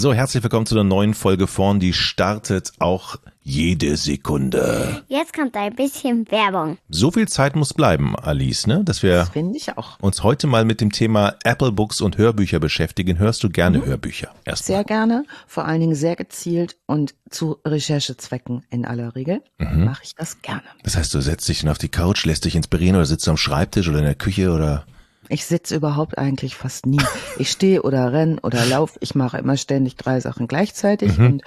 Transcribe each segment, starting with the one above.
So, herzlich willkommen zu einer neuen Folge von Die startet auch jede Sekunde. Jetzt kommt ein bisschen Werbung. So viel Zeit muss bleiben, Alice, ne? Dass wir finde ich auch. uns heute mal mit dem Thema Apple Books und Hörbücher beschäftigen. Hörst du gerne Hörbücher? Erstmal. Sehr gerne, vor allen Dingen sehr gezielt und zu Recherchezwecken in aller Regel mache ich das gerne. Das heißt, du setzt dich dann auf die Couch, lässt dich inspirieren oder sitzt du am Schreibtisch oder in der Küche oder... Ich sitze überhaupt eigentlich fast nie. Ich stehe oder renn oder lauf. Ich mache immer ständig 3 Sachen gleichzeitig und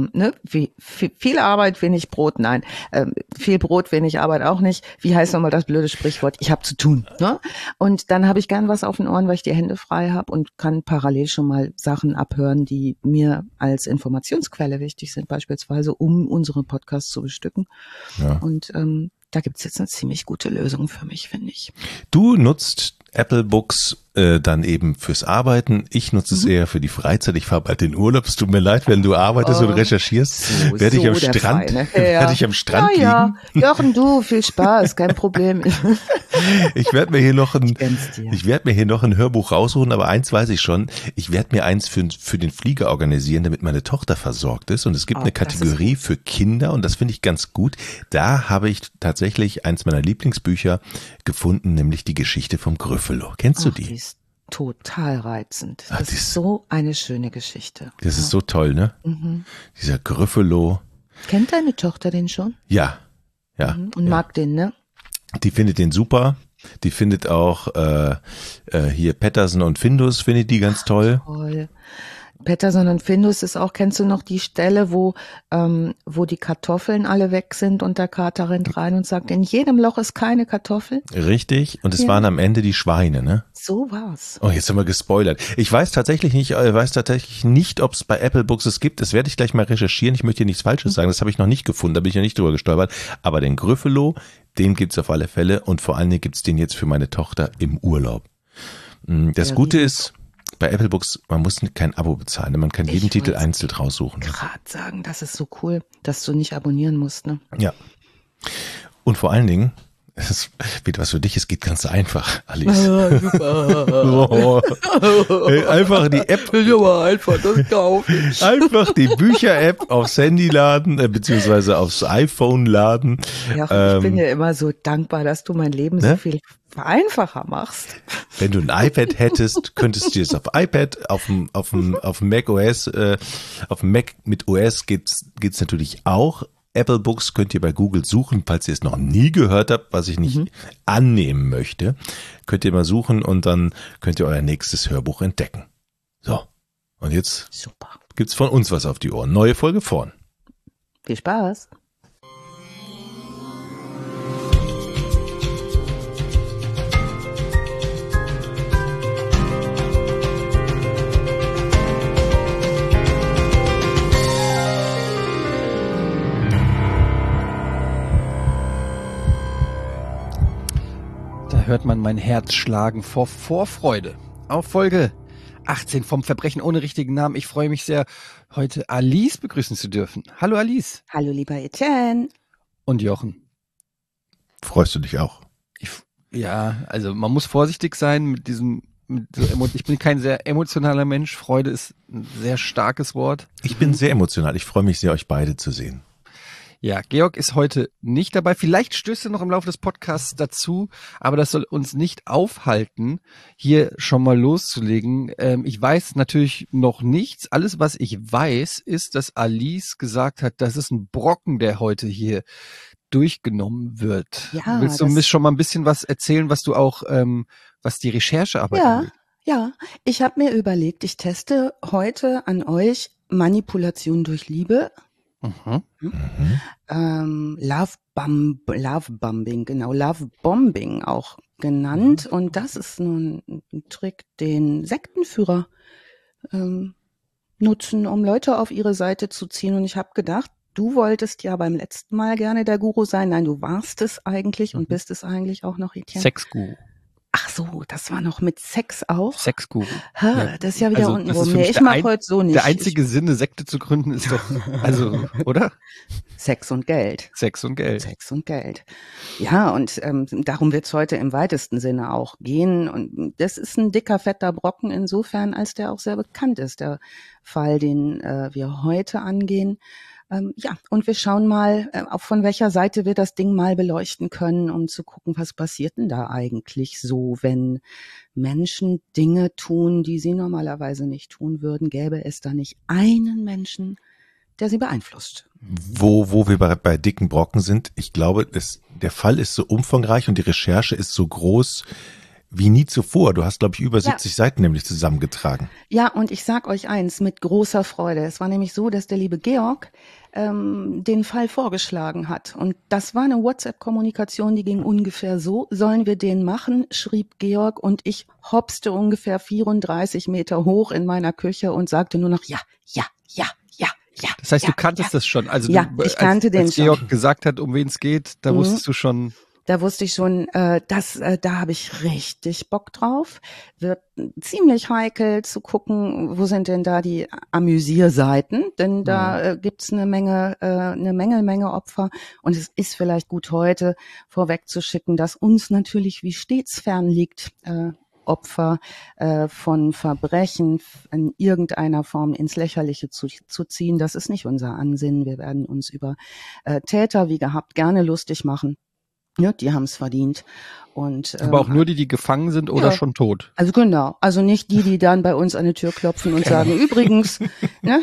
viel Arbeit, wenig Brot. Nein, viel Brot, wenig Arbeit auch nicht. Wie heißt nochmal das blöde Sprichwort? Ich habe zu tun. Ne? Und dann habe ich gern was auf den Ohren, weil ich die Hände frei habe und kann parallel schon mal Sachen abhören, die mir als Informationsquelle wichtig sind, beispielsweise um unsere Podcasts zu bestücken. Ja. Und da gibt's jetzt eine ziemlich gute Lösung für mich, finde ich. Du nutzt Apple Books dann eben fürs Arbeiten. Ich nutze es eher für die Freizeit. Ich fahre bald in Urlaub. Es tut mir leid, wenn du arbeitest und recherchierst. Werde ich am Strand liegen. Ja, Jochen, du, viel Spaß, kein Problem. Ich werde mir hier noch ein Hörbuch raussuchen, aber eins weiß ich schon. Ich werde mir eins für den Flieger organisieren, damit meine Tochter versorgt ist. Und es gibt eine Kategorie für Kinder und das finde ich ganz gut. Da habe ich tatsächlich eins meiner Lieblingsbücher gefunden, nämlich die Geschichte vom Gryffalo. Kennst du die? Die ist total reizend. Das ist so eine schöne Geschichte. Das ist so toll, ne? Mhm. Dieser Gryffalo. Kennt deine Tochter den schon? Ja. Und mag den, ne? Die findet den super. Die findet auch hier Pettersen und Findus, findet die ganz toll. Toll. Pettersen und Findus ist auch, kennst du noch die Stelle, wo die Kartoffeln alle weg sind und der Kater rennt rein und sagt, in jedem Loch ist keine Kartoffel? Richtig, und es waren am Ende die Schweine, ne? So war's. Oh, jetzt haben wir gespoilert. Ich weiß tatsächlich nicht, ob es bei Apple Books es gibt. Das werde ich gleich mal recherchieren. Ich möchte hier nichts Falsches sagen. Das habe ich noch nicht gefunden. Da bin ich ja nicht drüber gestolpert. Aber den Gryffalo, den gibt's auf alle Fälle. Und vor allen Dingen gibt's den jetzt für meine Tochter im Urlaub. Das Gute ist, bei Apple Books, man muss kein Abo bezahlen. Man kann jeden Titel einzeln raussuchen. Gerade sagen, das ist so cool, dass du nicht abonnieren musst, ne? Ja. Und vor allen Dingen, es ist wieder was für dich, es geht ganz einfach, Alice. Einfach die App. Einfach die Bücher-App aufs Handy laden, beziehungsweise aufs iPhone laden. Ja, ich bin ja immer so dankbar, dass du mein Leben so viel einfacher machst. Wenn du ein iPad hättest, könntest du es auf iPad, auf dem Mac OS, auf dem Mac mit OS geht's natürlich auch. Apple Books könnt ihr bei Google suchen, falls ihr es noch nie gehört habt, was ich nicht annehmen möchte. Könnt ihr mal suchen und dann könnt ihr euer nächstes Hörbuch entdecken. So, und jetzt gibt's von uns was auf die Ohren. Neue Folge von. Viel Spaß. Hört man mein Herz schlagen vor Vorfreude. Auf Folge 18 vom Verbrechen ohne richtigen Namen. Ich freue mich sehr, heute Alice begrüßen zu dürfen. Hallo Alice. Hallo lieber Etienne. Und Jochen. Freust du dich auch? Also man muss vorsichtig sein mit diesem, ich bin kein sehr emotionaler Mensch. Freude ist ein sehr starkes Wort. Ich bin sehr emotional. Ich freue mich sehr, euch beide zu sehen. Ja, Georg ist heute nicht dabei. Vielleicht stößt er noch im Laufe des Podcasts dazu, aber das soll uns nicht aufhalten, hier schon mal loszulegen. Ich weiß natürlich noch nichts. Alles, was ich weiß, ist, dass Alice gesagt hat, das ist ein Brocken, der heute hier durchgenommen wird. Ja, willst du mir schon mal ein bisschen was erzählen, was du auch, was die Recherchearbeit angeht? Ja, ich habe mir überlegt, ich teste heute an euch Manipulation durch Liebe. Lovebombing auch genannt. Und das ist nun ein Trick, den Sektenführer nutzen, um Leute auf ihre Seite zu ziehen. Und ich habe gedacht, du wolltest ja beim letzten Mal gerne der Guru sein. Nein, du warst es eigentlich und bist es eigentlich auch noch, Etienne. Sexguru. Ach Ach so, das war noch mit Sex auch? Sexkuchen. Ha, das ist ja wieder Also, unten das ist rum. für Nee, mich ich mache heute so nicht. Der einzige Sinn, eine Sekte zu gründen, ist doch, also, oder? Sex und Geld. Sex und Geld. Sex und Geld. Ja, und darum wird es heute im weitesten Sinne auch gehen. Und das ist ein dicker, fetter Brocken insofern, als der auch sehr bekannt ist, der Fall, den wir heute angehen. Ja, und wir schauen mal, auch von welcher Seite wir das Ding mal beleuchten können, um zu gucken, was passiert denn da eigentlich so, wenn Menschen Dinge tun, die sie normalerweise nicht tun würden. Gäbe es da nicht einen Menschen, der sie beeinflusst? Wo wir bei dicken Brocken sind, ich glaube, der Fall ist so umfangreich und die Recherche ist so groß wie nie zuvor. Du hast, glaube ich, über 70 Seiten nämlich zusammengetragen. Ja, und ich sag euch eins, mit großer Freude. Es war nämlich so, dass der liebe Georg den Fall vorgeschlagen hat. Und das war eine WhatsApp-Kommunikation, die ging ungefähr so: Sollen wir den machen? Schrieb Georg, und ich hopste ungefähr 34 Meter hoch in meiner Küche und sagte nur noch ja. Das heißt, du kanntest das schon. Also ja, ich kannte den als Georg schon. gesagt hat, um wen es geht, da wusstest du schon. Da wusste ich schon, da habe ich richtig Bock drauf. Wird ziemlich heikel zu gucken, wo sind denn da die Amüsierseiten, denn da gibt's eine Menge Opfer. Und es ist vielleicht gut, heute vorwegzuschicken, dass uns natürlich wie stets fern liegt, Opfer von Verbrechen in irgendeiner Form ins Lächerliche zu ziehen. Das ist nicht unser Ansinnen. Wir werden uns über Täter wie gehabt gerne lustig machen. Ja, die haben es verdient. Und, aber auch nur die gefangen sind oder schon tot. Also genau, also nicht die dann bei uns an die Tür klopfen und sagen, übrigens, ne,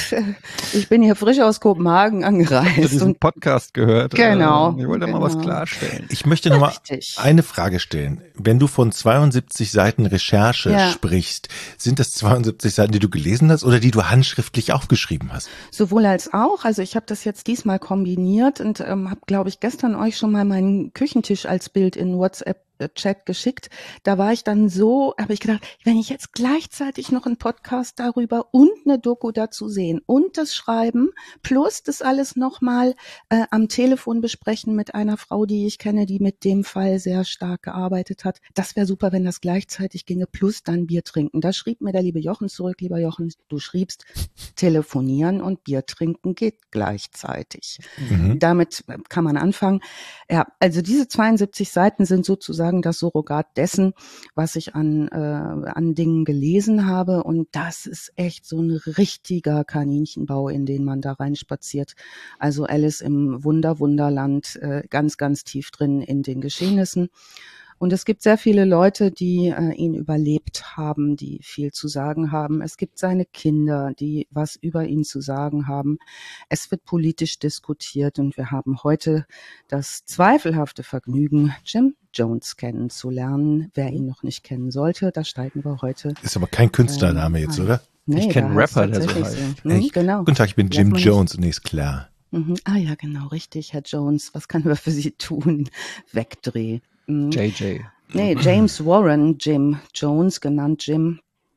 ich bin hier frisch aus Kopenhagen angereist. Ich habe diesen Podcast gehört. Genau. Ich wollte mal was klarstellen. Ich möchte nochmal eine Frage stellen. Wenn du von 72 Seiten Recherche sprichst, sind das 72 Seiten, die du gelesen hast oder die du handschriftlich aufgeschrieben hast? Sowohl als auch. Also ich habe das jetzt diesmal kombiniert und habe, glaube ich, gestern euch schon mal meinen Küchentisch als Bild in WhatsApp-Chat geschickt. Da war ich dann so, habe ich gedacht, wenn ich jetzt gleichzeitig noch einen Podcast darüber und eine Doku dazu sehen und das Schreiben plus das alles nochmal am Telefon besprechen mit einer Frau, die ich kenne, die mit dem Fall sehr stark gearbeitet hat. Das wäre super, wenn das gleichzeitig ginge, plus dann Bier trinken. Da schrieb mir der liebe Jochen zurück: Lieber Jochen, du schriebst, telefonieren und Bier trinken geht gleichzeitig. Damit kann man anfangen. Ja, also diese 72 Seiten sind sozusagen das Surrogat dessen, was ich an Dingen gelesen habe. Und das ist echt so ein richtiger Kaninchenbau, in den man da reinspaziert. Also Alice im Wunderland, ganz, ganz tief drin in den Geschehnissen. Und es gibt sehr viele Leute, die ihn überlebt haben, die viel zu sagen haben. Es gibt seine Kinder, die was über ihn zu sagen haben. Es wird politisch diskutiert und wir haben heute das zweifelhafte Vergnügen, Jim Jones kennenzulernen. Wer ihn noch nicht kennen sollte, da steigen wir heute. Ist aber kein Künstlername jetzt, oder? Nee, ich kenne einen Rapper, der so heißt. Genau. Guten Tag, ich bin Jim Jones und ist klar. Ah ja, genau, richtig, Herr Jones. Was können wir für Sie tun? Wegdreh. JJ. Nee, James Warren, Jim Jones, genannt Jim,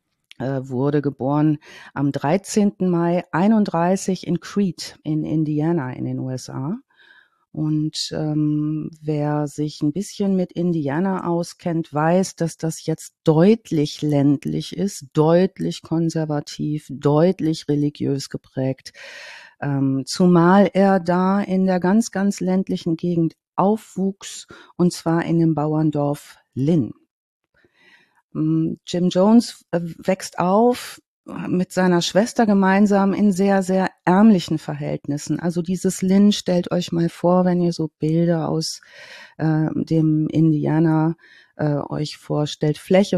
wurde geboren am 13. Mai 31 in Crete in Indiana in den USA. Und wer sich ein bisschen mit Indiana auskennt, weiß, dass das jetzt deutlich ländlich ist, deutlich konservativ, deutlich religiös geprägt. Zumal er da in der ganz, ganz ländlichen Gegend aufwuchs, und zwar in dem Bauerndorf Lynn. Jim Jones wächst auf mit seiner Schwester gemeinsam in sehr, sehr ärmlichen Verhältnissen. Also dieses Lynn, stellt euch mal vor, wenn ihr so Bilder aus dem Indiana euch vorstellt. Fläche,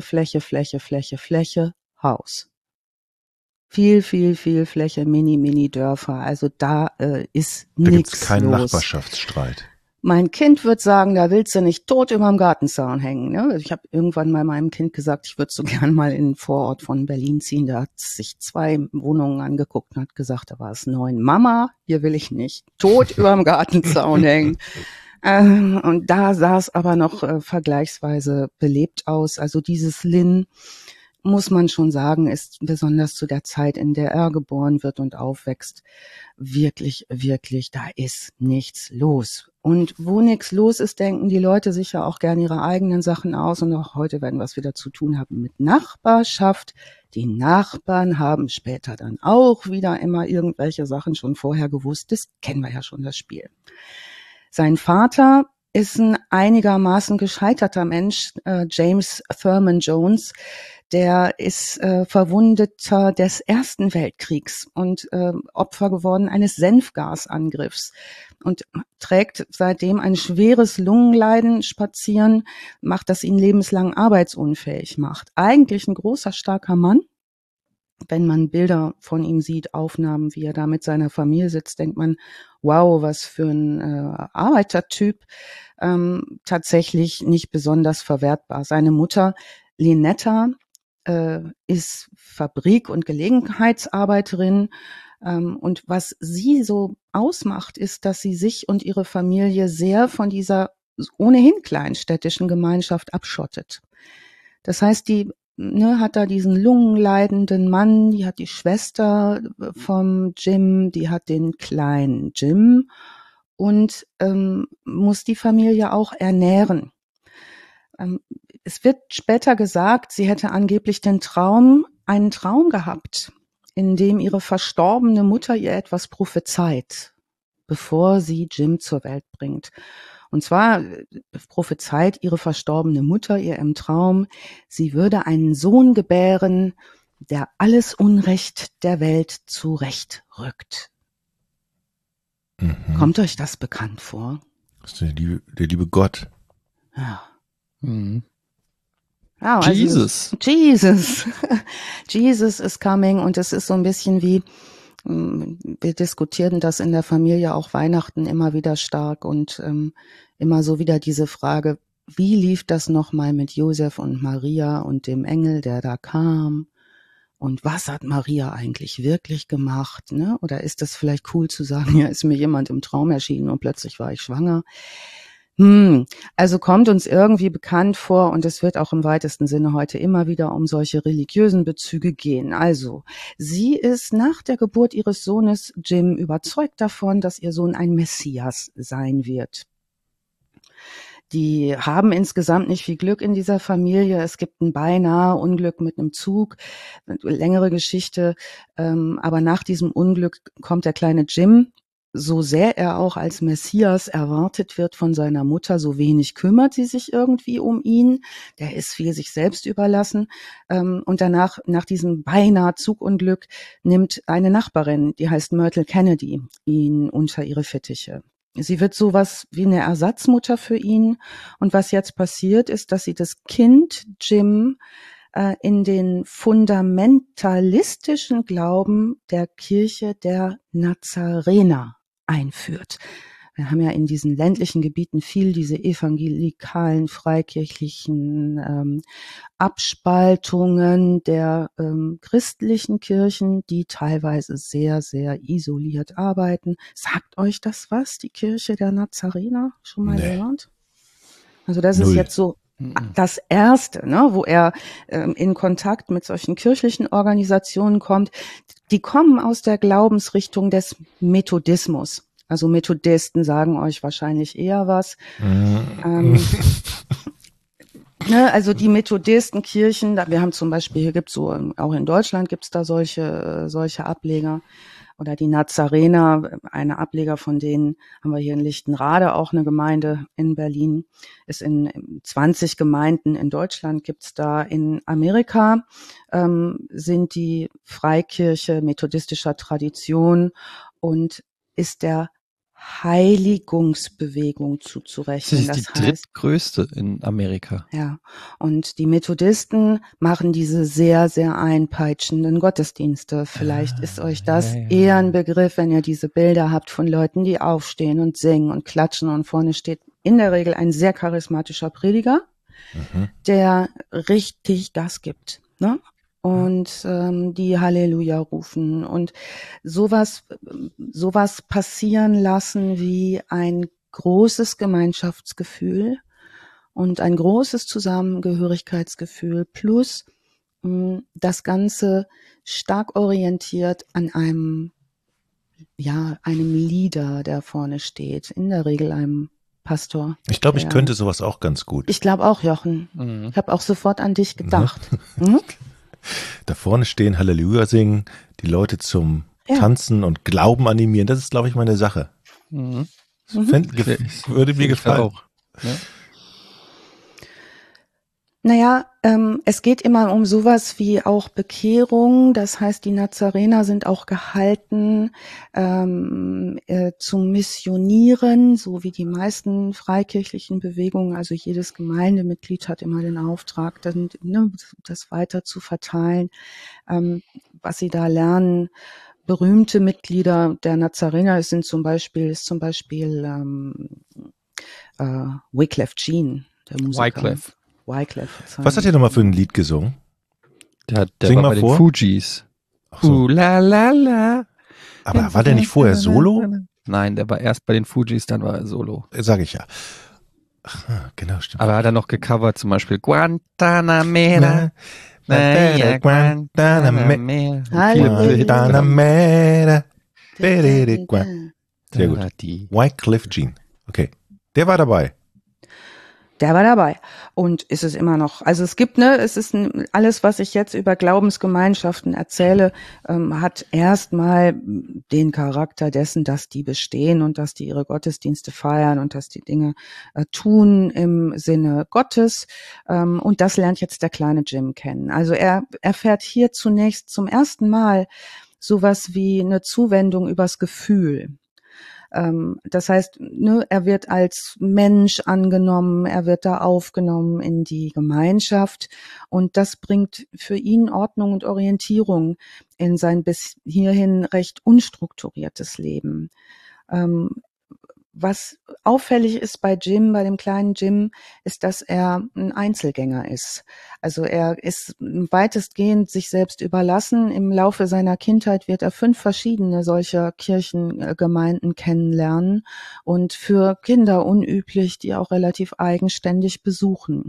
Haus. Viel Fläche, Mini Dörfer. Also da ist nichts los. Da gibt's keinen Nachbarschaftsstreit. Mein Kind wird sagen, da willst du nicht tot überm Gartenzaun hängen. Ne? Ich habe irgendwann mal meinem Kind gesagt, ich würde so gern mal in den Vorort von Berlin ziehen. Da hat sich 2 Wohnungen angeguckt und hat gesagt, da war es 9. Mama, hier will ich nicht tot überm Gartenzaun hängen. Und da sah es aber noch vergleichsweise belebt aus. Also dieses Lynn, muss man schon sagen, ist besonders zu der Zeit, in der er geboren wird und aufwächst, wirklich, wirklich, da ist nichts los. Und wo nichts los ist, denken die Leute sicher auch gerne ihre eigenen Sachen aus. Und auch heute werden wir es wieder zu tun haben mit Nachbarschaft. Die Nachbarn haben später dann auch wieder immer irgendwelche Sachen schon vorher gewusst. Das kennen wir ja schon, das Spiel. Sein Vater ist ein einigermaßen gescheiterter Mensch, James Thurman Jones. Der ist Verwundeter des Ersten Weltkriegs und Opfer geworden eines Senfgasangriffs und trägt seitdem ein schweres Lungenleiden. Spazieren macht, das ihn lebenslang arbeitsunfähig macht. Eigentlich ein großer, starker Mann. Wenn man Bilder von ihm sieht, Aufnahmen, wie er da mit seiner Familie sitzt, denkt man, wow, was für ein Arbeitertyp. Tatsächlich nicht besonders verwertbar. Seine Mutter Lynetta ist Fabrik- und Gelegenheitsarbeiterin. Und was sie so ausmacht, ist, dass sie sich und ihre Familie sehr von dieser ohnehin kleinstädtischen Gemeinschaft abschottet. Das heißt, die hat da diesen lungenleidenden Mann, die hat die Schwester vom Jim, die hat den kleinen Jim und muss die Familie auch ernähren. Es wird später gesagt, sie hätte angeblich einen Traum gehabt, in dem ihre verstorbene Mutter ihr etwas prophezeit, bevor sie Jim zur Welt bringt. Und zwar prophezeit ihre verstorbene Mutter ihr im Traum, sie würde einen Sohn gebären, der alles Unrecht der Welt zurechtrückt. Mhm. Kommt euch das bekannt vor? Das ist der liebe Gott. Ja. Mhm. Ja, also Jesus. Jesus is coming, und es ist so ein bisschen wie, wir diskutierten das in der Familie auch Weihnachten immer wieder stark und immer so wieder diese Frage, wie lief das nochmal mit Josef und Maria und dem Engel, der da kam? Und was hat Maria eigentlich wirklich gemacht? Ne? Oder ist das vielleicht cool zu sagen, ja, ist mir jemand im Traum erschienen und plötzlich war ich schwanger? Also kommt uns irgendwie bekannt vor, und es wird auch im weitesten Sinne heute immer wieder um solche religiösen Bezüge gehen. Also, sie ist nach der Geburt ihres Sohnes Jim überzeugt davon, dass ihr Sohn ein Messias sein wird. Die haben insgesamt nicht viel Glück in dieser Familie. Es gibt ein beinahe Unglück mit einem Zug, längere Geschichte. Aber nach diesem Unglück kommt der kleine Jim. So sehr er auch als Messias erwartet wird von seiner Mutter, so wenig kümmert sie sich irgendwie um ihn. Der ist viel sich selbst überlassen. Und danach, nach diesem beinahe Zugunglück, nimmt eine Nachbarin, die heißt Myrtle Kennedy, ihn unter ihre Fittiche. Sie wird sowas wie eine Ersatzmutter für ihn. Und was jetzt passiert, ist, dass sie das Kind Jim in den fundamentalistischen Glauben der Kirche der Nazarener einführt. Wir haben ja in diesen ländlichen Gebieten viel diese evangelikalen, freikirchlichen Abspaltungen der christlichen Kirchen, die teilweise sehr, sehr isoliert arbeiten. Sagt euch das was, die Kirche der Nazarener? Schon mal gehört? Also das ist jetzt so das Erste, ne, wo er in Kontakt mit solchen kirchlichen Organisationen kommt. Die kommen aus der Glaubensrichtung des Methodismus. Also Methodisten sagen euch wahrscheinlich eher was. Also die Methodistenkirchen, wir haben zum Beispiel, hier gibt's so, auch in Deutschland gibt's da solche Ableger. Oder die Nazarener, eine Ableger von denen haben wir hier in Lichtenrade, auch eine Gemeinde in Berlin, ist in 20 Gemeinden in Deutschland gibt's da. In Amerika sind die Freikirche methodistischer Tradition und ist der Heiligungsbewegung zuzurechnen. Das ist die drittgrößte in Amerika. Ja, und die Methodisten machen diese sehr, sehr einpeitschenden Gottesdienste. Vielleicht ist euch das eher ein Begriff, wenn ihr diese Bilder habt von Leuten, die aufstehen und singen und klatschen, und vorne steht in der Regel ein sehr charismatischer Prediger, der richtig Gas gibt, ne? Und die Halleluja rufen und sowas passieren lassen wie ein großes Gemeinschaftsgefühl und ein großes Zusammengehörigkeitsgefühl plus das Ganze stark orientiert an einem Leader, der vorne steht, in der Regel einem Pastor. Ich glaube, ich könnte sowas auch ganz gut. Ich glaube auch, Jochen. Ich habe auch sofort an dich gedacht. Da vorne stehen, Halleluja singen, die Leute zum Tanzen und Glauben animieren. Das ist, glaube ich, meine Sache. Würde mir gefallen. Auch. Ja. Naja, es geht immer um sowas wie auch Bekehrung. Das heißt, die Nazarener sind auch gehalten zu missionieren, so wie die meisten freikirchlichen Bewegungen. Also jedes Gemeindemitglied hat immer den Auftrag, dann, das weiter zu verteilen, was sie da lernen. Berühmte Mitglieder der Nazarener ist zum Beispiel Wyclef Jean, der Musiker. Wyclef. Was hat er nochmal für ein Lied gesungen? Der Sing war mal bei vor. den Fugees. Ach so. La la la. Aber war der nicht vorher solo? Nein, der war erst bei den Fugees, dann war er solo. Sag ich ja. Ach, genau, stimmt. Aber hat er noch gecovert, zum Beispiel Guantanamera. Guantanamera. Sehr gut. Wyclef Jean. Okay. Der war dabei. Der war dabei und ist es immer noch. Also es gibt, alles, was ich jetzt über Glaubensgemeinschaften erzähle, hat erstmal den Charakter dessen, dass die bestehen und dass die ihre Gottesdienste feiern und dass die Dinge tun im Sinne Gottes. Und das lernt jetzt der kleine Jim kennen. Also er erfährt hier zunächst zum ersten Mal sowas wie eine Zuwendung übers Gefühl. Das heißt, er wird als Mensch angenommen, er wird da aufgenommen in die Gemeinschaft und das bringt für ihn Ordnung und Orientierung in sein bis hierhin recht unstrukturiertes Leben. Was auffällig ist bei dem kleinen Jim, ist, dass er ein Einzelgänger ist. Also er ist weitestgehend sich selbst überlassen. Im Laufe seiner Kindheit wird er 5 verschiedene solcher Kirchengemeinden kennenlernen und für Kinder unüblich, die auch relativ eigenständig besuchen.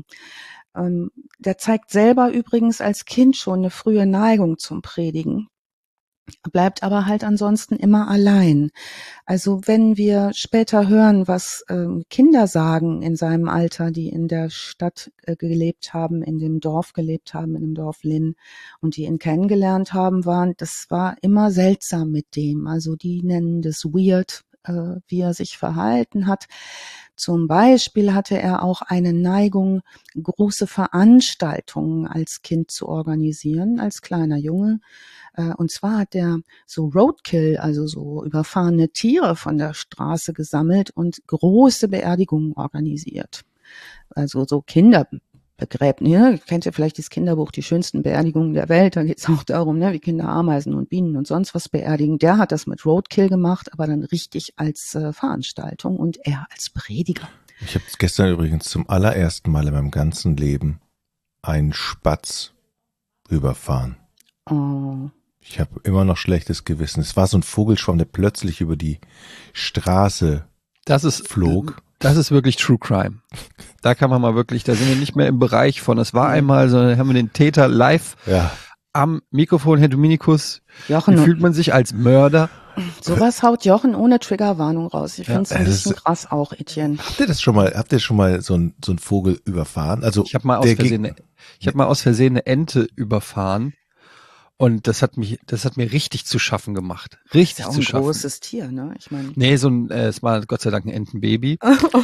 Der zeigt selber übrigens als Kind schon eine frühe Neigung zum Predigen. Bleibt aber halt ansonsten immer allein. Also wenn wir später hören, was Kinder sagen in seinem Alter, die in der Stadt gelebt haben, in dem Dorf gelebt haben, in dem Dorf Linn und die ihn kennengelernt haben, das war immer seltsam mit dem. Also die nennen das weird, wie er sich verhalten hat. Zum Beispiel hatte er auch eine Neigung, große Veranstaltungen als Kind zu organisieren, als kleiner Junge. Und zwar hat er so Roadkill, also so überfahrene Tiere von der Straße gesammelt und große Beerdigungen organisiert. Also so Kinderbegräbnisse. Kennt ihr vielleicht das Kinderbuch Die schönsten Beerdigungen der Welt? Da geht es auch darum, wie Kinder Ameisen und Bienen und sonst was beerdigen. Der hat das mit Roadkill gemacht, aber dann richtig als Veranstaltung und er als Prediger. Ich habe gestern übrigens zum allerersten Mal in meinem ganzen Leben einen Spatz überfahren. Oh. Ich habe immer noch schlechtes Gewissen. Es war so ein Vogelschwarm, der plötzlich über die Straße flog. Das ist wirklich True Crime. Da kann man mal wirklich, da sind wir nicht mehr im Bereich von, es war einmal, sondern haben wir den Täter live am Mikrofon, Herr Dominikus. Jochen, wie fühlt man sich als Mörder? Sowas haut Jochen ohne Triggerwarnung raus. Ich finde es ein bisschen krass auch, Etienne. Habt ihr schon mal so einen Vogel überfahren? Also ich habe mal aus Versehen eine Ente überfahren. Und das hat mir richtig zu schaffen gemacht. Richtig ist ja auch zu schaffen. Ein großes Tier, ne? Ich meine. Nee, es war Gott sei Dank ein Entenbaby.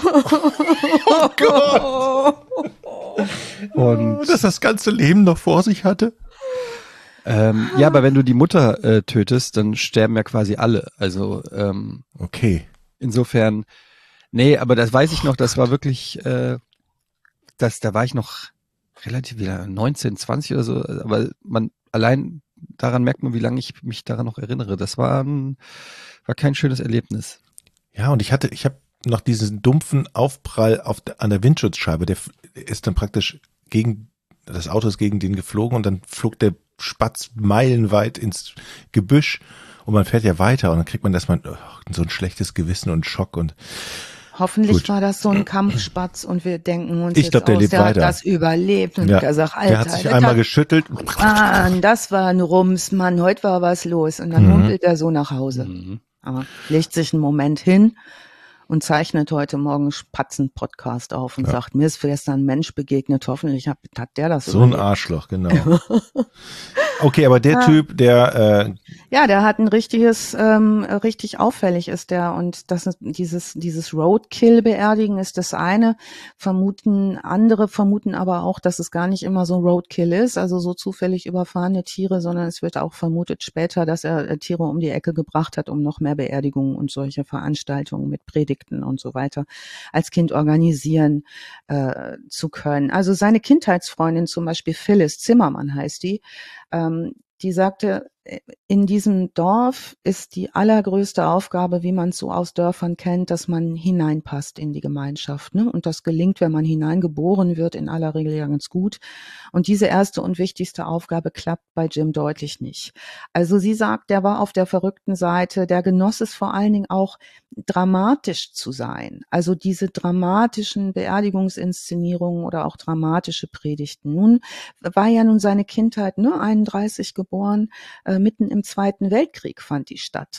Oh Gott! Und dass das ganze Leben noch vor sich hatte? Ja, aber wenn du die Mutter tötest, dann sterben ja quasi alle. Also okay. Insofern, nee, aber das weiß ich noch, das war wirklich, da war ich noch relativ wieder 19, 20 oder so, aber allein daran merkt man, wie lange ich mich daran noch erinnere. Das war kein schönes Erlebnis. Ja, und ich habe noch diesen dumpfen Aufprall an der Windschutzscheibe, der ist dann praktisch das Auto ist gegen den geflogen und dann flog der Spatz meilenweit ins Gebüsch und man fährt ja weiter und dann kriegt man erstmal so ein schlechtes Gewissen und Schock und Hoffentlich Gut. war das so ein Kampfspatz und wir denken uns Ich glaub, der lebt der weiter. hat das überlebt. Und Ja. der sagt, Der Alter, hat sich das einmal hat- geschüttelt. Mann, das war ein Rums, Mann, heute war was los. Und dann humpelt er so nach Hause. Aber legt sich einen Moment hin und zeichnet heute Morgen einen Spatzen-Podcast auf und sagt, mir ist gestern ein Mensch begegnet, hoffentlich hat der das So ein überlebt. Arschloch, genau. Okay, aber der Typ, der Ja, der hat ein richtig auffällig ist der und das ist dieses Roadkill-Beerdigen ist das eine. Andere vermuten aber auch, dass es gar nicht immer so Roadkill ist, also so zufällig überfahrene Tiere, sondern es wird auch vermutet später, dass er Tiere um die Ecke gebracht hat, um noch mehr Beerdigungen und solche Veranstaltungen mit Predigten und so weiter als Kind organisieren zu können. Also seine Kindheitsfreundin zum Beispiel Phyllis Zimmermann heißt die sagte, in diesem Dorf ist die allergrößte Aufgabe, wie man es so aus Dörfern kennt, dass man hineinpasst in die Gemeinschaft. Ne? Und das gelingt, wenn man hineingeboren wird, in aller Regel ja ganz gut. Und diese erste und wichtigste Aufgabe klappt bei Jim deutlich nicht. Also sie sagt, der war auf der verrückten Seite, der genoss es vor allen Dingen auch, dramatisch zu sein. Also diese dramatischen Beerdigungsinszenierungen oder auch dramatische Predigten. Nun war ja nun seine Kindheit, 31 geboren, mitten im Zweiten Weltkrieg fand die statt.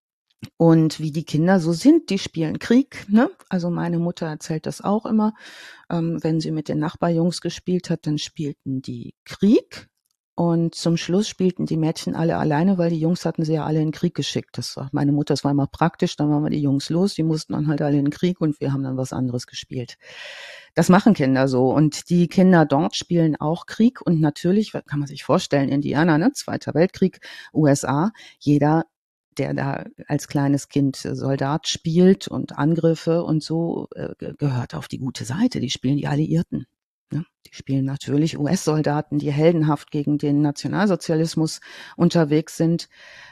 Und wie die Kinder so sind, die spielen Krieg. Ne? Also meine Mutter erzählt das auch immer. Wenn sie mit den Nachbarjungs gespielt hat, dann spielten die Krieg. Und zum Schluss spielten die Mädchen alle alleine, weil die Jungs hatten sie ja alle in den Krieg geschickt. Das war meine Mutter, das war immer praktisch. Dann waren wir die Jungs los, die mussten dann halt alle in den Krieg und wir haben dann was anderes gespielt. Das machen Kinder so. Und die Kinder dort spielen auch Krieg. Und natürlich, kann man sich vorstellen, Indianer, ne? Zweiter Weltkrieg, USA, jeder, der da als kleines Kind Soldat spielt und Angriffe und so, gehört auf die gute Seite. Die spielen die Alliierten. Ne? Die spielen natürlich US-Soldaten, die heldenhaft gegen den Nationalsozialismus unterwegs sind,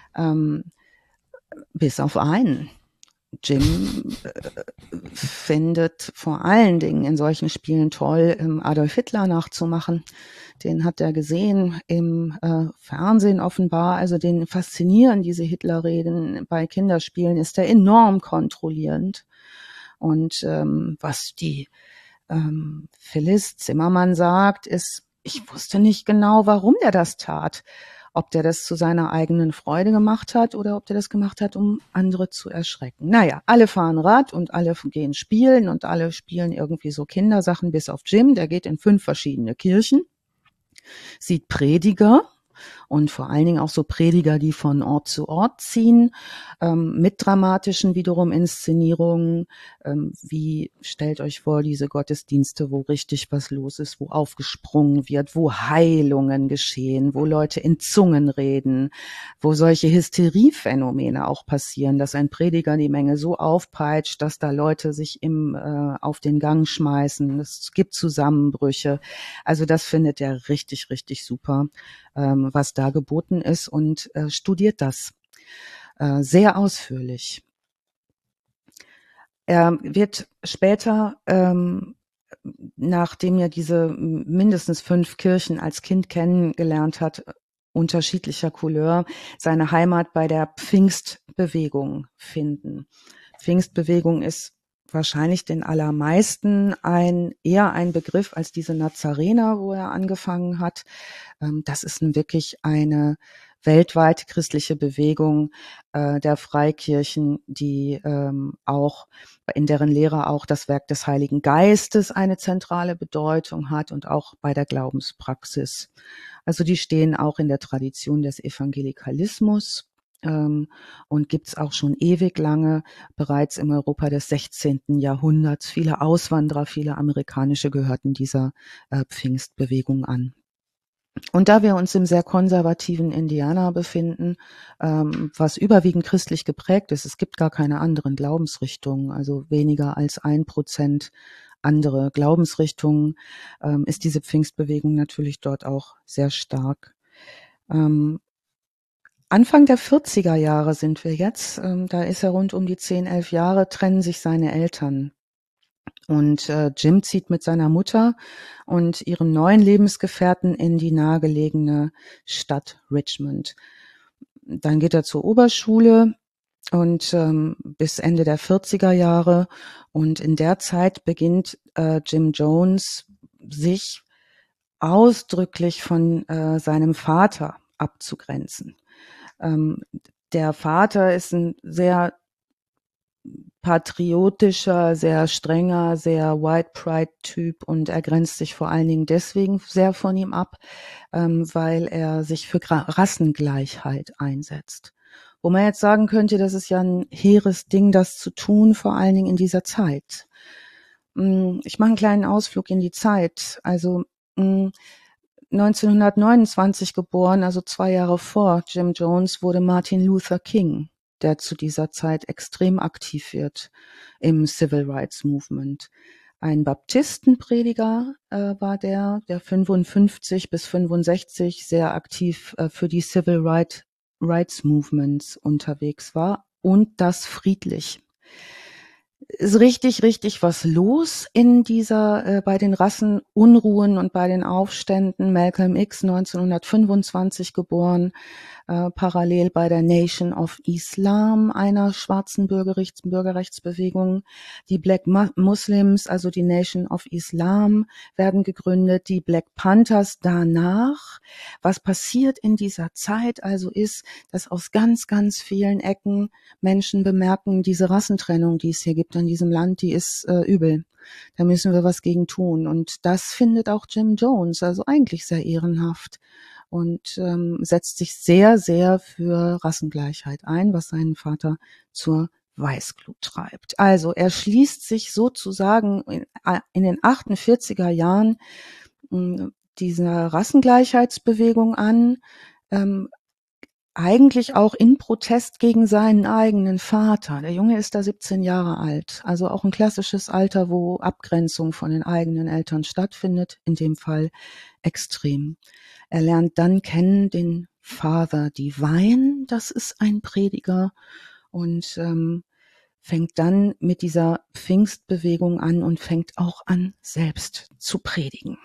bis auf einen. Jim findet vor allen Dingen in solchen Spielen toll, Adolf Hitler nachzumachen. Den hat er gesehen im Fernsehen offenbar. Also den faszinieren diese Hitlerreden bei Kinderspielen, ist er enorm kontrollierend. Und was die Phyllis Zimmermann sagt, ist, ich wusste nicht genau, warum der das tat. Ob der das zu seiner eigenen Freude gemacht hat oder ob der das gemacht hat, um andere zu erschrecken. Naja, alle fahren Rad und alle gehen spielen und alle spielen irgendwie so Kindersachen, bis auf Jim. Der geht in 5 verschiedene Kirchen, sieht Prediger und vor allen Dingen auch so Prediger, die von Ort zu Ort ziehen, mit dramatischen wiederum Inszenierungen, wie, stellt euch vor, diese Gottesdienste, wo richtig was los ist, wo aufgesprungen wird, wo Heilungen geschehen, wo Leute in Zungen reden, wo solche Hysteriephänomene auch passieren, dass ein Prediger die Menge so aufpeitscht, dass da Leute sich auf den Gang schmeißen, es gibt Zusammenbrüche. Also das findet er richtig, richtig super, was da geboten ist und studiert das sehr ausführlich. Er wird später, nachdem er diese mindestens 5 Kirchen als Kind kennengelernt hat, unterschiedlicher Couleur, seine Heimat bei der Pfingstbewegung finden. Pfingstbewegung ist wahrscheinlich den allermeisten eher ein Begriff als diese Nazarener, wo er angefangen hat. Das ist wirklich eine weltweite christliche Bewegung der Freikirchen, die auch in deren Lehre auch das Werk des Heiligen Geistes eine zentrale Bedeutung hat und auch bei der Glaubenspraxis. Also die stehen auch in der Tradition des Evangelikalismus und gibt's auch schon ewig lange, bereits im Europa des 16. Jahrhunderts. Viele Auswanderer, viele amerikanische gehörten dieser Pfingstbewegung an. Und da wir uns im sehr konservativen Indiana befinden, was überwiegend christlich geprägt ist, es gibt gar keine anderen Glaubensrichtungen, also weniger als 1% andere Glaubensrichtungen, ist diese Pfingstbewegung natürlich dort auch sehr stark. Anfang der 40er Jahre sind wir jetzt, da ist er rund um die 10, 11 Jahre, trennen sich seine Eltern. Und Jim zieht mit seiner Mutter und ihrem neuen Lebensgefährten in die nahegelegene Stadt Richmond. Dann geht er zur Oberschule und bis Ende der 40er Jahre. Und in der Zeit beginnt Jim Jones sich ausdrücklich von seinem Vater abzugrenzen. Der Vater ist ein sehr patriotischer, sehr strenger, sehr White Pride-Typ und er grenzt sich vor allen Dingen deswegen sehr von ihm ab, weil er sich für Rassengleichheit einsetzt. Wo man jetzt sagen könnte, das ist ja ein hehres Ding, das zu tun, vor allen Dingen in dieser Zeit. Ich mache einen kleinen Ausflug in die Zeit. Also 1929 geboren, also 2 Jahre vor Jim Jones, wurde Martin Luther King, der zu dieser Zeit extrem aktiv wird im Civil Rights Movement. Ein Baptistenprediger war der 55 bis 65 sehr aktiv für die Civil Rights Movements unterwegs war und das friedlich. Ist richtig was los in dieser, bei den Rassenunruhen und bei den Aufständen. Malcolm X 1925 geboren, parallel bei der Nation of Islam, einer schwarzen Bürgerrechtsbewegung. Die Black Muslims, also die Nation of Islam, werden gegründet, die Black Panthers danach. Was passiert in dieser Zeit also ist, dass aus ganz vielen Ecken Menschen bemerken, diese Rassentrennung, die es hier gibt in diesem Land, die ist übel. Da müssen wir was gegen tun. Und das findet auch Jim Jones, also eigentlich sehr ehrenhaft und setzt sich sehr für Rassengleichheit ein, was seinen Vater zur Weißglut treibt. Also er schließt sich sozusagen in den 48er Jahren dieser Rassengleichheitsbewegung an, eigentlich auch in Protest gegen seinen eigenen Vater. Der Junge ist da 17 Jahre alt, also auch ein klassisches Alter, wo Abgrenzung von den eigenen Eltern stattfindet, in dem Fall extrem. Er lernt dann kennen den Father Divine, das ist ein Prediger, und fängt dann mit dieser Pfingstbewegung an und fängt auch an, selbst zu predigen.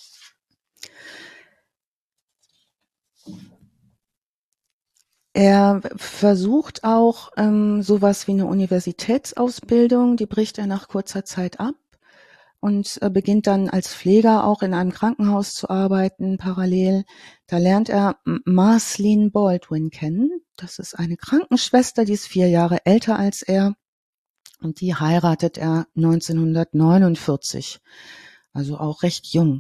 Er versucht auch sowas wie eine Universitätsausbildung, die bricht er nach kurzer Zeit ab und beginnt dann als Pfleger auch in einem Krankenhaus zu arbeiten, parallel. Da lernt er Marceline Baldwin kennen. Das ist eine Krankenschwester, die ist 4 Jahre älter als er und die heiratet er 1949, also auch recht jung.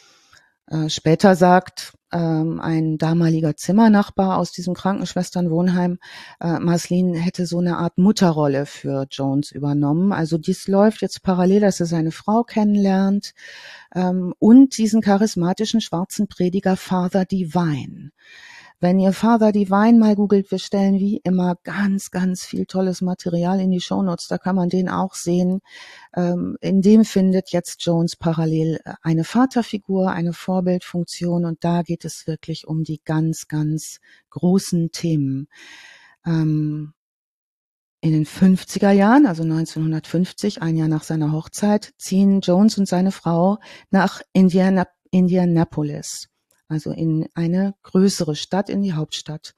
Später sagt ein damaliger Zimmernachbar aus diesem Krankenschwesternwohnheim, Marceline hätte so eine Art Mutterrolle für Jones übernommen. Also dies läuft jetzt parallel, dass er seine Frau kennenlernt und diesen charismatischen schwarzen Prediger Father Divine. Wenn ihr Father Divine mal googelt, wir stellen wie immer ganz viel tolles Material in die Shownotes, da kann man den auch sehen. In dem findet jetzt Jones parallel eine Vaterfigur, eine Vorbildfunktion und da geht es wirklich um die ganz großen Themen. In den 50er Jahren, also 1950, ein Jahr nach seiner Hochzeit, ziehen Jones und seine Frau nach Indianapolis. Also in eine größere Stadt, in die Hauptstadt.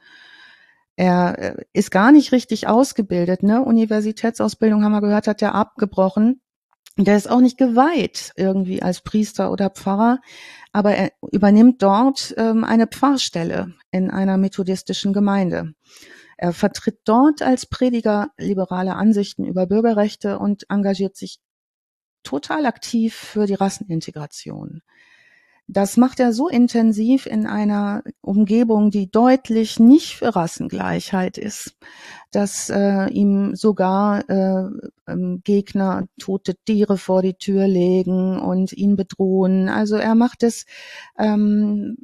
Er ist gar nicht richtig ausgebildet, ne? Universitätsausbildung, haben wir gehört, hat er abgebrochen. Der ist auch nicht geweiht irgendwie als Priester oder Pfarrer, aber er übernimmt dort eine Pfarrstelle in einer methodistischen Gemeinde. Er vertritt dort als Prediger liberale Ansichten über Bürgerrechte und engagiert sich total aktiv für die Rassenintegration. Das macht er so intensiv in einer Umgebung, die deutlich nicht für Rassengleichheit ist, dass ihm sogar Gegner tote Tiere vor die Tür legen und ihn bedrohen. Also er macht es im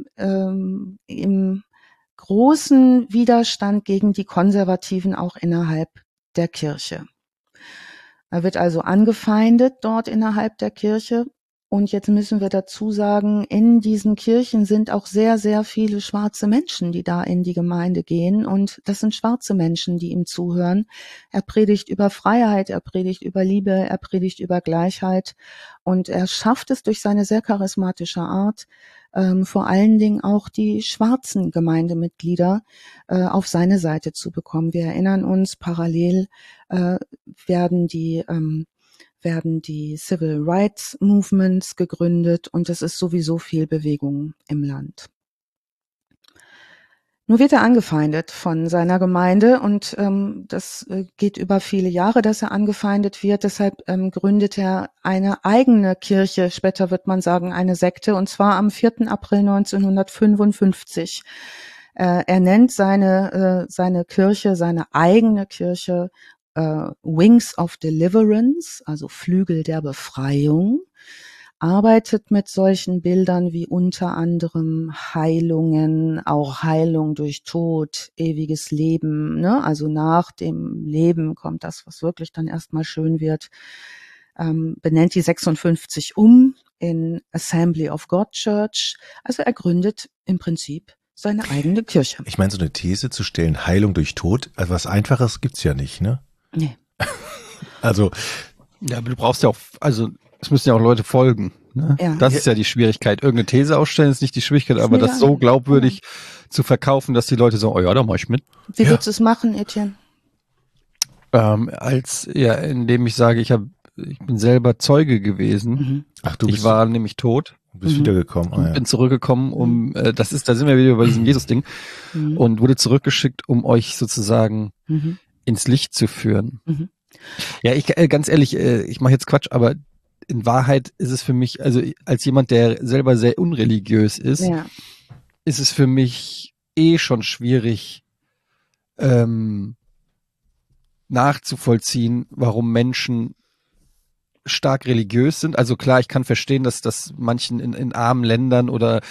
großen Widerstand gegen die Konservativen auch innerhalb der Kirche. Er wird also angefeindet dort innerhalb der Kirche. Und jetzt müssen wir dazu sagen, in diesen Kirchen sind auch sehr, sehr viele schwarze Menschen, die da in die Gemeinde gehen. Und das sind schwarze Menschen, die ihm zuhören. Er predigt über Freiheit, er predigt über Liebe, er predigt über Gleichheit. Und er schafft es durch seine sehr charismatische Art, vor allen Dingen auch die schwarzen Gemeindemitglieder auf seine Seite zu bekommen. Wir erinnern uns, parallel werden die Civil Rights Movements gegründet und es ist sowieso viel Bewegung im Land. Nur wird er angefeindet von seiner Gemeinde und das geht über viele Jahre, dass er angefeindet wird. Deshalb gründet er eine eigene Kirche, später wird man sagen eine Sekte, und zwar am 4. April 1955. Er nennt seine Kirche, seine eigene Kirche, Wings of Deliverance, also Flügel der Befreiung, arbeitet mit solchen Bildern wie unter anderem Heilungen, auch Heilung durch Tod, ewiges Leben, ne? Also nach dem Leben kommt das, was wirklich dann erstmal schön wird, benennt die 56 in Assembly of God Church. Also er gründet im Prinzip seine eigene Kirche. Ich meine, so eine These zu stellen, Heilung durch Tod, also was Einfaches gibt's ja nicht, ne? Nee. Also. Ja, aber du brauchst ja auch, also es müssen ja auch Leute folgen. Ne? Ja. Das ist ja die Schwierigkeit. Irgendeine These ausstellen ist nicht die Schwierigkeit, aber das so glaubwürdig zu verkaufen, dass die Leute sagen, oh ja, da mach ich mit. Wie würdest du es machen, Etienne? Indem ich sage, ich bin selber Zeuge gewesen. Mhm. Ach, ich war nämlich tot. Du bist wiedergekommen. Bin zurückgekommen, da sind wir wieder bei diesem Jesus-Ding und wurde zurückgeschickt, um euch sozusagen ins Licht zu führen. Mhm. Ja, ganz ehrlich, ich mache jetzt Quatsch, aber in Wahrheit ist es für mich, also als jemand, der selber sehr unreligiös ist, ist es für mich schon schwierig nachzuvollziehen, warum Menschen stark religiös sind. Also klar, ich kann verstehen, dass manchen in armen Ländern oder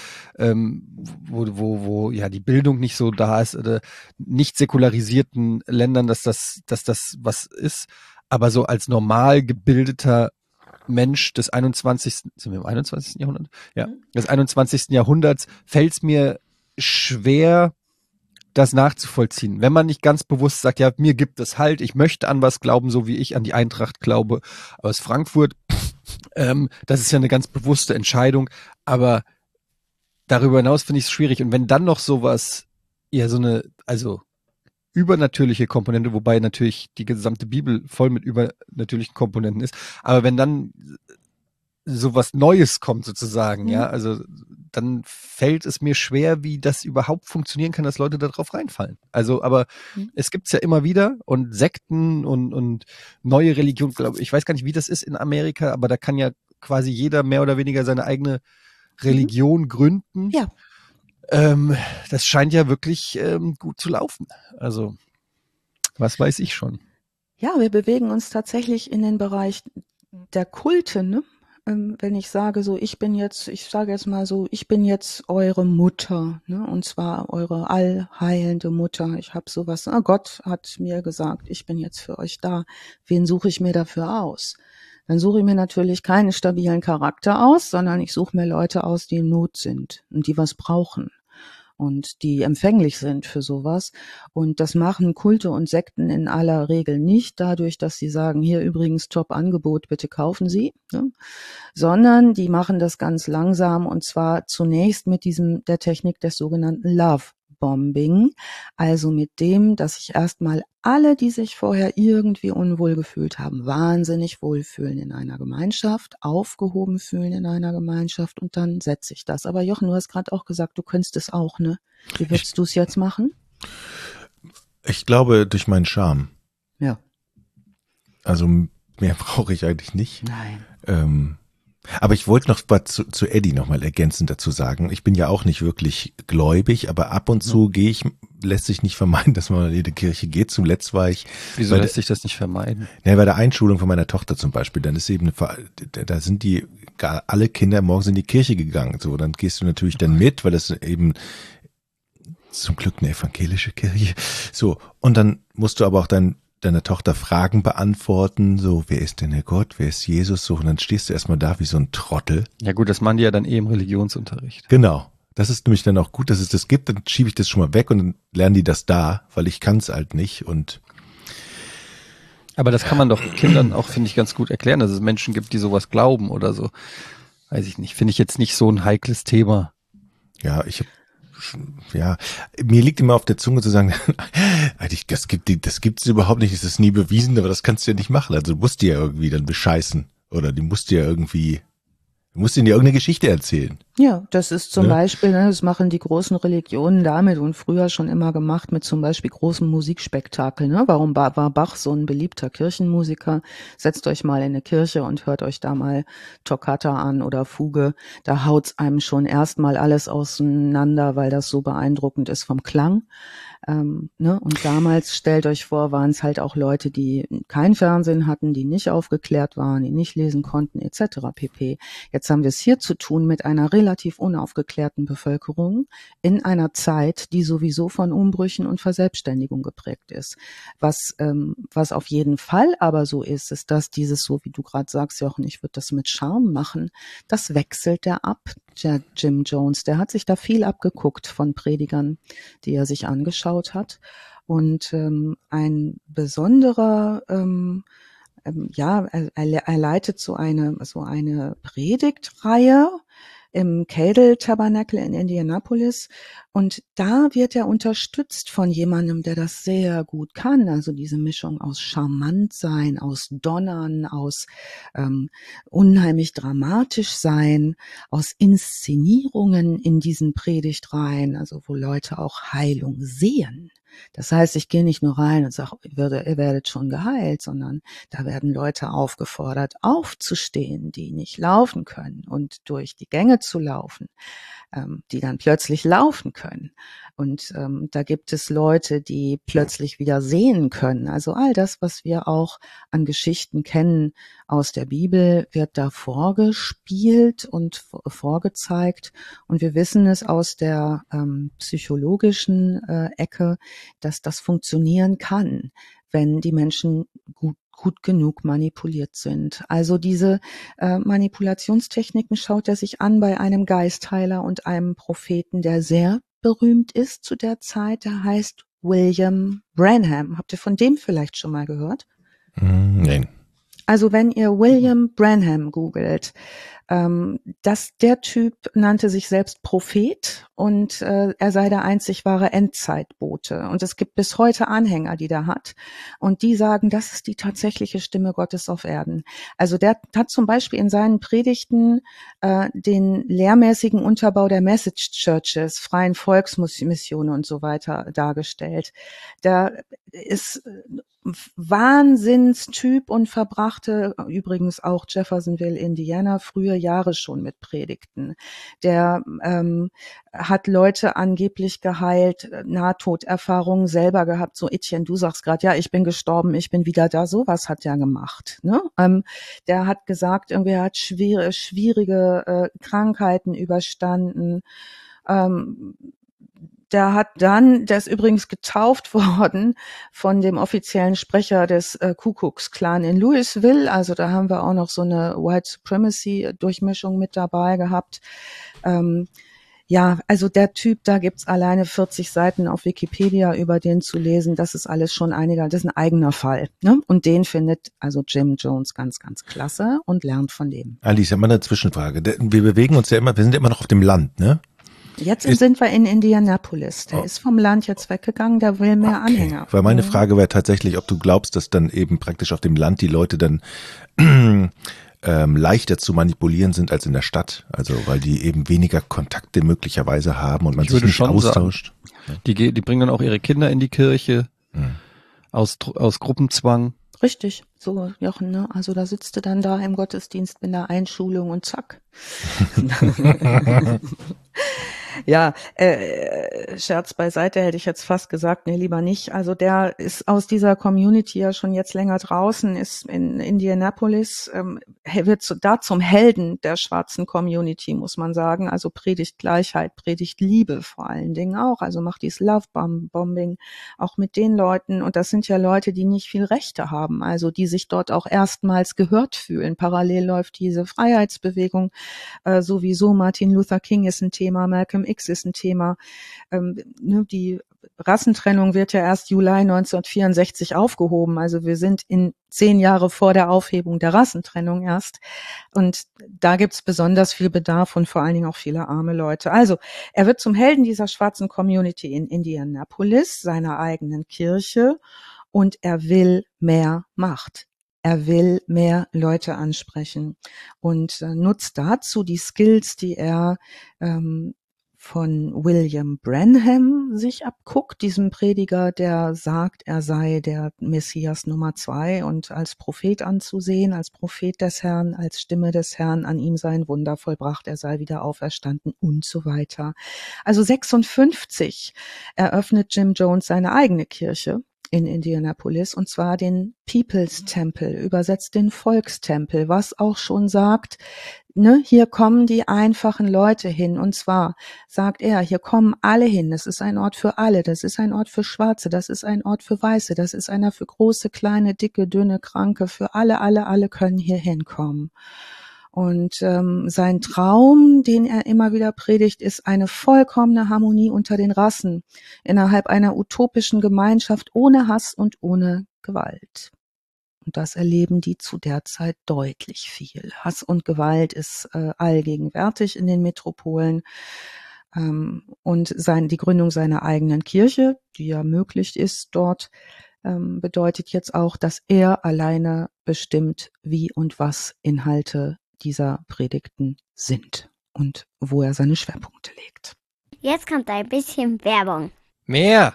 wo ja die Bildung nicht so da ist oder nicht säkularisierten Ländern, dass das was ist. Aber so als normal gebildeter Mensch des 21. Sind wir im 21. Jahrhundert? Ja, des 21. Jahrhunderts fällt es mir schwer, das nachzuvollziehen. Wenn man nicht ganz bewusst sagt, ja, mir gibt es Halt, ich möchte an was glauben, so wie ich an die Eintracht glaube aus Frankfurt, das ist ja eine ganz bewusste Entscheidung, aber darüber hinaus finde ich es schwierig. Und wenn dann noch sowas, ja, so eine, also übernatürliche Komponente, wobei natürlich die gesamte Bibel voll mit übernatürlichen Komponenten ist, aber wenn dann sowas Neues kommt sozusagen, ja, also dann fällt es mir schwer, wie das überhaupt funktionieren kann, dass Leute da drauf reinfallen. Also, aber es gibt's ja immer wieder und Sekten und neue Religion, glaube ich weiß gar nicht, wie das ist in Amerika, aber da kann ja quasi jeder mehr oder weniger seine eigene Religion gründen. Ja. Das scheint ja wirklich gut zu laufen. Also, was weiß ich schon. Ja, wir bewegen uns tatsächlich in den Bereich der Kulte, ne? Wenn ich sage so, ich bin jetzt eure Mutter, ne? Und zwar eure allheilende Mutter. Ich habe sowas, Gott hat mir gesagt, ich bin jetzt für euch da. Wen suche ich mir dafür aus? Dann suche ich mir natürlich keinen stabilen Charakter aus, sondern ich suche mir Leute aus, die in Not sind und die was brauchen und die empfänglich sind für sowas. Und das machen Kulte und Sekten in aller Regel nicht dadurch, dass sie sagen, hier übrigens Top-Angebot, bitte kaufen Sie, ne? Sondern die machen das ganz langsam und zwar zunächst mit der Technik des sogenannten Love-Bombing, also mit dem, dass sich erstmal alle, die sich vorher irgendwie unwohl gefühlt haben, wahnsinnig wohlfühlen in einer Gemeinschaft, aufgehoben fühlen in einer Gemeinschaft und dann setze ich das. Aber Jochen, du hast gerade auch gesagt, du könntest es auch, ne? Wie würdest du es jetzt machen? Ich glaube, durch meinen Charme. Ja. Also mehr brauche ich eigentlich nicht. Nein. Aber ich wollte noch was zu Eddie nochmal ergänzend dazu sagen. Ich bin ja auch nicht wirklich gläubig, aber ab und zu lässt sich nicht vermeiden, dass man in die Kirche geht. Zuletzt war ich. Wieso lässt sich das nicht vermeiden? Ja, bei der Einschulung von meiner Tochter zum Beispiel, dann ist eben, da sind alle Kinder morgens in die Kirche gegangen. So, dann gehst du natürlich dann mit, weil das eben zum Glück eine evangelische Kirche. So, und dann musst du aber auch deiner Tochter Fragen beantworten, so, wer ist denn der Gott, wer ist Jesus, so, und dann stehst du erstmal da wie so ein Trottel. Ja gut, das machen die ja dann im Religionsunterricht. Genau. Das ist nämlich dann auch gut, dass es das gibt, dann schiebe ich das schon mal weg und dann lernen die das da, weil ich kann es halt nicht und Aber das kann man doch Kindern auch, finde ich, ganz gut erklären, dass es Menschen gibt, die sowas glauben oder so. Weiß ich nicht. Finde ich jetzt nicht so ein heikles Thema. ja, mir liegt immer auf der Zunge zu sagen, eigentlich, das gibt's überhaupt nicht, es ist nie bewiesen, aber das kannst du ja nicht machen. Also du musst die ja irgendwie dann bescheißen oder du musst ihnen ja irgendeine Geschichte erzählen. Ja, das ist zum Ne? Beispiel, das machen die großen Religionen damit und früher schon immer gemacht mit zum Beispiel großen Musikspektakeln. Ne? Warum war Bach so ein beliebter Kirchenmusiker? Setzt euch mal in eine Kirche und hört euch da mal Toccata an oder Fuge. Da haut's einem schon erstmal alles auseinander, weil das so beeindruckend ist vom Klang. Ne? Und damals, stellt euch vor, waren es halt auch Leute, die kein Fernsehen hatten, die nicht aufgeklärt waren, die nicht lesen konnten, etc. pp. Jetzt haben wir es hier zu tun mit einer relativ unaufgeklärten Bevölkerung in einer Zeit, die sowieso von Umbrüchen und Verselbstständigung geprägt ist. Was auf jeden Fall aber so ist, dass dieses, so wie du gerade sagst, Jochen, ich würde das mit Charme machen, das wechselt der ab. Der Jim Jones, der hat sich da viel abgeguckt von Predigern, die er sich angeschaut hat. Und ein besonderer, er leitet so eine Predigtreihe im Cadle Tabernacle in Indianapolis. Und da wird er unterstützt von jemandem, der das sehr gut kann. Also diese Mischung aus charmant sein, aus Donnern, aus unheimlich dramatisch sein, aus Inszenierungen in diesen Predigtreihen, also wo Leute auch Heilung sehen. Das heißt, ich gehe nicht nur rein und sage, ihr werdet schon geheilt, sondern da werden Leute aufgefordert, aufzustehen, die nicht laufen können und durch die Gänge zu laufen, die dann plötzlich laufen können. Und da gibt es Leute, die plötzlich wieder sehen können. Also all das, was wir auch an Geschichten kennen aus der Bibel, wird da vorgespielt und vorgezeigt. Und wir wissen es aus der psychologischen Ecke, dass das funktionieren kann, wenn die Menschen gut genug manipuliert sind. Also diese Manipulationstechniken schaut er sich an bei einem Geistheiler und einem Propheten, der sehr berühmt ist zu der Zeit. Der heißt William Branham. Habt ihr von dem vielleicht schon mal gehört? Nein. Also wenn ihr William Branham googelt, der Typ nannte sich selbst Prophet und er sei der einzig wahre Endzeitbote. Und es gibt bis heute Anhänger, die der hat. Und die sagen, das ist die tatsächliche Stimme Gottes auf Erden. Also der hat zum Beispiel in seinen Predigten den lehrmäßigen Unterbau der Message Churches, freien Volksmissionen und so weiter dargestellt. Der ist Wahnsinnstyp und verbrachte übrigens auch Jeffersonville, Indiana, frühe Jahre schon mit Predigten. Der hat Leute angeblich geheilt, Nahtoderfahrungen selber gehabt. So, Etienne, du sagst gerade, ja, ich bin gestorben, ich bin wieder da. Sowas hat der gemacht. Ne? Der hat gesagt, irgendwie er hat schwierige Krankheiten überstanden. Der ist übrigens getauft worden von dem offiziellen Sprecher des Ku Klux Klan in Louisville. Also da haben wir auch noch so eine White Supremacy Durchmischung mit dabei gehabt. Also der Typ, da gibt's alleine 40 Seiten auf Wikipedia über den zu lesen. Das ist alles schon das ist ein eigener Fall. Ne? Und den findet also Jim Jones ganz, ganz klasse und lernt von dem. Alice, immer eine Zwischenfrage. Wir bewegen uns ja immer, wir sind ja immer noch auf dem Land, ne? Jetzt sind wir in Indianapolis. Der ist vom Land jetzt weggegangen, der will mehr Anhänger. Weil meine Frage wäre tatsächlich, ob du glaubst, dass dann eben praktisch auf dem Land die Leute dann leichter zu manipulieren sind als in der Stadt. Also weil die eben weniger Kontakte möglicherweise haben und man sich nicht austauscht. Die bringen dann auch ihre Kinder in die Kirche aus Gruppenzwang. Richtig, so Jochen, ne? Also da sitzt du dann da im Gottesdienst mit einer Einschulung und zack. Ja, Scherz beiseite hätte ich jetzt fast gesagt, nee, lieber nicht. Also der ist aus dieser Community ja schon jetzt länger draußen, ist in Indianapolis, wird da zum Helden der schwarzen Community, muss man sagen. Also predigt Gleichheit, predigt Liebe vor allen Dingen auch. Also macht dieses Love-Bombing auch mit den Leuten. Und das sind ja Leute, die nicht viel Rechte haben, also die sich dort auch erstmals gehört fühlen. Parallel läuft diese Freiheitsbewegung sowieso. Martin Luther King ist ein Thema, Malcolm X ist ein Thema. Die Rassentrennung wird ja erst Juli 1964 aufgehoben. Also wir sind in 10 Jahre vor der Aufhebung der Rassentrennung erst. Und da gibt's besonders viel Bedarf und vor allen Dingen auch viele arme Leute. Also er wird zum Helden dieser schwarzen Community in Indianapolis, seiner eigenen Kirche, und er will mehr Macht. Er will mehr Leute ansprechen und nutzt dazu die Skills, die er von William Branham sich abguckt, diesem Prediger, der sagt, er sei der Messias Nummer 2 und als Prophet anzusehen, als Prophet des Herrn, als Stimme des Herrn, an ihm seien Wunder vollbracht, er sei wieder auferstanden und so weiter. Also 56 eröffnet Jim Jones seine eigene Kirche in Indianapolis, und zwar den People's Temple, übersetzt den Volkstempel, was auch schon sagt, ne, hier kommen die einfachen Leute hin, und zwar sagt er, hier kommen alle hin, das ist ein Ort für alle, das ist ein Ort für Schwarze, das ist ein Ort für Weiße, das ist einer für große, kleine, dicke, dünne, Kranke, für alle können hier hinkommen. Und sein Traum, den er immer wieder predigt, ist eine vollkommene Harmonie unter den Rassen, innerhalb einer utopischen Gemeinschaft ohne Hass und ohne Gewalt. Und das erleben die zu der Zeit deutlich viel. Hass und Gewalt ist allgegenwärtig in den Metropolen. Und die Gründung seiner eigenen Kirche, die ja möglich ist dort, bedeutet jetzt auch, dass er alleine bestimmt, wie und was Inhalte dieser Predigten sind und wo er seine Schwerpunkte legt. Jetzt kommt ein bisschen Werbung. Mehr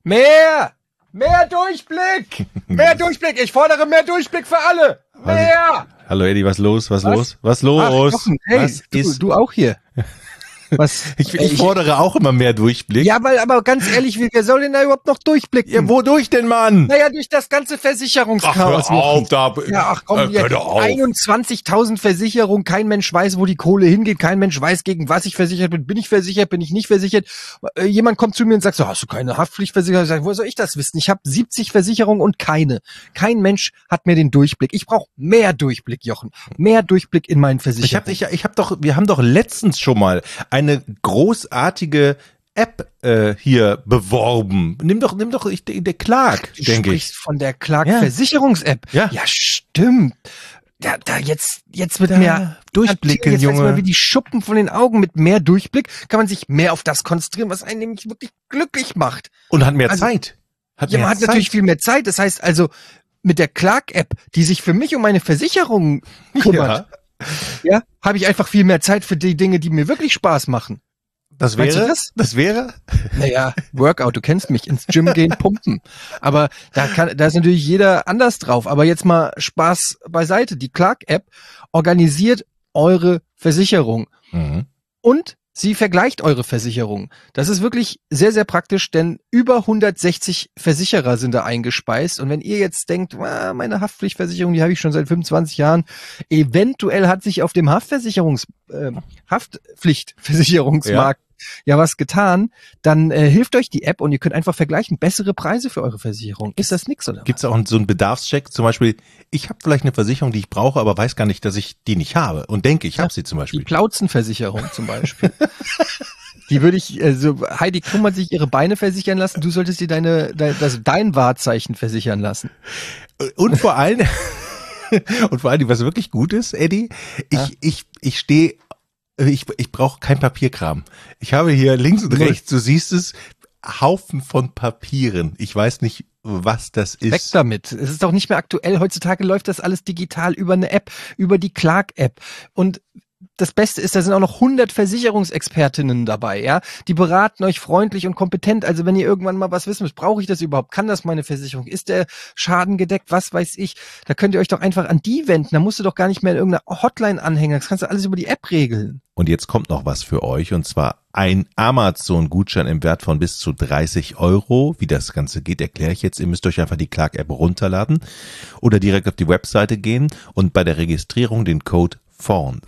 Durchblick! Mehr Durchblick! Ich fordere mehr Durchblick für alle! Mehr! Hallo Eddie, was los? Was los? Ach, Jochen, hey, was ist? du auch hier. Was? Ich fordere auch immer mehr Durchblick. Ja, aber ganz ehrlich, wer soll denn da überhaupt noch durchblicken? Ja, wodurch denn, Mann? Naja, durch das ganze Versicherungschaos. Ach, hör auf, da. Ja, ach komm, hör doch auf. 21.000 Versicherungen, kein Mensch weiß, wo die Kohle hingeht, kein Mensch weiß, gegen was ich versichert bin ich versichert, bin ich nicht versichert. Jemand kommt zu mir und sagt so, hast du keine Haftpflichtversicherung? Ich sage, woher soll ich das wissen? Ich habe 70 Versicherungen und keine. Kein Mensch hat mir den Durchblick. Ich brauche mehr Durchblick, Jochen. Mehr Durchblick in meinen Versicherungen. Wir haben doch letztens schon mal eine großartige App hier beworben. Nimm doch der Clark, Du denke ich. sprichst von der Clark-Versicherungs-App. Ja. Ja, stimmt. Jetzt wird Da mehr durchblicken, jetzt Junge. mal wie die Schuppen von den Augen. Mit mehr Durchblick kann man sich mehr auf das konzentrieren, was einen nämlich wirklich glücklich macht. Und hat mehr Also, Zeit. Man hat natürlich viel mehr Zeit. Das heißt also, mit der Clark-App, die sich für mich um meine Versicherung kümmert, ja, habe ich einfach viel mehr Zeit für die Dinge, die mir wirklich Spaß machen. Das Meinst du wäre? das? Das wäre? Naja, Workout, du kennst mich, ins Gym gehen, pumpen. Aber da ist natürlich jeder anders drauf. Aber jetzt mal Spaß beiseite. Die Clark-App organisiert eure Versicherung. Mhm. Und sie vergleicht eure Versicherung. Das ist wirklich sehr, sehr praktisch, denn über 160 Versicherer sind da eingespeist. Und wenn ihr jetzt denkt, meine Haftpflichtversicherung, die habe ich schon seit 25 Jahren, eventuell hat sich auf dem Haftpflichtversicherungsmarkt ja was getan, dann hilft euch die App und ihr könnt einfach vergleichen, bessere Preise für eure Versicherung. Ist das nix, oder? Gibt es auch so einen Bedarfscheck? Zum Beispiel, ich habe vielleicht eine Versicherung, die ich brauche, aber weiß gar nicht, dass ich die nicht habe und denke, ich habe sie zum Die Beispiel. Plauzenversicherung zum Beispiel. Die würde ich, Heidi Klum hat sich ihre Beine versichern lassen, du solltest dir dein Wahrzeichen versichern lassen. Und vor allem, was wirklich gut ist, Eddie, ich brauche kein Papierkram. Ich habe hier links und rechts, du siehst es, Haufen von Papieren. Ich weiß nicht, was das ist. Weg damit. Es ist doch nicht mehr aktuell. Heutzutage läuft das alles digital über eine App, über die Clark-App. Und das Beste ist, da sind auch noch 100 Versicherungsexpertinnen dabei, ja. Die beraten euch freundlich und kompetent. Also wenn ihr irgendwann mal was wissen müsst, brauche ich das überhaupt? Kann das meine Versicherung? Ist der Schaden gedeckt? Was weiß ich? Da könnt ihr euch doch einfach an die wenden. Da musst du doch gar nicht mehr in irgendeiner Hotline anhängen. Das kannst du alles über die App regeln. Und jetzt kommt noch was für euch, und zwar ein Amazon-Gutschein im Wert von bis zu 30 Euro. Wie das Ganze geht, erkläre ich jetzt. Ihr müsst euch einfach die Clark-App runterladen oder direkt auf die Webseite gehen und bei der Registrierung den Code VORN,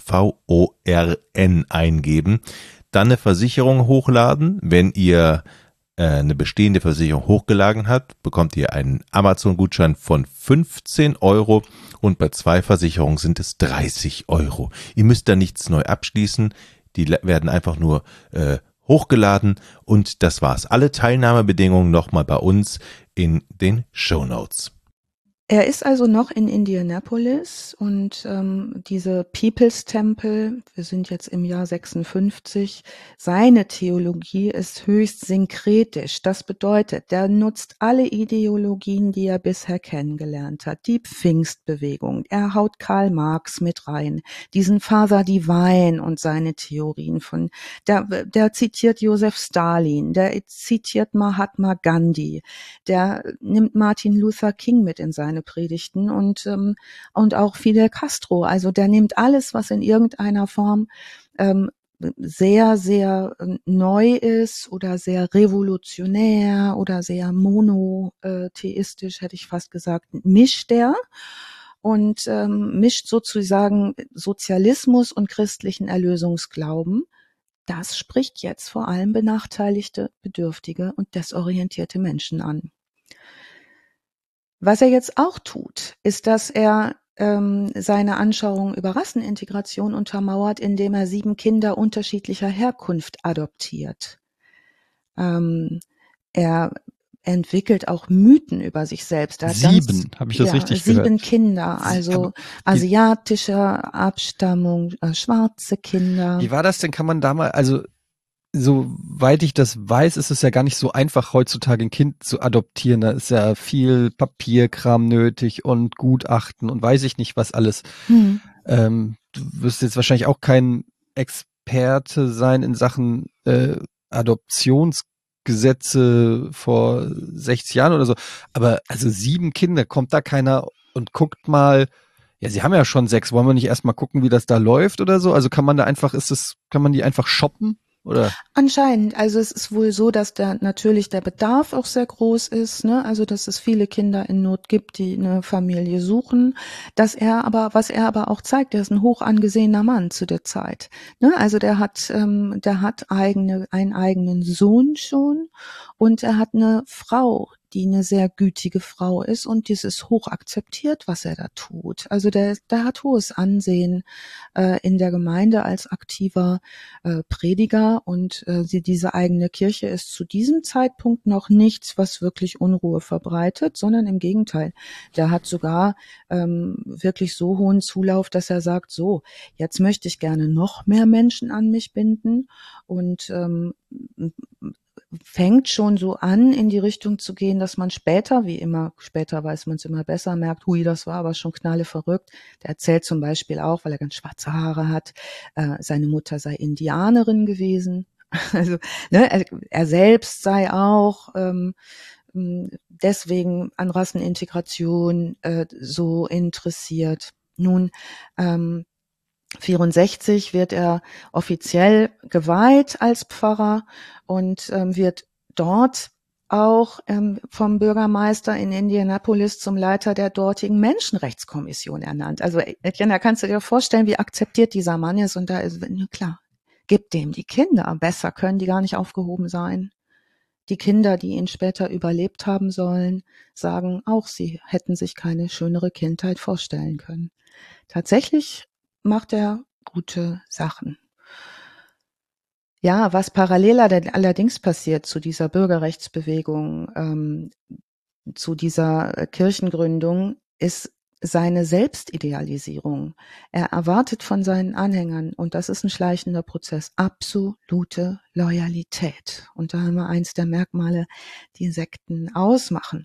VORN eingeben, dann eine Versicherung hochladen. Wenn ihr eine bestehende Versicherung hochgeladen habt, bekommt ihr einen Amazon-Gutschein von 15 Euro und bei 2 Versicherungen sind es 30 Euro. Ihr müsst da nichts neu abschließen, die werden einfach nur hochgeladen und das war's. Alle Teilnahmebedingungen nochmal bei uns in den Shownotes. Er ist also noch in Indianapolis und diese People's Temple, wir sind jetzt im Jahr 56, seine Theologie ist höchst synkretisch. Das bedeutet, der nutzt alle Ideologien, die er bisher kennengelernt hat. Die Pfingstbewegung, er haut Karl Marx mit rein, diesen Father Divine und seine Theorien von, der zitiert Josef Stalin, der zitiert Mahatma Gandhi, der nimmt Martin Luther King mit in seine Predigten und auch Fidel Castro. Also der nimmt alles, was in irgendeiner Form sehr, sehr neu ist oder sehr revolutionär oder sehr monotheistisch, hätte ich fast gesagt, mischt er und mischt sozusagen Sozialismus und christlichen Erlösungsglauben. Das spricht jetzt vor allem benachteiligte, bedürftige und desorientierte Menschen an. Was er jetzt auch tut, ist, dass er seine Anschauung über Rassenintegration untermauert, indem er 7 Kinder unterschiedlicher Herkunft adoptiert. Er entwickelt auch Mythen über sich selbst. 7, habe ich das richtig 7 gehört? Kinder, also asiatischer Abstammung, schwarze Kinder. Wie war das denn? Kann man da mal, also soweit ich das weiß, ist es ja gar nicht so einfach, heutzutage ein Kind zu adoptieren. Da ist ja viel Papierkram nötig und Gutachten und weiß ich nicht, was alles. Du wirst jetzt wahrscheinlich auch kein Experte sein in Sachen Adoptionsgesetze vor 60 Jahren oder so. Aber also 7 Kinder, kommt da keiner und guckt mal, ja, sie haben ja schon 6, wollen wir nicht erst mal gucken, wie das da läuft oder so? Also kann man da einfach, kann man die einfach shoppen? Oder? Anscheinend. Also es ist wohl so, dass natürlich der Bedarf auch sehr groß ist, ne? Also dass es viele Kinder in Not gibt, die eine Familie suchen. Was er aber auch zeigt, der ist ein hoch angesehener Mann zu der Zeit. Ne? Also der hat einen eigenen Sohn schon und er hat eine Frau, die eine sehr gütige Frau ist und dieses hoch akzeptiert, was er da tut. Also der hat hohes Ansehen in der Gemeinde als aktiver Prediger und diese eigene Kirche ist zu diesem Zeitpunkt noch nichts, was wirklich Unruhe verbreitet, sondern im Gegenteil. Der hat sogar wirklich so hohen Zulauf, dass er sagt, so, jetzt möchte ich gerne noch mehr Menschen an mich binden und fängt schon so an, in die Richtung zu gehen, dass man später, wie immer, später weiß man es immer besser, merkt, hui, das war aber schon knalleverrückt. Der erzählt zum Beispiel auch, weil er ganz schwarze Haare hat, seine Mutter sei Indianerin gewesen. Also ne, er selbst sei auch deswegen an Rassenintegration so interessiert. Nun, 64 wird er offiziell geweiht als Pfarrer und wird dort auch vom Bürgermeister in Indianapolis zum Leiter der dortigen Menschenrechtskommission ernannt. Also Etienne, da kannst du dir vorstellen, wie akzeptiert dieser Mann ist. Und da ist, klar, gib dem die Kinder. Besser können die gar nicht aufgehoben sein. Die Kinder, die ihn später überlebt haben sollen, sagen auch, sie hätten sich keine schönere Kindheit vorstellen können. Tatsächlich macht er gute Sachen. Ja, was parallel allerdings passiert zu dieser Bürgerrechtsbewegung, zu dieser Kirchengründung, ist seine Selbstidealisierung. Er erwartet von seinen Anhängern, und das ist ein schleichender Prozess, absolute Loyalität. Und da haben wir eins der Merkmale, die Sekten ausmachen.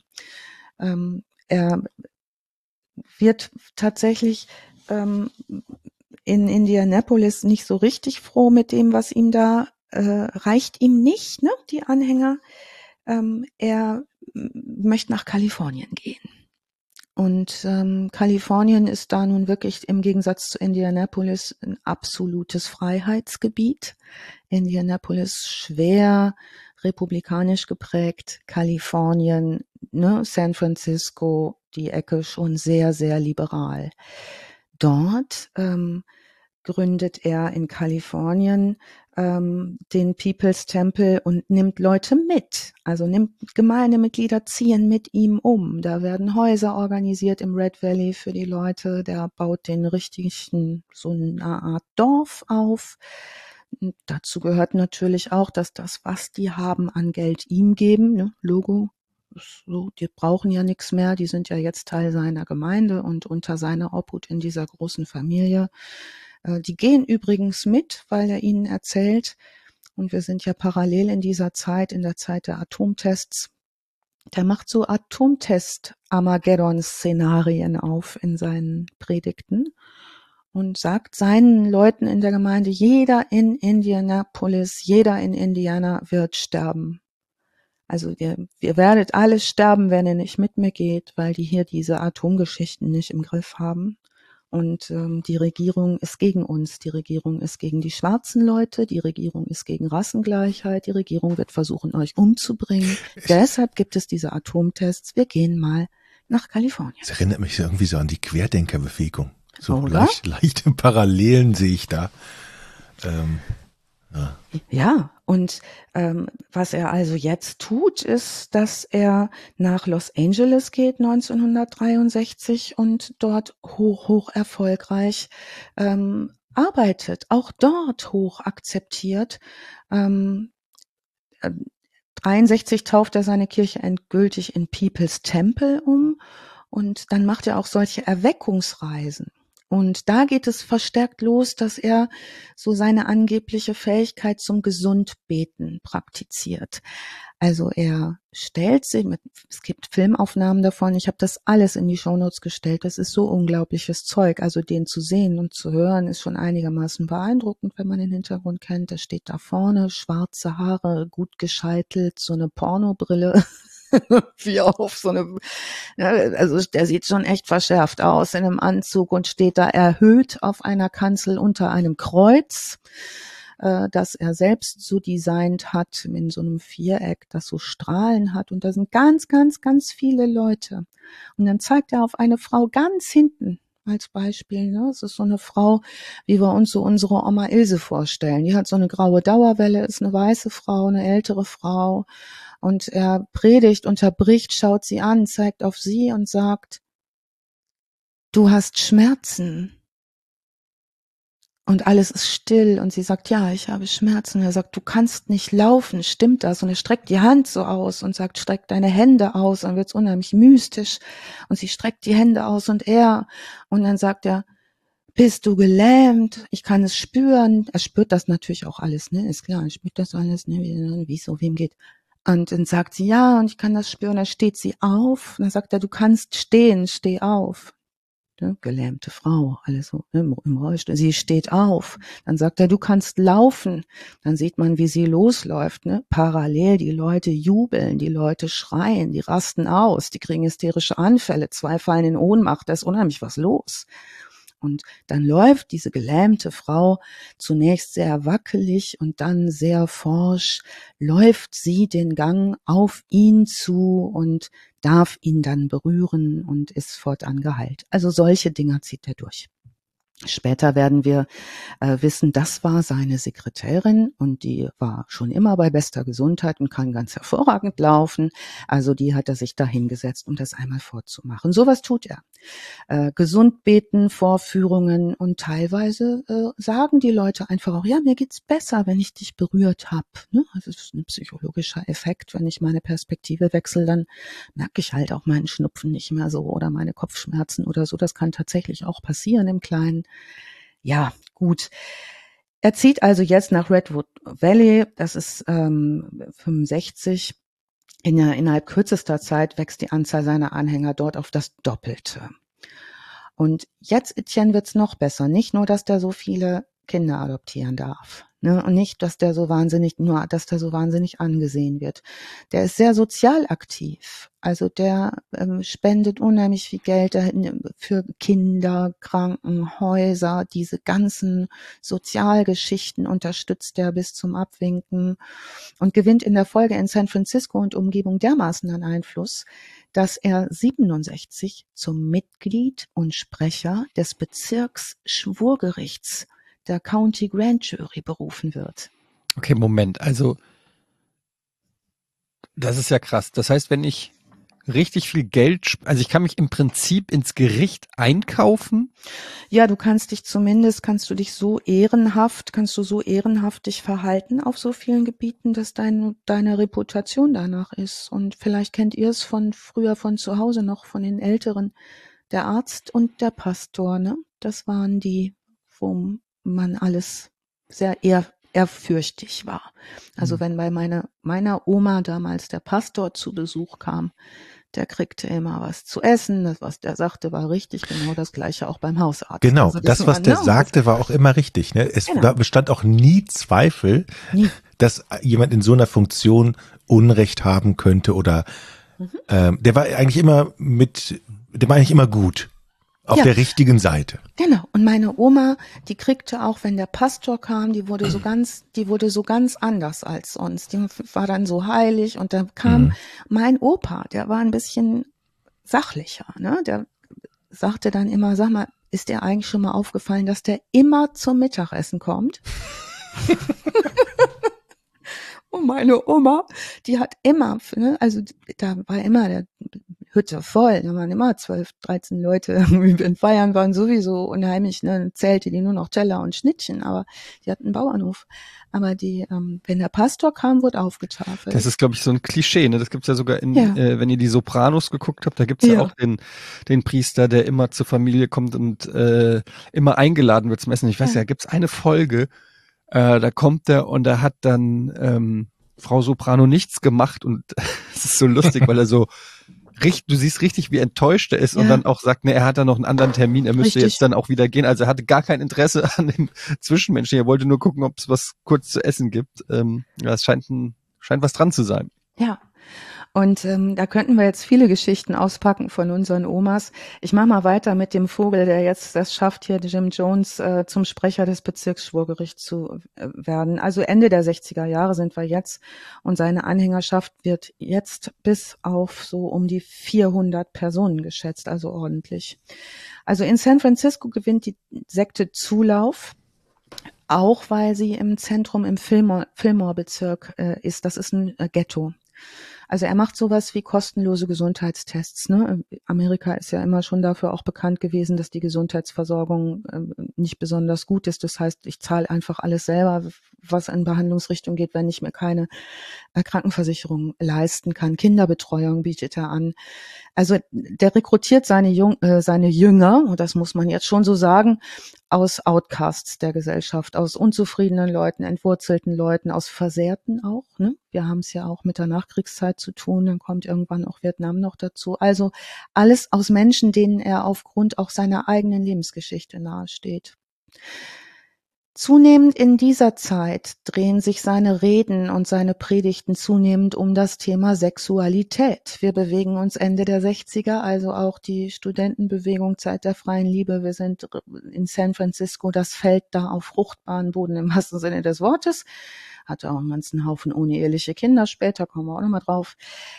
Er wird tatsächlich in Indianapolis nicht so richtig froh mit dem, was ihm da reicht ihm nicht, ne, die Anhänger. Er möchte nach Kalifornien gehen. Und Kalifornien ist da nun wirklich im Gegensatz zu Indianapolis ein absolutes Freiheitsgebiet. Indianapolis schwer republikanisch geprägt, Kalifornien, ne, San Francisco, die Ecke schon sehr, sehr liberal. Dort gründet er in Kalifornien den People's Temple und nimmt Leute mit. Also nimmt Gemeindemitglieder, ziehen mit ihm um. Da werden Häuser organisiert im Red Valley für die Leute. Der baut den richtigen, so eine Art Dorf auf. Und dazu gehört natürlich auch, dass das, was die haben, an Geld ihm geben. Ne? Logo. So, die brauchen ja nichts mehr. Die sind ja jetzt Teil seiner Gemeinde und unter seiner Obhut in dieser großen Familie. Die gehen übrigens mit, weil er ihnen erzählt, und wir sind ja parallel in dieser Zeit, in der Zeit der Atomtests, der macht so Atomtest-Armageddon-Szenarien auf in seinen Predigten und sagt seinen Leuten in der Gemeinde, jeder in Indianapolis, jeder in Indiana wird sterben. Also ihr werdet alle sterben, wenn ihr nicht mit mir geht, weil die hier diese Atomgeschichten nicht im Griff haben. Und die Regierung ist gegen uns, die Regierung ist gegen die schwarzen Leute, die Regierung ist gegen Rassengleichheit, die Regierung wird versuchen, euch umzubringen. Deshalb gibt es diese Atomtests. Wir gehen mal nach Kalifornien. Das erinnert mich irgendwie so an die Querdenkerbewegung. So Oder? leichte Parallelen sehe ich da. Ja, und was er also jetzt tut, ist, dass er nach Los Angeles geht 1963 und dort hoch erfolgreich arbeitet, auch dort hoch akzeptiert. 63 tauft er seine Kirche endgültig in People's Temple um und dann macht er auch solche Erweckungsreisen. Und da geht es verstärkt los, dass er so seine angebliche Fähigkeit zum Gesundbeten praktiziert. Also er stellt sich, es gibt Filmaufnahmen davon, ich habe das alles in die Shownotes gestellt, das ist so unglaubliches Zeug. Also den zu sehen und zu hören ist schon einigermaßen beeindruckend, wenn man den Hintergrund kennt. Der steht da vorne, schwarze Haare, gut gescheitelt, so eine Pornobrille. Wie auf so eine, also der sieht schon echt verschärft aus in einem Anzug und steht da erhöht auf einer Kanzel unter einem Kreuz, das er selbst so designt hat in so einem Viereck, das so Strahlen hat und da sind ganz viele Leute. Und dann zeigt er auf eine Frau ganz hinten als Beispiel, ne? Es ist so eine Frau, wie wir uns so unsere Oma Ilse vorstellen. Die hat so eine graue Dauerwelle, ist eine weiße Frau, eine ältere Frau. Und er predigt, unterbricht, schaut sie an, zeigt auf sie und sagt, du hast Schmerzen. Und alles ist still und sie sagt, ja, ich habe Schmerzen. Er sagt, du kannst nicht laufen, stimmt das? Und er streckt die Hand so aus und sagt, streck deine Hände aus. Und dann wird's unheimlich mystisch. Und sie streckt die Hände aus und dann sagt er, bist du gelähmt? Ich kann es spüren. Er spürt das natürlich auch alles, ne? Ist klar, er spürt das alles, ne? Wie es so wem geht. Und dann sagt sie, ja, und ich kann das spüren. Dann steht sie auf. Und dann sagt er, du kannst stehen, steh auf. Ne? Gelähmte Frau, alles so im Rollstuhl. Sie steht auf. Dann sagt er, du kannst laufen. Dann sieht man, wie sie losläuft. Ne? Parallel, die Leute jubeln, die Leute schreien, die rasten aus, die kriegen hysterische Anfälle, 2 fallen in Ohnmacht, da ist unheimlich was los. Und dann läuft diese gelähmte Frau zunächst sehr wackelig und dann sehr forsch, läuft sie den Gang auf ihn zu und darf ihn dann berühren und ist fortan geheilt. Also solche Dinger zieht er durch. Später werden wir wissen, das war seine Sekretärin und die war schon immer bei bester Gesundheit und kann ganz hervorragend laufen. Also die hat er sich da hingesetzt, um das einmal vorzumachen. Sowas tut er. Gesund beten, Vorführungen und teilweise sagen die Leute einfach auch, ja, mir geht's besser, wenn ich dich berührt habe. Ne? Das ist ein psychologischer Effekt. Wenn ich meine Perspektive wechsle, dann merke ich halt auch meinen Schnupfen nicht mehr so oder meine Kopfschmerzen oder so. Das kann tatsächlich auch passieren im Kleinen. Ja, gut. Er zieht also jetzt nach Redwood Valley. Das ist 65. Innerhalb kürzester Zeit wächst die Anzahl seiner Anhänger dort auf das Doppelte. Und jetzt, Etienne, wird's noch besser. Nicht nur, dass der so viele Kinder adoptieren darf. Ne? Und nicht, dass der so wahnsinnig angesehen wird. Der ist sehr sozial aktiv. Also der spendet unheimlich viel Geld für Kinder, Krankenhäuser, diese ganzen Sozialgeschichten unterstützt er bis zum Abwinken und gewinnt in der Folge in San Francisco und Umgebung dermaßen an Einfluss, dass er 67 zum Mitglied und Sprecher des Bezirksschwurgerichts der County Grand Jury berufen wird. Okay, Moment. Also, das ist ja krass. Das heißt, wenn ich richtig viel Geld, also ich kann mich im Prinzip ins Gericht einkaufen. Ja, kannst du dich so ehrenhaft dich verhalten auf so vielen Gebieten, dass deine Reputation danach ist. Und vielleicht kennt ihr es von früher von zu Hause noch, von den Älteren. Der Arzt und der Pastor, ne? Das waren die, wo man alles sehr ehrfürchtig war. Also wenn bei meiner Oma damals der Pastor zu Besuch kam, der kriegte immer was zu essen. Das, was der sagte, war richtig. Genau das Gleiche auch beim Hausarzt. Genau, also das, was der sagte, war auch immer richtig. Ne? Es bestand auch nie Zweifel, dass jemand in so einer Funktion Unrecht haben könnte oder der war eigentlich immer gut. Auf der richtigen Seite. Genau. Und meine Oma, die kriegte auch, wenn der Pastor kam, die wurde so ganz anders als sonst. Die war dann so heilig und dann kam mein Opa, der war ein bisschen sachlicher, ne? Der sagte dann immer, sag mal, ist dir eigentlich schon mal aufgefallen, dass der immer zum Mittagessen kommt? Und meine Oma, die hat immer, ne, also da war immer der Hütte voll, da waren immer 12, 13 Leute, irgendwie in Feiern waren sowieso unheimlich, ne, Zelte, die nur noch Teller und Schnittchen, aber die hatten einen Bauernhof. Aber wenn der Pastor kam, wurde aufgetafelt. Das ist, glaube ich, so ein Klischee, ne? Das gibt's ja sogar wenn ihr die Sopranos geguckt habt, da gibt's ja auch den Priester, der immer zur Familie kommt und immer eingeladen wird zum Essen. Ich weiß ja, gibt's eine Folge, da kommt der und da hat dann Frau Soprano nichts gemacht und es ist so lustig, weil er so du siehst richtig, wie enttäuscht er ist und dann auch sagt, ne, er hat da noch einen anderen Termin, er müsste jetzt dann auch wieder gehen. Also er hatte gar kein Interesse an dem Zwischenmenschen. Er wollte nur gucken, ob es was kurz zu essen gibt. Es scheint was dran zu sein. Ja. Und da könnten wir jetzt viele Geschichten auspacken von unseren Omas. Ich mache mal weiter mit dem Vogel, der jetzt das schafft, hier Jim Jones zum Sprecher des Bezirksschwurgerichts zu werden. Also Ende der 60er Jahre sind wir jetzt und seine Anhängerschaft wird jetzt bis auf so um die 400 Personen geschätzt, also ordentlich. Also in San Francisco gewinnt die Sekte Zulauf, auch weil sie im Zentrum im Fillmore-Bezirk ist. Das ist ein Ghetto. Also er macht sowas wie kostenlose Gesundheitstests. Ne? Amerika ist ja immer schon dafür auch bekannt gewesen, dass die Gesundheitsversorgung nicht besonders gut ist. Das heißt, ich zahle einfach alles selber, was in Behandlungsrichtung geht, wenn ich mir keine Krankenversicherung leisten kann. Kinderbetreuung bietet er an. Also der rekrutiert seine Jünger, und das muss man jetzt schon so sagen, aus Outcasts der Gesellschaft, aus unzufriedenen Leuten, entwurzelten Leuten, aus Versehrten auch. Ne? Wir haben es ja auch mit der Nachkriegszeit zu tun, dann kommt irgendwann auch Vietnam noch dazu. Also alles aus Menschen, denen er aufgrund auch seiner eigenen Lebensgeschichte nahesteht. Zunehmend in dieser Zeit drehen sich seine Reden und seine Predigten zunehmend um das Thema Sexualität. Wir bewegen uns Ende der 60er, also auch die Studentenbewegung, Zeit der freien Liebe. Wir sind in San Francisco, das fällt da auf fruchtbaren Boden im wahrsten Sinne des Wortes. Hatte auch einen ganzen Haufen uneheliche Kinder, später kommen wir auch nochmal drauf.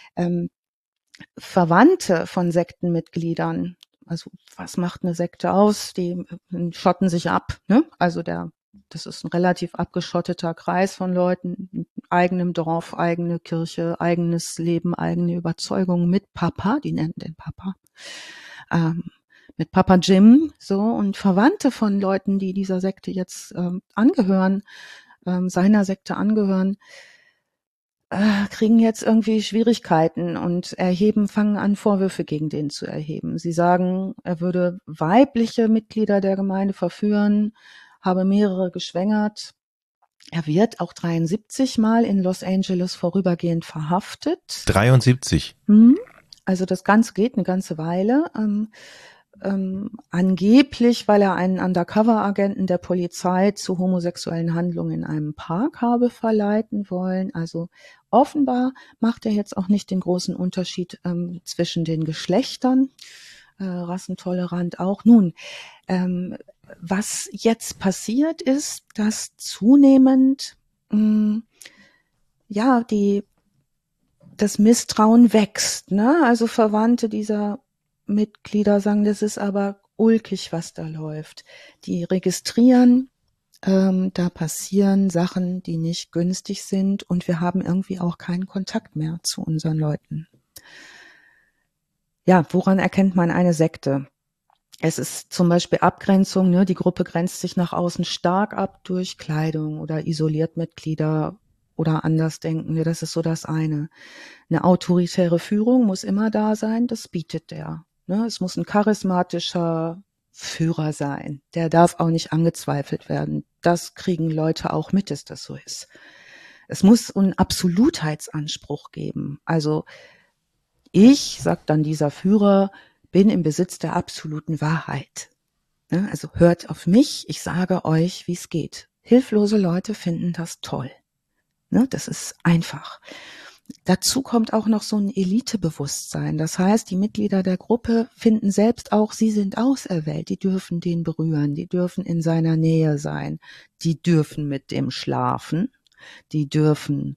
Verwandte von Sektenmitgliedern, also was macht eine Sekte aus? Die schotten sich ab, ne? Also das ist ein relativ abgeschotteter Kreis von Leuten, eigenem Dorf, eigene Kirche, eigenes Leben, eigene Überzeugungen mit Papa, die nennen den Papa, mit Papa Jim, so, und Verwandte von Leuten, die dieser Sekte jetzt angehören, seiner Sekte angehören, kriegen jetzt irgendwie Schwierigkeiten und fangen an, Vorwürfe gegen den zu erheben. Sie sagen, er würde weibliche Mitglieder der Gemeinde verführen, habe mehrere geschwängert. Er wird auch 73 Mal in Los Angeles vorübergehend verhaftet. 73? Also das Ganze geht eine ganze Weile. angeblich, weil er einen Undercover-Agenten der Polizei zu homosexuellen Handlungen in einem Park habe verleiten wollen. Also offenbar macht er jetzt auch nicht den großen Unterschied zwischen den Geschlechtern, rassentolerant auch. Nun, was jetzt passiert ist, dass zunehmend das Misstrauen wächst, ne? Also Verwandte dieser Mitglieder sagen, das ist aber ulkig, was da läuft. Die registrieren, da passieren Sachen, die nicht günstig sind und wir haben irgendwie auch keinen Kontakt mehr zu unseren Leuten. Ja, woran erkennt man eine Sekte? Es ist zum Beispiel Abgrenzung, ne? Die Gruppe grenzt sich nach außen stark ab durch Kleidung oder isoliert Mitglieder oder Andersdenkende, das ist so das eine. Eine autoritäre Führung muss immer da sein, das bietet der. Ne? Es muss ein charismatischer Führer sein, der darf auch nicht angezweifelt werden. Das kriegen Leute auch mit, dass das so ist. Es muss einen Absolutheitsanspruch geben. Also ich, sagt dann dieser Führer, bin im Besitz der absoluten Wahrheit. Ne? Also hört auf mich, ich sage euch, wie es geht. Hilflose Leute finden das toll. Ne? Das ist einfach. Dazu kommt auch noch so ein Elitebewusstsein. Das heißt, die Mitglieder der Gruppe finden selbst auch, sie sind auserwählt. Die dürfen den berühren, die dürfen in seiner Nähe sein, die dürfen mit dem schlafen, die dürfen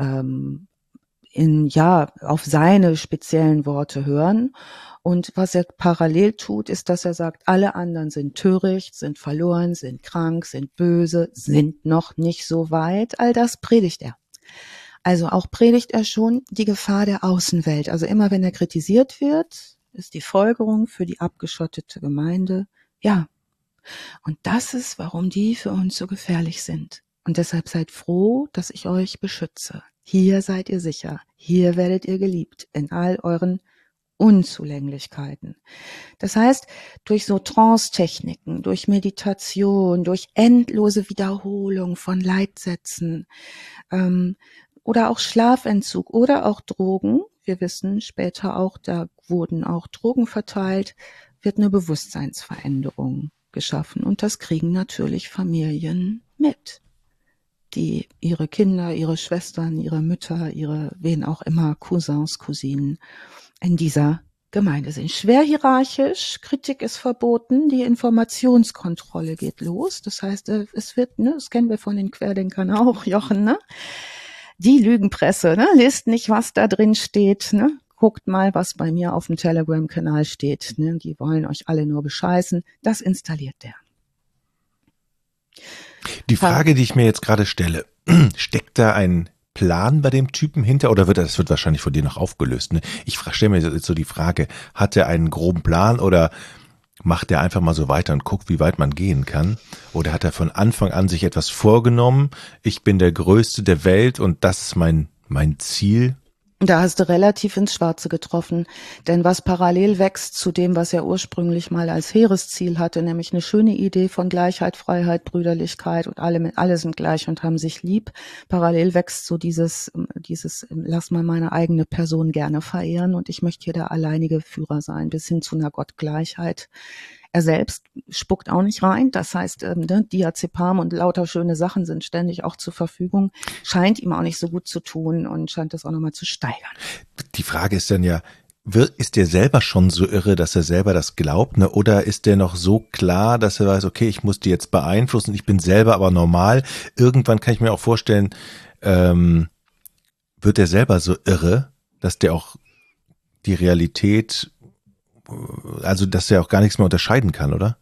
auf seine speziellen Worte hören. Und was er parallel tut, ist, dass er sagt, alle anderen sind töricht, sind verloren, sind krank, sind böse, sind noch nicht so weit. All das predigt er. Also auch predigt er schon die Gefahr der Außenwelt. Also immer wenn er kritisiert wird, ist die Folgerung für die abgeschottete Gemeinde, ja. Und das ist, warum die für uns so gefährlich sind. Und deshalb seid froh, dass ich euch beschütze. Hier seid ihr sicher. Hier werdet ihr geliebt in all euren Unzulänglichkeiten. Das heißt, durch so Trance-Techniken, durch Meditation, durch endlose Wiederholung von Leitsätzen, oder auch Schlafentzug oder auch Drogen. Wir wissen später auch, da wurden auch Drogen verteilt, wird eine Bewusstseinsveränderung geschaffen. Und das kriegen natürlich Familien mit, die ihre Kinder, ihre Schwestern, ihre Mütter, ihre wen auch immer, Cousins, Cousinen in dieser Gemeinde sind. Schwer hierarchisch, Kritik ist verboten, die Informationskontrolle geht los. Das heißt, es wird, ne, das kennen wir von den Querdenkern auch, Jochen, ne? Die Lügenpresse, ne, liest nicht, was da drin steht, ne? Guckt mal, was bei mir auf dem Telegram-Kanal steht, ne? Die wollen euch alle nur bescheißen. Das installiert der. Die Frage, die ich mir jetzt gerade stelle, steckt da ein Plan bei dem Typen hinter oder das wird wahrscheinlich von dir noch aufgelöst, ne? Ich stelle mir jetzt so die Frage, hat er einen groben Plan oder macht er einfach mal so weiter und guckt, wie weit man gehen kann? Oder hat er von Anfang an sich etwas vorgenommen? Ich bin der Größte der Welt und das ist mein Ziel. Da hast du relativ ins Schwarze getroffen, denn was parallel wächst zu dem, was er ursprünglich mal als Heeresziel hatte, nämlich eine schöne Idee von Gleichheit, Freiheit, Brüderlichkeit und alle sind gleich und haben sich lieb. Parallel wächst so dieses lass mal meine eigene Person gerne verehren und ich möchte hier der alleinige Führer sein, bis hin zu einer Gottgleichheit. Er selbst spuckt auch nicht rein, das heißt, Diazepam und lauter schöne Sachen sind ständig auch zur Verfügung, scheint ihm auch nicht so gut zu tun und scheint das auch nochmal zu steigern. Die Frage ist dann ja, ist der selber schon so irre, dass er selber das glaubt, ne? Oder ist der noch so klar, dass er weiß, okay, ich muss die jetzt beeinflussen, ich bin selber aber normal. Irgendwann kann ich mir auch vorstellen, wird er selber so irre, dass der auch die Realität, also dass er auch gar nichts mehr unterscheiden kann, oder?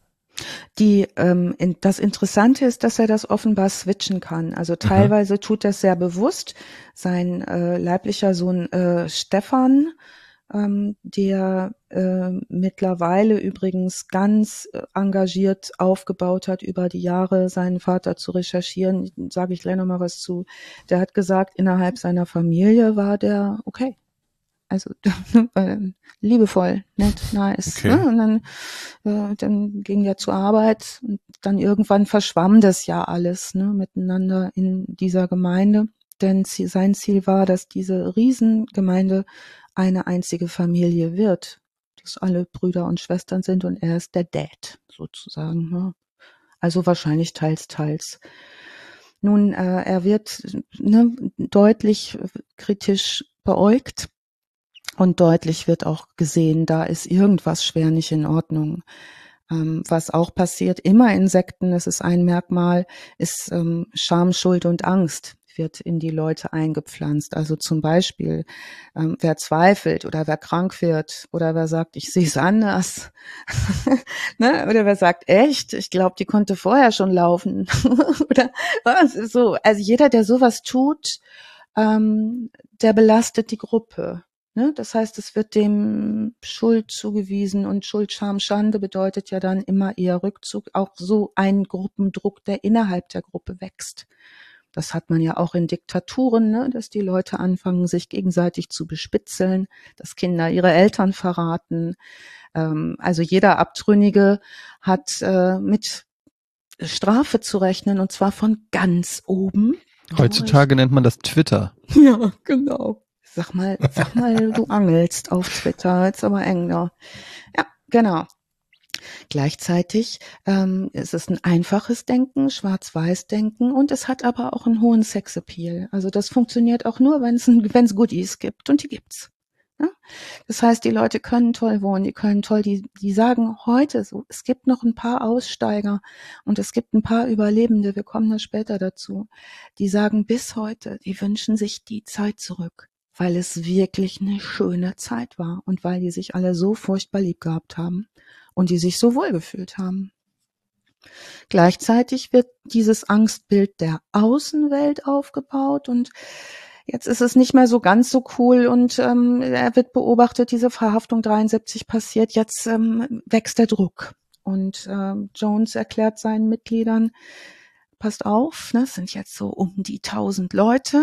Das Interessante ist, dass er das offenbar switchen kann. Also teilweise tut er es sehr bewusst. Sein leiblicher Sohn Stefan, der mittlerweile übrigens ganz engagiert aufgebaut hat, über die Jahre seinen Vater zu recherchieren, sage ich gleich noch mal was zu. Der hat gesagt, innerhalb seiner Familie war der okay. Also liebevoll, nett, nice. Okay. Ne? Und dann ging er zur Arbeit und dann irgendwann verschwamm das ja alles, ne, miteinander in dieser Gemeinde. Denn sein Ziel war, dass diese Riesengemeinde eine einzige Familie wird. dass alle Brüder und Schwestern sind und er ist der Dad sozusagen. Ne? Also wahrscheinlich teils. Nun, er wird deutlich kritisch beäugt und deutlich wird auch gesehen, da ist irgendwas schwer nicht in Ordnung. Was auch passiert, immer in Sekten, das ist ein Merkmal, ist Scham, Schuld und Angst wird in die Leute eingepflanzt. Also zum Beispiel, wer zweifelt oder wer krank wird oder wer sagt, ich sehe es anders, ne? Oder wer sagt, echt, ich glaube, die konnte vorher schon laufen oder was so. Also jeder, der sowas tut, der belastet die Gruppe. Ne? Das heißt, es wird dem Schuld zugewiesen und Schuld, Scham, Schande bedeutet ja dann immer eher Rückzug, auch so ein Gruppendruck, der innerhalb der Gruppe wächst. Das hat man ja auch in Diktaturen, ne? Dass die Leute anfangen, sich gegenseitig zu bespitzeln, dass Kinder ihre Eltern verraten. Also jeder Abtrünnige hat mit Strafe zu rechnen und zwar von ganz oben. Heutzutage nennt man das Twitter. Ja, genau. Sag mal, du angelst auf Twitter, jetzt aber eng da. Ja, genau. Gleichzeitig ist es ein einfaches Denken, Schwarz-Weiß-Denken und es hat aber auch einen hohen Sexappeal. Also das funktioniert auch nur, wenn es Goodies gibt und die gibt's. Ja? Das heißt, die Leute können toll wohnen, die können toll, die sagen heute so, es gibt noch ein paar Aussteiger und es gibt ein paar Überlebende, wir kommen da später dazu, die sagen bis heute, die wünschen sich die Zeit zurück, weil es wirklich eine schöne Zeit war und weil die sich alle so furchtbar lieb gehabt haben und die sich so wohl gefühlt haben. Gleichzeitig wird dieses Angstbild der Außenwelt aufgebaut und jetzt ist es nicht mehr so ganz so cool und er wird beobachtet, diese Verhaftung 73 passiert, jetzt wächst der Druck. Und Jones erklärt seinen Mitgliedern, passt auf, ne, es sind jetzt so um die 1000 Leute.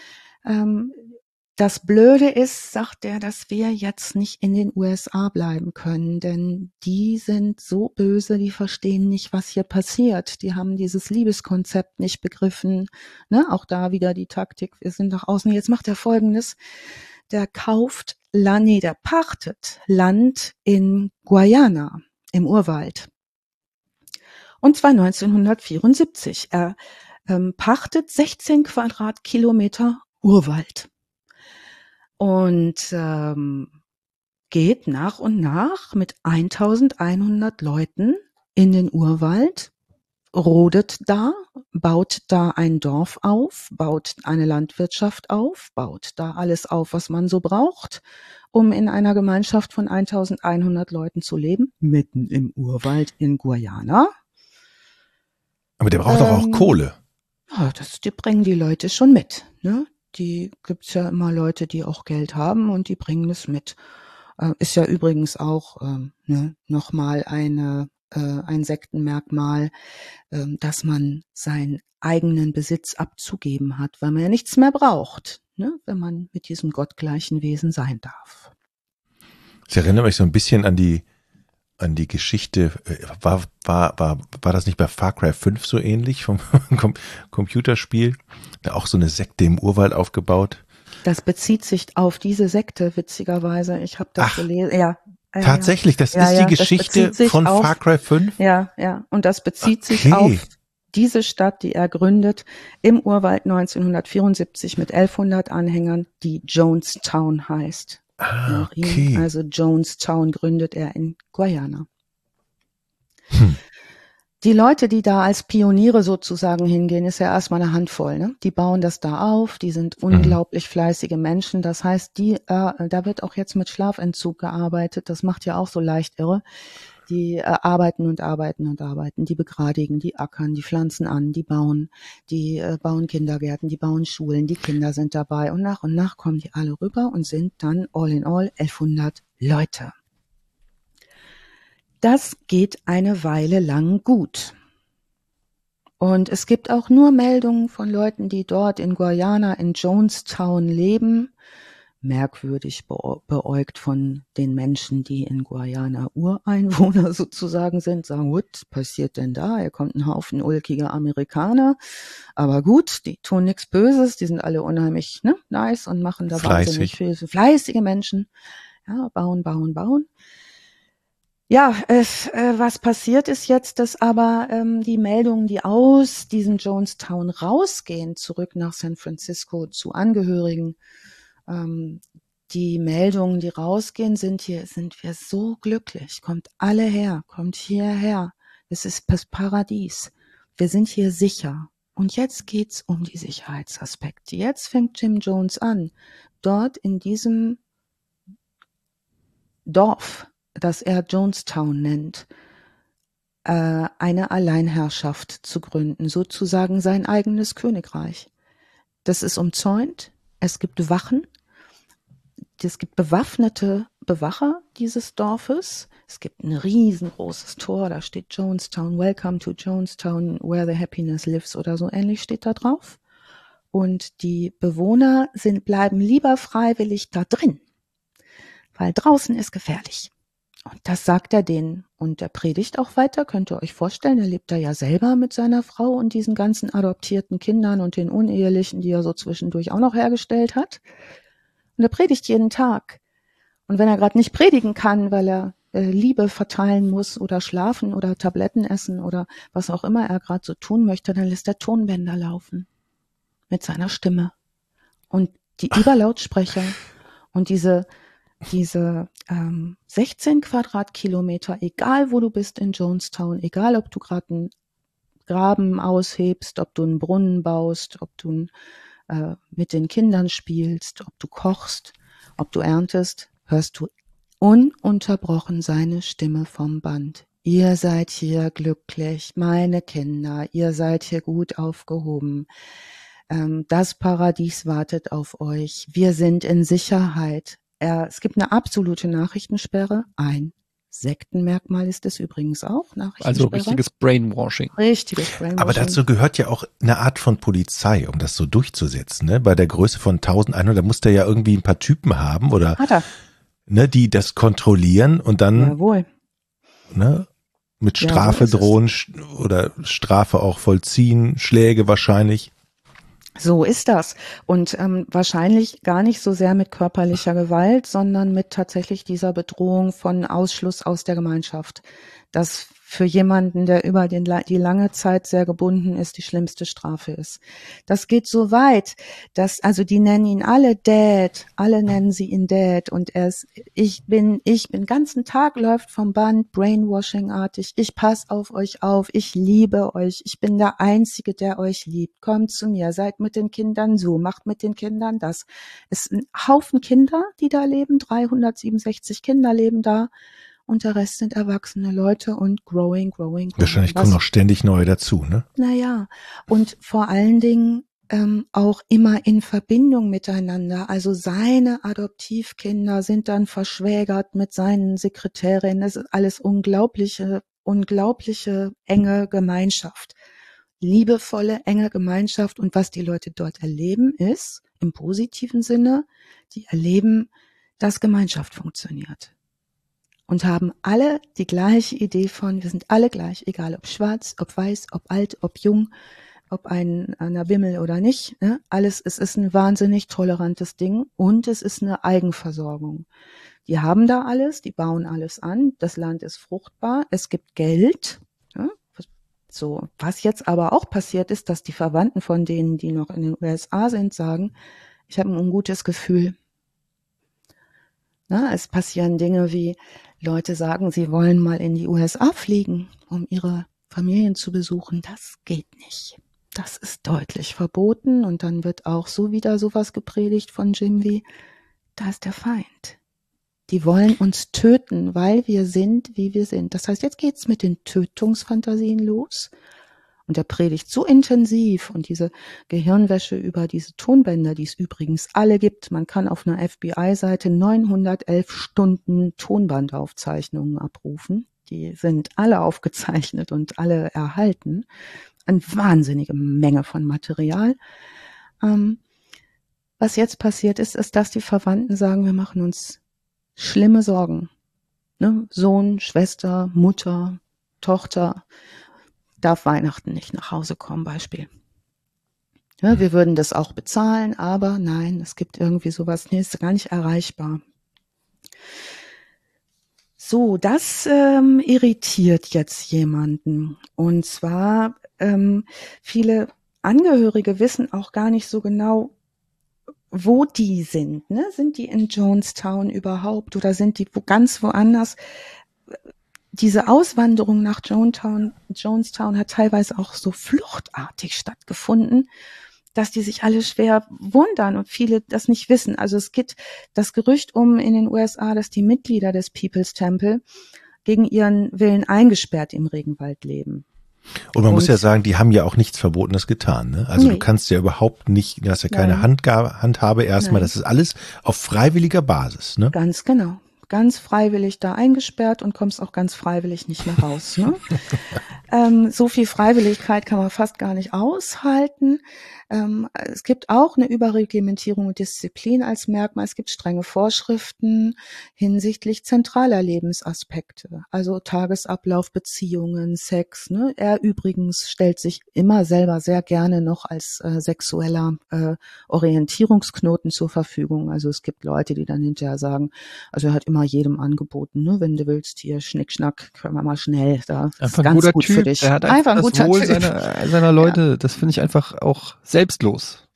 Das Blöde ist, sagt er, dass wir jetzt nicht in den USA bleiben können, denn die sind so böse, die verstehen nicht, was hier passiert. Die haben dieses Liebeskonzept nicht begriffen. Ne? Auch da wieder die Taktik, wir sind nach außen. Jetzt macht er Folgendes, der der pachtet Land in Guyana, im Urwald. Und zwar 1974. Er pachtet 16 Quadratkilometer Urwald. Und geht nach und nach mit 1100 Leuten in den Urwald, rodet da, baut da ein Dorf auf, baut eine Landwirtschaft auf, baut da alles auf, was man so braucht, um in einer Gemeinschaft von 1100 Leuten zu leben, mitten im Urwald in Guyana. Aber der braucht doch auch Kohle. Ja, die bringen die Leute schon mit, ne? Die gibt's ja immer Leute, die auch Geld haben und die bringen es mit. Ist ja übrigens auch nochmal ein Sektenmerkmal, dass man seinen eigenen Besitz abzugeben hat, weil man ja nichts mehr braucht, ne, wenn man mit diesem gottgleichen Wesen sein darf. Das erinnert mich so ein bisschen an die Geschichte, war das nicht bei Far Cry 5 so ähnlich vom Computerspiel? Da auch so eine Sekte im Urwald aufgebaut. Das bezieht sich auf diese Sekte, witzigerweise. Ich habe das gelesen. Ja. Tatsächlich, das ist die Geschichte von Far Cry 5? Ja. Und das bezieht sich auf diese Stadt, die er gründet, im Urwald 1974 mit 1100 Anhängern, die Jonestown heißt. Nach ihm. Also Jonestown gründet er in Guyana. Die Leute, die da als Pioniere sozusagen hingehen, ist ja erstmal eine Handvoll. Ne? Die bauen das da auf, die sind unglaublich fleißige Menschen. Das heißt, da wird auch jetzt mit Schlafentzug gearbeitet. Das macht ja auch so leicht irre. Die arbeiten und arbeiten und arbeiten. Die begradigen, die ackern, die pflanzen an, die bauen Kindergärten, die bauen Schulen, die Kinder sind dabei. Und nach kommen die alle rüber und sind dann all in all 1100 Leute. Das geht eine Weile lang gut. Und es gibt auch nur Meldungen von Leuten, die dort in Guyana, in Jonestown leben, merkwürdig beäugt von den Menschen, die in Guyana Ureinwohner sozusagen sind, sagen, was passiert denn da? Hier kommt ein Haufen ulkiger Amerikaner, aber gut, die tun nichts Böses, die sind alle unheimlich nice und machen da wahnsinnig viel. Fleißige Menschen, ja, bauen. Ja, was passiert ist jetzt, dass aber die Meldungen, die aus diesem Jonestown rausgehen, zurück nach San Francisco zu Angehörigen, die Meldungen, die rausgehen, sind wir so glücklich. Kommt alle her, kommt hierher. Es ist das Paradies. Wir sind hier sicher. Und jetzt geht's um die Sicherheitsaspekte. Jetzt fängt Jim Jones an, dort in diesem Dorf, das er Jonestown nennt, eine Alleinherrschaft zu gründen, sozusagen sein eigenes Königreich. Das ist umzäunt, es gibt Wachen, es gibt bewaffnete Bewacher dieses Dorfes, es gibt ein riesengroßes Tor, da steht Jonestown, Welcome to Jonestown, where the happiness lives oder so ähnlich steht da drauf. Und die Bewohner bleiben lieber freiwillig da drin, weil draußen ist gefährlich. Und das sagt er denen. Und er predigt auch weiter, könnt ihr euch vorstellen. Er lebt da ja selber mit seiner Frau und diesen ganzen adoptierten Kindern und den unehelichen, die er so zwischendurch auch noch hergestellt hat. Und er predigt jeden Tag. Und wenn er gerade nicht predigen kann, weil er Liebe verteilen muss oder schlafen oder Tabletten essen oder was auch immer er gerade so tun möchte, dann lässt er Tonbänder laufen mit seiner Stimme. Und die Überlautsprecher und diese 16 Quadratkilometer, egal wo du bist in Jonestown, egal ob du gerade einen Graben aushebst, ob du einen Brunnen baust, ob du mit den Kindern spielst, ob du kochst, ob du erntest, hörst du ununterbrochen seine Stimme vom Band. Ihr seid hier glücklich, meine Kinder, ihr seid hier gut aufgehoben. Das Paradies wartet auf euch. Wir sind in Sicherheit. Es gibt eine absolute Nachrichtensperre. Ein Sektenmerkmal ist es übrigens auch. Also richtiges Brainwashing. Richtiges Brainwashing. Aber dazu gehört ja auch eine Art von Polizei, um das so durchzusetzen. Ne? Bei der Größe von 1100, da muss der ja irgendwie ein paar Typen haben oder Hat er. Ne, die das kontrollieren und dann Jawohl. Ne, mit Strafe drohen oder Strafe auch vollziehen, Schläge wahrscheinlich. So ist das. Und wahrscheinlich gar nicht so sehr mit körperlicher Gewalt, sondern mit tatsächlich dieser Bedrohung von Ausschluss aus der Gemeinschaft. Das für jemanden, der über die lange Zeit sehr gebunden ist, die schlimmste Strafe ist. Das geht so weit, dass, also die nennen ihn alle Dad, alle nennen sie ihn Dad und ich bin ganzen Tag läuft vom Band, Brainwashing-artig, ich pass auf euch auf, ich liebe euch, ich bin der Einzige, der euch liebt, kommt zu mir, seid mit den Kindern so, macht mit den Kindern das. Es sind ein Haufen Kinder, die da leben, 367 Kinder leben da. Und der Rest sind erwachsene Leute und growing. Wahrscheinlich kommen noch ständig neue dazu, ne? Naja, und vor allen Dingen auch immer in Verbindung miteinander. Also seine Adoptivkinder sind dann verschwägert mit seinen Sekretärinnen. Das ist alles unglaubliche enge Gemeinschaft. Liebevolle, enge Gemeinschaft. Und was die Leute dort erleben ist, im positiven Sinne, die erleben, dass Gemeinschaft funktioniert. Und haben alle die gleiche Idee von, wir sind alle gleich, egal ob schwarz, ob weiß, ob alt, ob jung, ob einer Wimmel oder nicht. Ne? Es ist ein wahnsinnig tolerantes Ding und es ist eine Eigenversorgung. Die haben da alles, die bauen alles an, das Land ist fruchtbar, es gibt Geld. Ja? So, was jetzt aber auch passiert ist, dass die Verwandten von denen, die noch in den USA sind, sagen, ich habe ein ungutes Gefühl. Na, es passieren Dinge wie, Leute sagen, sie wollen mal in die USA fliegen, um ihre Familien zu besuchen. Das geht nicht. Das ist deutlich verboten. Und dann wird auch so wieder sowas gepredigt von Jim wie, da ist der Feind. Die wollen uns töten, weil wir sind, wie wir sind. Das heißt, jetzt geht's mit den Tötungsfantasien los. Und er predigt so intensiv und diese Gehirnwäsche über diese Tonbänder, die es übrigens alle gibt. Man kann auf einer FBI-Seite 911 Stunden Tonbandaufzeichnungen abrufen. Die sind alle aufgezeichnet und alle erhalten. Eine wahnsinnige Menge von Material. Was jetzt passiert ist, dass die Verwandten sagen, wir machen uns schlimme Sorgen. Ne? Sohn, Schwester, Mutter, Tochter darf Weihnachten nicht nach Hause kommen, Beispiel. Ja, wir würden das auch bezahlen, aber nein, es gibt irgendwie sowas, nee, ist gar nicht erreichbar. So, das irritiert jetzt jemanden. Und zwar viele Angehörige wissen auch gar nicht so genau, wo die sind. Ne? Sind die in Jonestown überhaupt oder sind die ganz woanders? Diese Auswanderung nach Jonestown hat teilweise auch so fluchtartig stattgefunden, dass die sich alle schwer wundern und viele das nicht wissen. Also es geht das Gerücht in den USA, dass die Mitglieder des People's Temple gegen ihren Willen eingesperrt im Regenwald leben. Und man muss ja sagen, die haben ja auch nichts Verbotenes getan. Ne? Also du kannst ja überhaupt nicht, du hast ja keine Handhabe erstmal. Das ist alles auf freiwilliger Basis. Ne? Ganz genau. Ganz freiwillig da eingesperrt und kommst auch ganz freiwillig nicht mehr raus. Ne? So viel Freiwilligkeit kann man fast gar nicht aushalten. Es gibt auch eine Überreglementierung und Disziplin als Merkmal. Es gibt strenge Vorschriften hinsichtlich zentraler Lebensaspekte, also Tagesablauf, Beziehungen, Sex. Ne? Er übrigens stellt sich immer selber sehr gerne noch als sexueller Orientierungsknoten zur Verfügung. Also es gibt Leute, die dann hinterher sagen, also er hat immer jedem angeboten, ne? Wenn du willst, hier Schnickschnack, können wir mal schnell, da ist ganz gut für dich. Er hat einfach ein guter Wohl seiner Leute, das finde ich einfach auch selbstlos.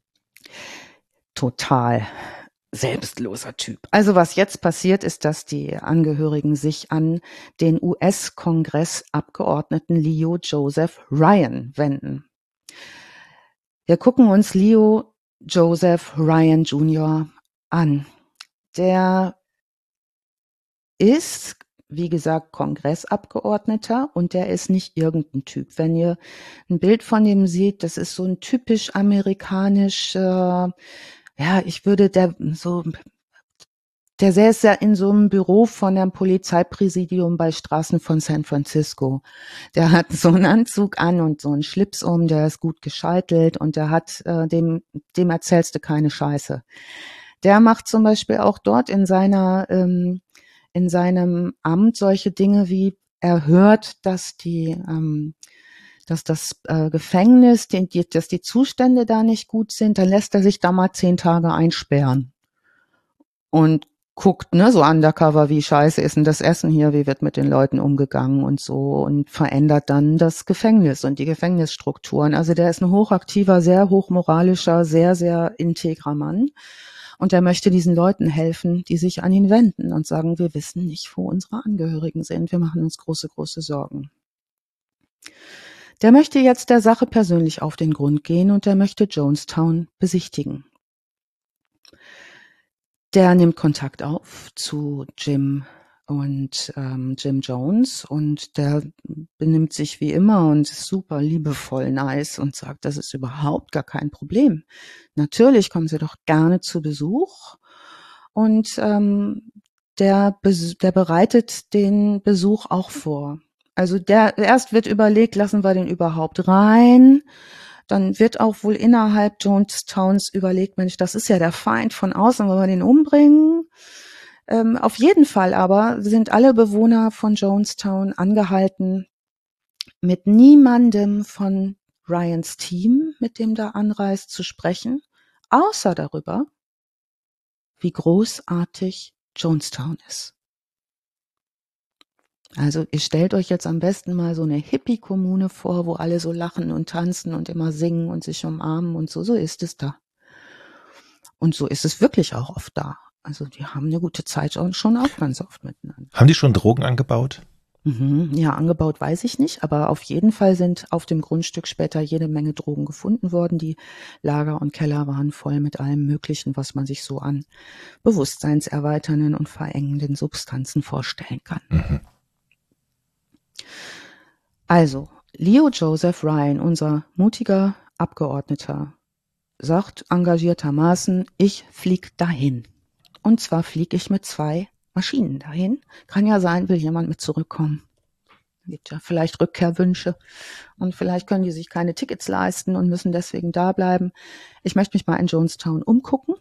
Total selbstloser Typ. Also was jetzt passiert ist, dass die Angehörigen sich an den US-Kongressabgeordneten Leo Joseph Ryan wenden. Wir gucken uns Leo Joseph Ryan Jr. an. Der ist, wie gesagt, Kongressabgeordneter und der ist nicht irgendein Typ. Wenn ihr ein Bild von dem seht, das ist so ein typisch amerikanisch, der säß ja in so einem Büro von einem Polizeipräsidium bei Straßen von San Francisco. Der hat so einen Anzug an und so einen Schlips der ist gut gescheitelt und der hat, dem erzählst du keine Scheiße. Der macht zum Beispiel auch dort in seinem Amt solche Dinge wie, er hört, dass das Gefängnis, dass die Zustände da nicht gut sind, dann lässt er sich da mal 10 Tage einsperren und guckt, ne, so undercover, wie scheiße ist denn das Essen hier, wie wird mit den Leuten umgegangen und so und verändert dann das Gefängnis und die Gefängnisstrukturen. Also der ist ein hochaktiver, sehr hochmoralischer, sehr, sehr integrer Mann. Und er möchte diesen Leuten helfen, die sich an ihn wenden und sagen, wir wissen nicht, wo unsere Angehörigen sind. Wir machen uns große, große Sorgen. Der möchte jetzt der Sache persönlich auf den Grund gehen und der möchte Jonestown besichtigen. Der nimmt Kontakt auf zu Jim Jones und der benimmt sich wie immer und ist super liebevoll nice und sagt, das ist überhaupt gar kein Problem. Natürlich kommen Sie doch gerne zu Besuch und der bereitet den Besuch auch vor. Also erst wird überlegt, lassen wir den überhaupt rein? Dann wird auch wohl innerhalb Jonestowns überlegt, Mensch, das ist ja der Feind von außen, wollen wir den umbringen? Auf jeden Fall aber sind alle Bewohner von Jonestown angehalten, mit niemandem von Ryans Team, mit dem da anreist, zu sprechen, außer darüber, wie großartig Jonestown ist. Also ihr stellt euch jetzt am besten mal so eine Hippie-Kommune vor, wo alle so lachen und tanzen und immer singen und sich umarmen und so. So ist es da. Und so ist es wirklich auch oft da. Also die haben eine gute Zeit schon auch ganz oft miteinander. Haben die schon Drogen angebaut? Ja, angebaut weiß ich nicht, aber auf jeden Fall sind auf dem Grundstück später jede Menge Drogen gefunden worden. Die Lager und Keller waren voll mit allem Möglichen, was man sich so an bewusstseinserweiternden und verengenden Substanzen vorstellen kann. Mhm. Also, Leo Joseph Ryan, unser mutiger Abgeordneter, sagt engagiertermaßen, ich flieg dahin. Und zwar fliege ich mit 2 Maschinen dahin. Kann ja sein, will jemand mit zurückkommen. Gibt ja vielleicht Rückkehrwünsche und vielleicht können die sich keine Tickets leisten und müssen deswegen da bleiben. Ich möchte mich mal in Jonestown umgucken.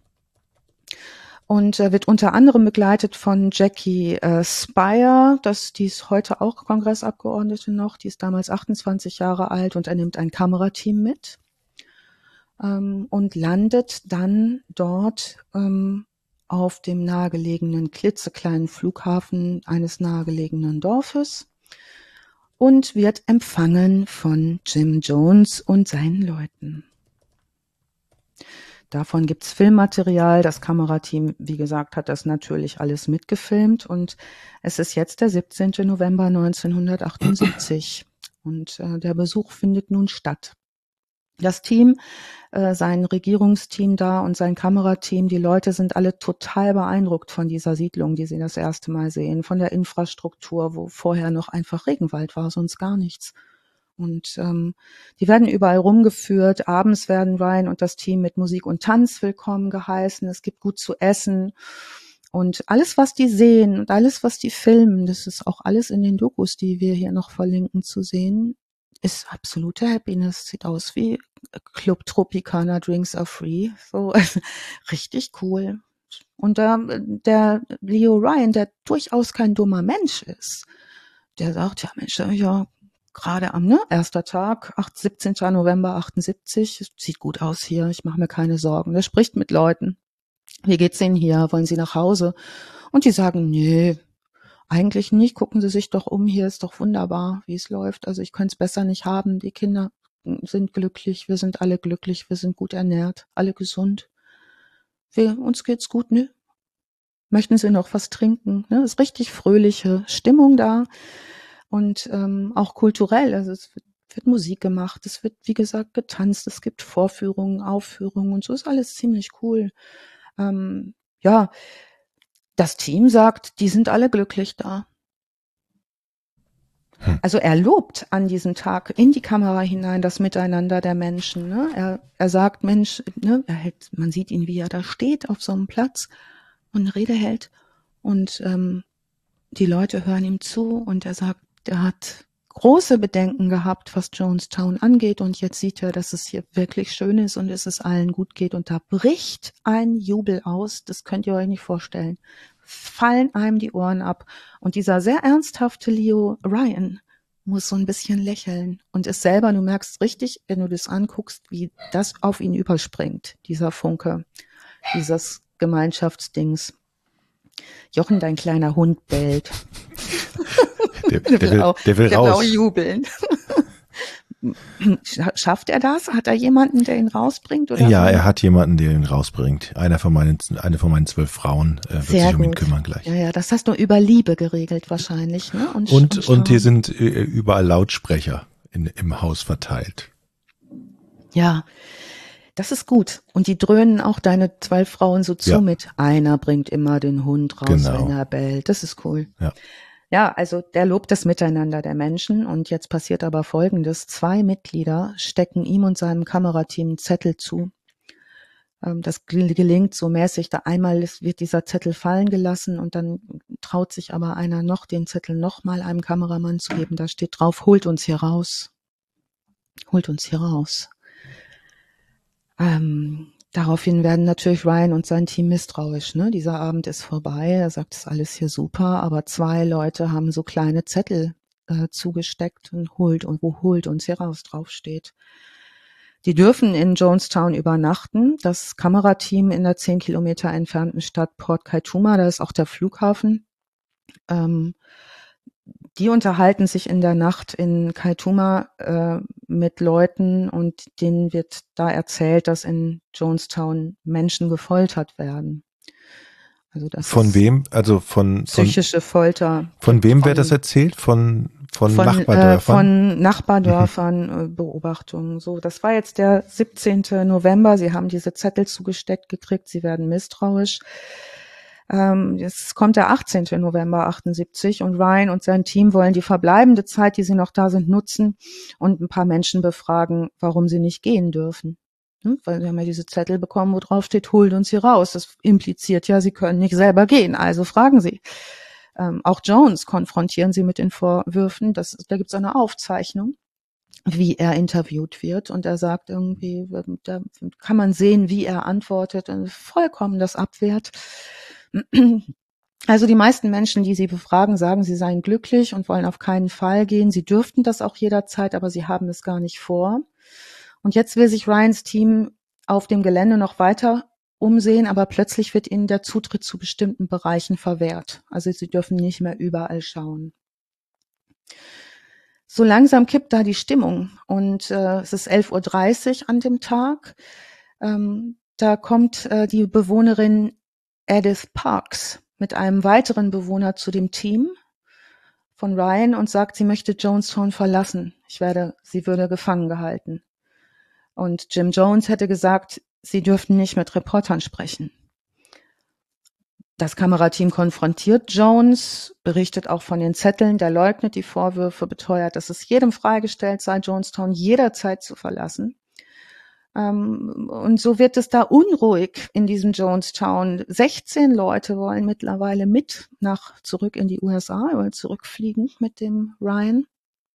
Und wird unter anderem begleitet von Jackie Spire, die ist heute auch Kongressabgeordnete noch, die ist damals 28 Jahre alt und er nimmt ein Kamerateam mit und landet dann dort auf dem nahegelegenen klitzekleinen Flughafen eines nahegelegenen Dorfes und wird empfangen von Jim Jones und seinen Leuten. Davon gibt's Filmmaterial. Das Kamerateam, wie gesagt, hat das natürlich alles mitgefilmt und es ist jetzt der 17. November 1978 und der Besuch findet nun statt. Das Team, sein Regierungsteam da und sein Kamerateam, die Leute sind alle total beeindruckt von dieser Siedlung, die sie das erste Mal sehen, von der Infrastruktur, wo vorher noch einfach Regenwald war, sonst gar nichts. Und die werden überall rumgeführt. Abends werden Ryan und das Team mit Musik und Tanz willkommen geheißen. Es gibt gut zu essen. Und alles, was die sehen und alles, was die filmen, das ist auch alles in den Dokus, die wir hier noch verlinken, zu sehen, ist absolute Happiness. Sieht aus wie Club Tropicana, Drinks are free. So richtig cool. Und der Leo Ryan, der durchaus kein dummer Mensch ist, der sagt, ja Mensch, ja, gerade am erster Tag, 17. November 78, sieht gut aus hier, ich mache mir keine Sorgen. Der spricht mit Leuten. Wie geht's Ihnen hier? Wollen Sie nach Hause? Und die sagen, nee, eigentlich nicht. Gucken Sie sich doch um, hier ist doch wunderbar, wie es läuft. Also ich könnte es besser nicht haben. Die Kinder sind glücklich, wir sind alle glücklich, wir sind gut ernährt, alle gesund. Uns geht's gut, ne? Möchten Sie noch was trinken? Ne? Ist richtig fröhliche Stimmung da. Und auch kulturell, also es wird Musik gemacht, es wird, wie gesagt, getanzt, es gibt Vorführungen, Aufführungen und so ist alles ziemlich cool. Ja, das Team sagt, die sind alle glücklich da. Also er lobt an diesem Tag in die Kamera hinein das Miteinander der Menschen. Ne? Er sagt, Mensch, ne, man sieht ihn, wie er da steht auf so einem Platz und eine Rede hält und die Leute hören ihm zu und er sagt, er hat große Bedenken gehabt, was Jonestown angeht und jetzt sieht er, dass es hier wirklich schön ist und es allen gut geht und da bricht ein Jubel aus, das könnt ihr euch nicht vorstellen. Fallen einem die Ohren ab und dieser sehr ernsthafte Leo Ryan muss so ein bisschen lächeln und ist selber, du merkst richtig, wenn du das anguckst, wie das auf ihn überspringt, dieser Funke, dieses Gemeinschaftsdings. Jochen, dein kleiner Hund bellt. Der will raus. Auch jubeln. Schafft er das? Hat er jemanden, der ihn rausbringt? Oder ja, er hat jemanden, der ihn rausbringt. Eine von meinen 12 Frauen wird sich um ihn kümmern gleich. Ja, das hast du über Liebe geregelt wahrscheinlich. Ne? Und hier sind überall Lautsprecher im Haus verteilt. Ja, das ist gut. Und die dröhnen auch deine 12 Frauen so zu mit. Einer bringt immer den Hund raus, wenn er bellt. Das ist cool. Ja. Ja, also der lobt das Miteinander der Menschen und jetzt passiert aber Folgendes. 2 Mitglieder stecken ihm und seinem Kamerateam einen Zettel zu. Das gelingt so mäßig. Da einmal wird dieser Zettel fallen gelassen und dann traut sich aber einer noch, den Zettel nochmal einem Kameramann zu geben. Da steht drauf, holt uns hier raus. Holt uns hier raus. Daraufhin werden natürlich Ryan und sein Team misstrauisch. Ne? Dieser Abend ist vorbei. Er sagt, es ist alles hier super, aber 2 Leute haben so kleine Zettel zugesteckt und holt uns hier raus draufsteht. Die dürfen in Jonestown übernachten. Das Kamerateam in der 10 Kilometer entfernten Stadt Port Kaituma, da ist auch der Flughafen. Die unterhalten sich in der Nacht in Kaituma mit Leuten und denen wird da erzählt, dass in Jonestown Menschen gefoltert werden. Also das von wem? Also von psychische Folter. Von wem wird das erzählt? Von Nachbardörfern? Von Nachbardörfern, Beobachtungen. So, das war jetzt der 17. November. Sie haben diese Zettel zugesteckt gekriegt. Sie werden misstrauisch. Jetzt kommt der 18. November 78 und Ryan und sein Team wollen die verbleibende Zeit, die sie noch da sind, nutzen und ein paar Menschen befragen, warum sie nicht gehen dürfen. Weil sie haben ja diese Zettel bekommen, wo drauf steht, holt uns hier raus. Das impliziert ja, sie können nicht selber gehen, also fragen sie. Auch Jones konfrontieren sie mit den Vorwürfen. Da gibt es eine Aufzeichnung, wie er interviewt wird und er sagt irgendwie, da kann man sehen, wie er antwortet und vollkommen das abwehrt. Also die meisten Menschen, die sie befragen, sagen, sie seien glücklich und wollen auf keinen Fall gehen. Sie dürften das auch jederzeit, aber sie haben es gar nicht vor. Und jetzt will sich Ryans Team auf dem Gelände noch weiter umsehen, aber plötzlich wird ihnen der Zutritt zu bestimmten Bereichen verwehrt. Also sie dürfen nicht mehr überall schauen. So langsam kippt da die Stimmung und es ist 11:30 Uhr an dem Tag. Da kommt die Bewohnerin Edith Parks mit einem weiteren Bewohner zu dem Team von Ryan und sagt, sie möchte Jonestown verlassen. Sie würde gefangen gehalten. Und Jim Jones hätte gesagt, sie dürften nicht mit Reportern sprechen. Das Kamerateam konfrontiert Jones, berichtet auch von den Zetteln, der leugnet die Vorwürfe, beteuert, dass es jedem freigestellt sei, Jonestown jederzeit zu verlassen. Und so wird es da unruhig in diesem Jonestown. 16 Leute wollen mittlerweile zurück in die USA, wollen zurückfliegen mit dem Ryan.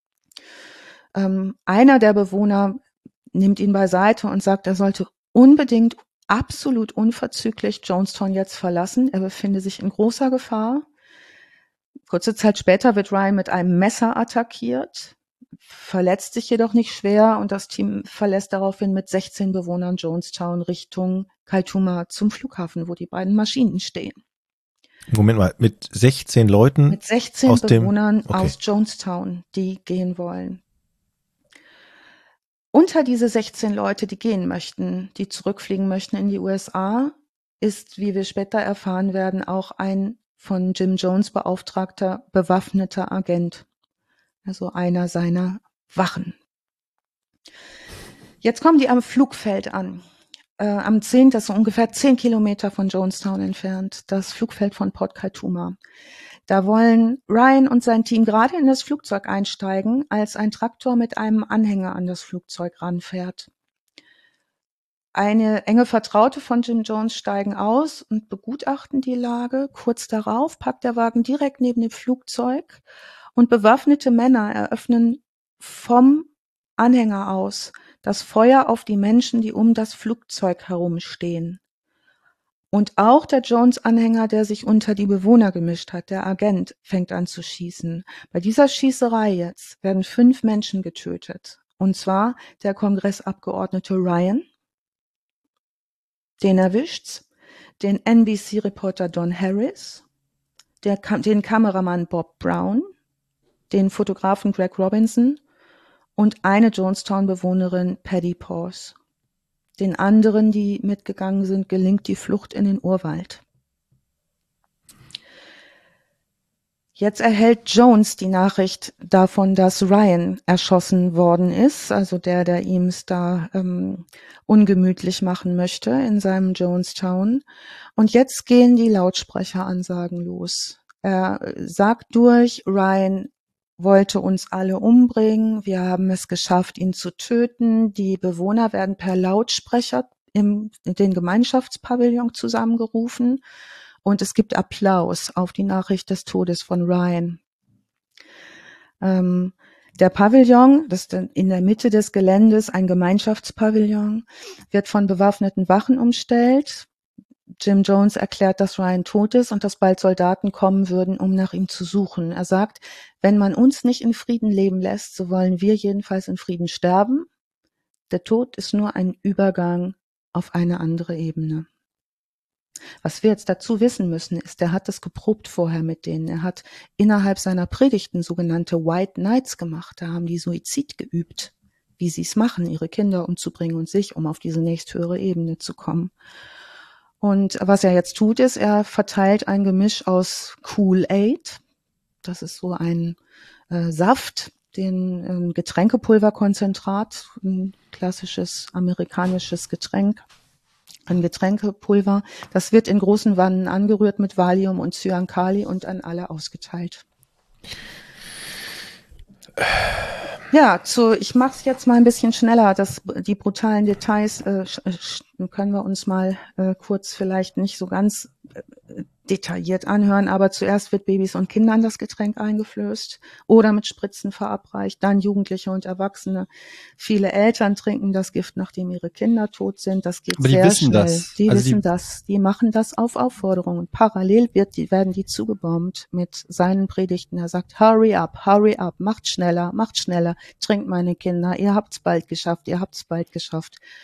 Einer der Bewohner nimmt ihn beiseite und sagt, er sollte unbedingt absolut unverzüglich Jonestown jetzt verlassen. Er befinde sich in großer Gefahr. Kurze Zeit später wird Ryan mit einem Messer attackiert, verletzt sich jedoch nicht schwer und das Team verlässt daraufhin mit 16 Bewohnern Jonestown Richtung Kaituma zum Flughafen, wo die beiden Maschinen stehen. Moment mal, mit 16 Leuten? Mit 16 Bewohnern aus Jonestown, die gehen wollen. Unter diese 16 Leute, die gehen möchten, die zurückfliegen möchten in die USA, ist, wie wir später erfahren werden, auch ein von Jim Jones beauftragter bewaffneter Agent. Also einer seiner Wachen. Jetzt kommen die am Flugfeld an. Das ist so ungefähr 10 Kilometer von Jonestown entfernt, das Flugfeld von Port Kaituma. Da wollen Ryan und sein Team gerade in das Flugzeug einsteigen, als ein Traktor mit einem Anhänger an das Flugzeug ranfährt. Eine enge Vertraute von Jim Jones steigen aus und begutachten die Lage. Kurz darauf parkt der Wagen direkt neben dem Flugzeug und bewaffnete Männer eröffnen vom Anhänger aus das Feuer auf die Menschen, die um das Flugzeug herumstehen. Und auch der Jones-Anhänger, der sich unter die Bewohner gemischt hat, der Agent, fängt an zu schießen. Bei dieser Schießerei jetzt werden 5 Menschen getötet. Und zwar der Kongressabgeordnete Ryan, den erwischt's, den NBC-Reporter Don Harris, den Kameramann Bob Brown, den Fotografen Greg Robinson und eine Jonestown-Bewohnerin Patty Pause. Den anderen, die mitgegangen sind, gelingt die Flucht in den Urwald. Jetzt erhält Jones die Nachricht davon, dass Ryan erschossen worden ist, also der ihm es da ungemütlich machen möchte in seinem Jonestown. Und jetzt gehen die Lautsprecheransagen los. Er sagt durch, Ryan wollte uns alle umbringen, wir haben es geschafft, ihn zu töten. Die Bewohner werden per Lautsprecher in den Gemeinschaftspavillon zusammengerufen und es gibt Applaus auf die Nachricht des Todes von Ryan. Der Pavillon, das ist in der Mitte des Geländes, ein Gemeinschaftspavillon, wird von bewaffneten Wachen umstellt. Jim Jones erklärt, dass Ryan tot ist und dass bald Soldaten kommen würden, um nach ihm zu suchen. Er sagt, wenn man uns nicht in Frieden leben lässt, so wollen wir jedenfalls in Frieden sterben. Der Tod ist nur ein Übergang auf eine andere Ebene. Was wir jetzt dazu wissen müssen, ist, er hat das geprobt vorher mit denen. Er hat innerhalb seiner Predigten sogenannte White Nights gemacht. Da haben die Suizid geübt, wie sie es machen, ihre Kinder umzubringen und sich, um auf diese nächsthöhere Ebene zu kommen. Und was er jetzt tut, ist, er verteilt ein Gemisch aus Kool-Aid. Das ist so ein Saft, ein Getränkepulverkonzentrat, ein klassisches amerikanisches Getränk, ein Getränkepulver. Das wird in großen Wannen angerührt mit Valium und Cyankali und an alle ausgeteilt. Ja, ich mache es jetzt mal ein bisschen schneller. Die brutalen Details können wir uns mal kurz vielleicht nicht so ganz detailliert anhören, aber zuerst wird Babys und Kindern das Getränk eingeflößt oder mit Spritzen verabreicht, dann Jugendliche und Erwachsene. Viele Eltern trinken das Gift, nachdem ihre Kinder tot sind. Das geht aber sehr schnell. Das. Die wissen das. Die machen das auf Aufforderung. Und parallel werden die zugebombt mit seinen Predigten. Er sagt, hurry up, macht schneller, trinkt meine Kinder, ihr habt's bald geschafft.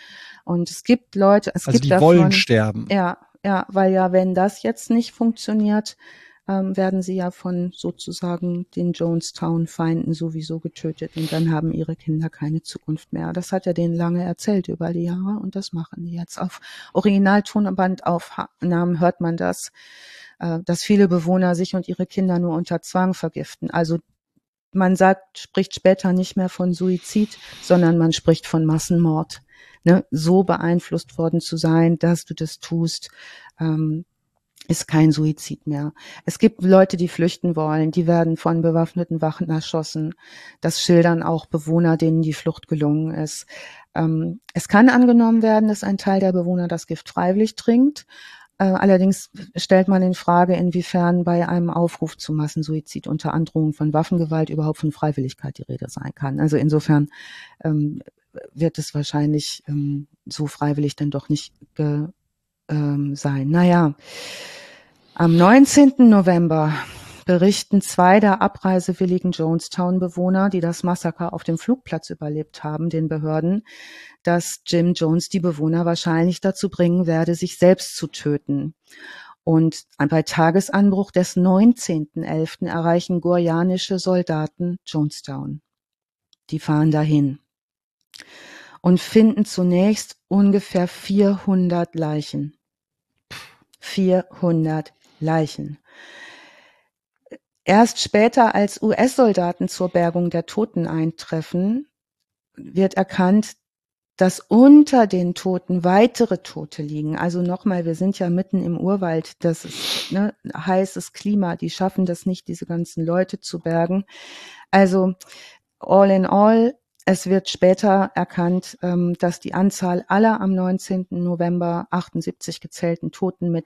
Und es gibt Leute, es Also gibt die davon, wollen sterben. ja, weil ja, wenn das jetzt nicht funktioniert, werden sie ja von sozusagen den Jonestown-Feinden sowieso getötet und dann haben ihre Kinder keine Zukunft mehr. Das hat er denen lange erzählt über die Jahre und das machen die jetzt. Auf Originaltonbandaufnahmen hört man das, dass viele Bewohner sich und ihre Kinder nur unter Zwang vergiften. Also man spricht später nicht mehr von Suizid, sondern man spricht von Massenmord. Ne? So beeinflusst worden zu sein, dass du das tust, ist kein Suizid mehr. Es gibt Leute, die flüchten wollen, die werden von bewaffneten Wachen erschossen. Das schildern auch Bewohner, denen die Flucht gelungen ist. Es kann angenommen werden, dass ein Teil der Bewohner das Gift freiwillig trinkt. Allerdings stellt man in Frage, inwiefern bei einem Aufruf zu Massensuizid unter Androhung von Waffengewalt überhaupt von Freiwilligkeit die Rede sein kann. Also insofern wird es wahrscheinlich so freiwillig dann doch nicht sein. Naja, am 19. November berichten 2 der abreisewilligen Jonestown-Bewohner, die das Massaker auf dem Flugplatz überlebt haben, den Behörden, dass Jim Jones die Bewohner wahrscheinlich dazu bringen werde, sich selbst zu töten. Und bei Tagesanbruch des 19.11. erreichen guyanische Soldaten Jonestown. Die fahren dahin und finden zunächst ungefähr 400 Leichen. 400 Leichen. Erst später, als US-Soldaten zur Bergung der Toten eintreffen, wird erkannt, dass unter den Toten weitere Tote liegen. Also nochmal, wir sind ja mitten im Urwald, das ist heißes Klima, die schaffen das nicht, diese ganzen Leute zu bergen. Also all in all, es wird später erkannt, dass die Anzahl aller am 19. November 78 gezählten Toten mit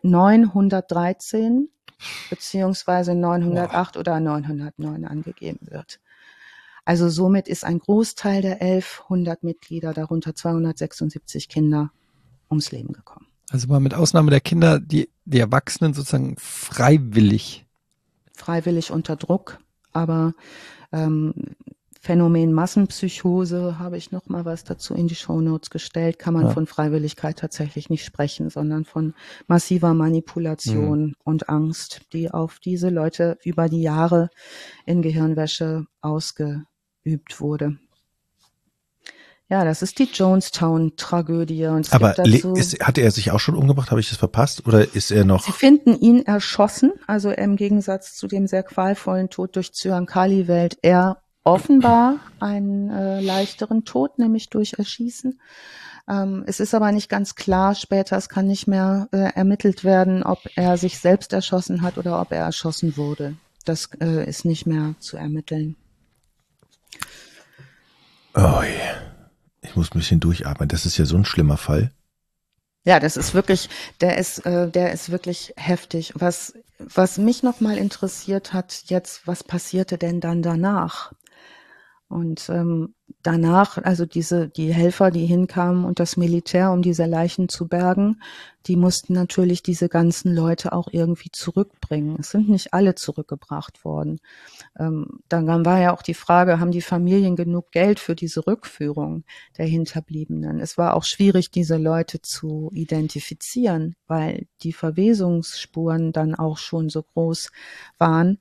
913 beziehungsweise 908 oder 909 angegeben wird. Also somit ist ein Großteil der 1100 Mitglieder, darunter 276 Kinder, ums Leben gekommen. Also mal mit Ausnahme der Kinder, die Erwachsenen sozusagen freiwillig. Freiwillig unter Druck, aber Phänomen Massenpsychose habe ich noch mal was dazu in die Shownotes gestellt. Kann man von Freiwilligkeit tatsächlich nicht sprechen, sondern von massiver Manipulation und Angst, die auf diese Leute über die Jahre in Gehirnwäsche ausgeübt wurde. Ja, das ist die Jonestown-Tragödie. Und aber hatte er sich auch schon umgebracht? Habe ich das verpasst? Oder ist er noch? Sie finden ihn erschossen, also im Gegensatz zu dem sehr qualvollen Tod durch Zyankali wählt er offenbar einen leichteren Tod, nämlich durch Erschießen. Es ist aber nicht ganz klar später, es kann nicht mehr ermittelt werden, ob er sich selbst erschossen hat oder ob er erschossen wurde. Das ist nicht mehr zu ermitteln. Oh je. Ich muss ein bisschen durchatmen. Das ist ja so ein schlimmer Fall. Ja, das ist wirklich, der ist wirklich heftig. Was mich noch mal interessiert hat jetzt, was passierte denn dann danach? Und danach, also die Helfer, die hinkamen und das Militär, um diese Leichen zu bergen, die mussten natürlich diese ganzen Leute auch irgendwie zurückbringen. Es sind nicht alle zurückgebracht worden. Dann war ja auch die Frage, haben die Familien genug Geld für diese Rückführung der Hinterbliebenen? Es war auch schwierig, diese Leute zu identifizieren, weil die Verwesungsspuren dann auch schon so groß waren.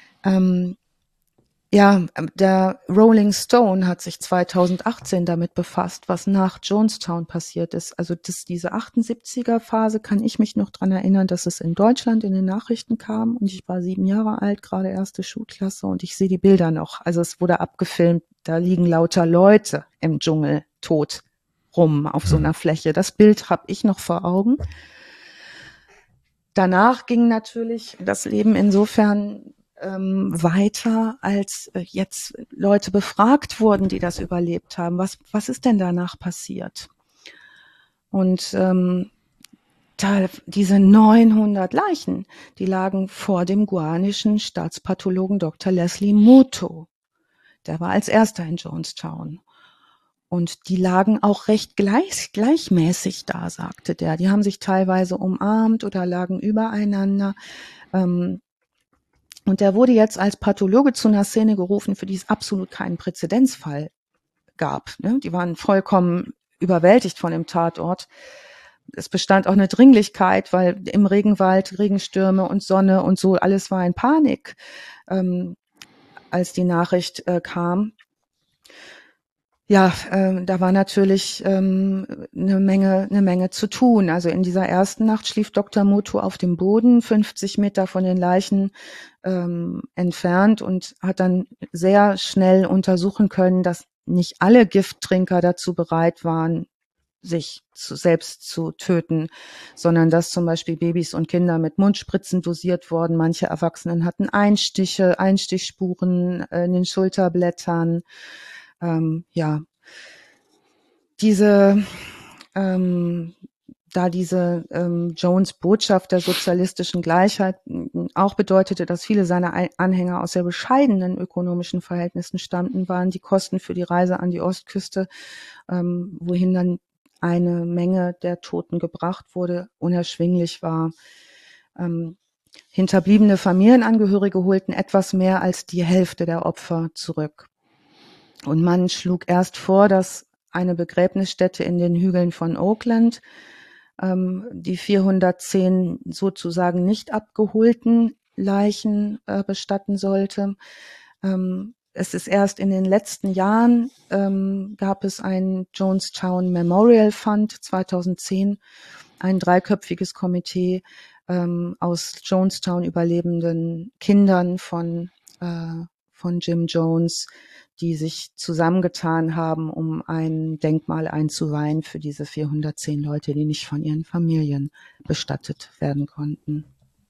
Ja, der Rolling Stone hat sich 2018 damit befasst, was nach Jonestown passiert ist. Also diese 78er-Phase kann ich mich noch dran erinnern, dass es in Deutschland in den Nachrichten kam und ich war 7 Jahre alt, gerade erste Schulklasse und ich sehe die Bilder noch. Also es wurde abgefilmt, da liegen lauter Leute im Dschungel tot rum auf so einer Fläche. Das Bild habe ich noch vor Augen. Danach ging natürlich das Leben insofern weiter, als jetzt Leute befragt wurden, die das überlebt haben. Was ist denn danach passiert? Und diese 900 Leichen, die lagen vor dem guyanischen Staatspathologen Dr. Leslie Muto. Der war als erster in Jonestown. Und die lagen auch recht gleichmäßig da, sagte der. Die haben sich teilweise umarmt oder lagen übereinander. Und der wurde jetzt als Pathologe zu einer Szene gerufen, für die es absolut keinen Präzedenzfall gab. Ne? Die waren vollkommen überwältigt von dem Tatort. Es bestand auch eine Dringlichkeit, weil im Regenwald, Regenstürme und Sonne und so, alles war in Panik, als die Nachricht kam. Ja, da war natürlich eine Menge zu tun. Also in dieser ersten Nacht schlief Dr. Moto auf dem Boden, 50 Meter von den Leichen entfernt, und hat dann sehr schnell untersuchen können, dass nicht alle Gifttrinker dazu bereit waren, sich selbst zu töten, sondern dass zum Beispiel Babys und Kinder mit Mundspritzen dosiert wurden. Manche Erwachsenen hatten Einstichspuren in den Schulterblättern. Da diese Jones Botschaft der sozialistischen Gleichheit auch bedeutete, dass viele seiner Anhänger aus sehr bescheidenen ökonomischen Verhältnissen stammten, waren die Kosten für die Reise an die Ostküste, wohin dann eine Menge der Toten gebracht wurde, unerschwinglich war. Hinterbliebene Familienangehörige holten etwas mehr als die Hälfte der Opfer zurück. Und man schlug erst vor, dass eine Begräbnisstätte in den Hügeln von Oakland die 410 sozusagen nicht abgeholten Leichen bestatten sollte. Es ist erst in den letzten Jahren, gab es ein Jonestown Memorial Fund 2010, ein 3-köpfiges Komitee aus Jonestown überlebenden Kindern von Jim Jones, die sich zusammengetan haben, um ein Denkmal einzuweihen für diese 410 Leute, die nicht von ihren Familien bestattet werden konnten.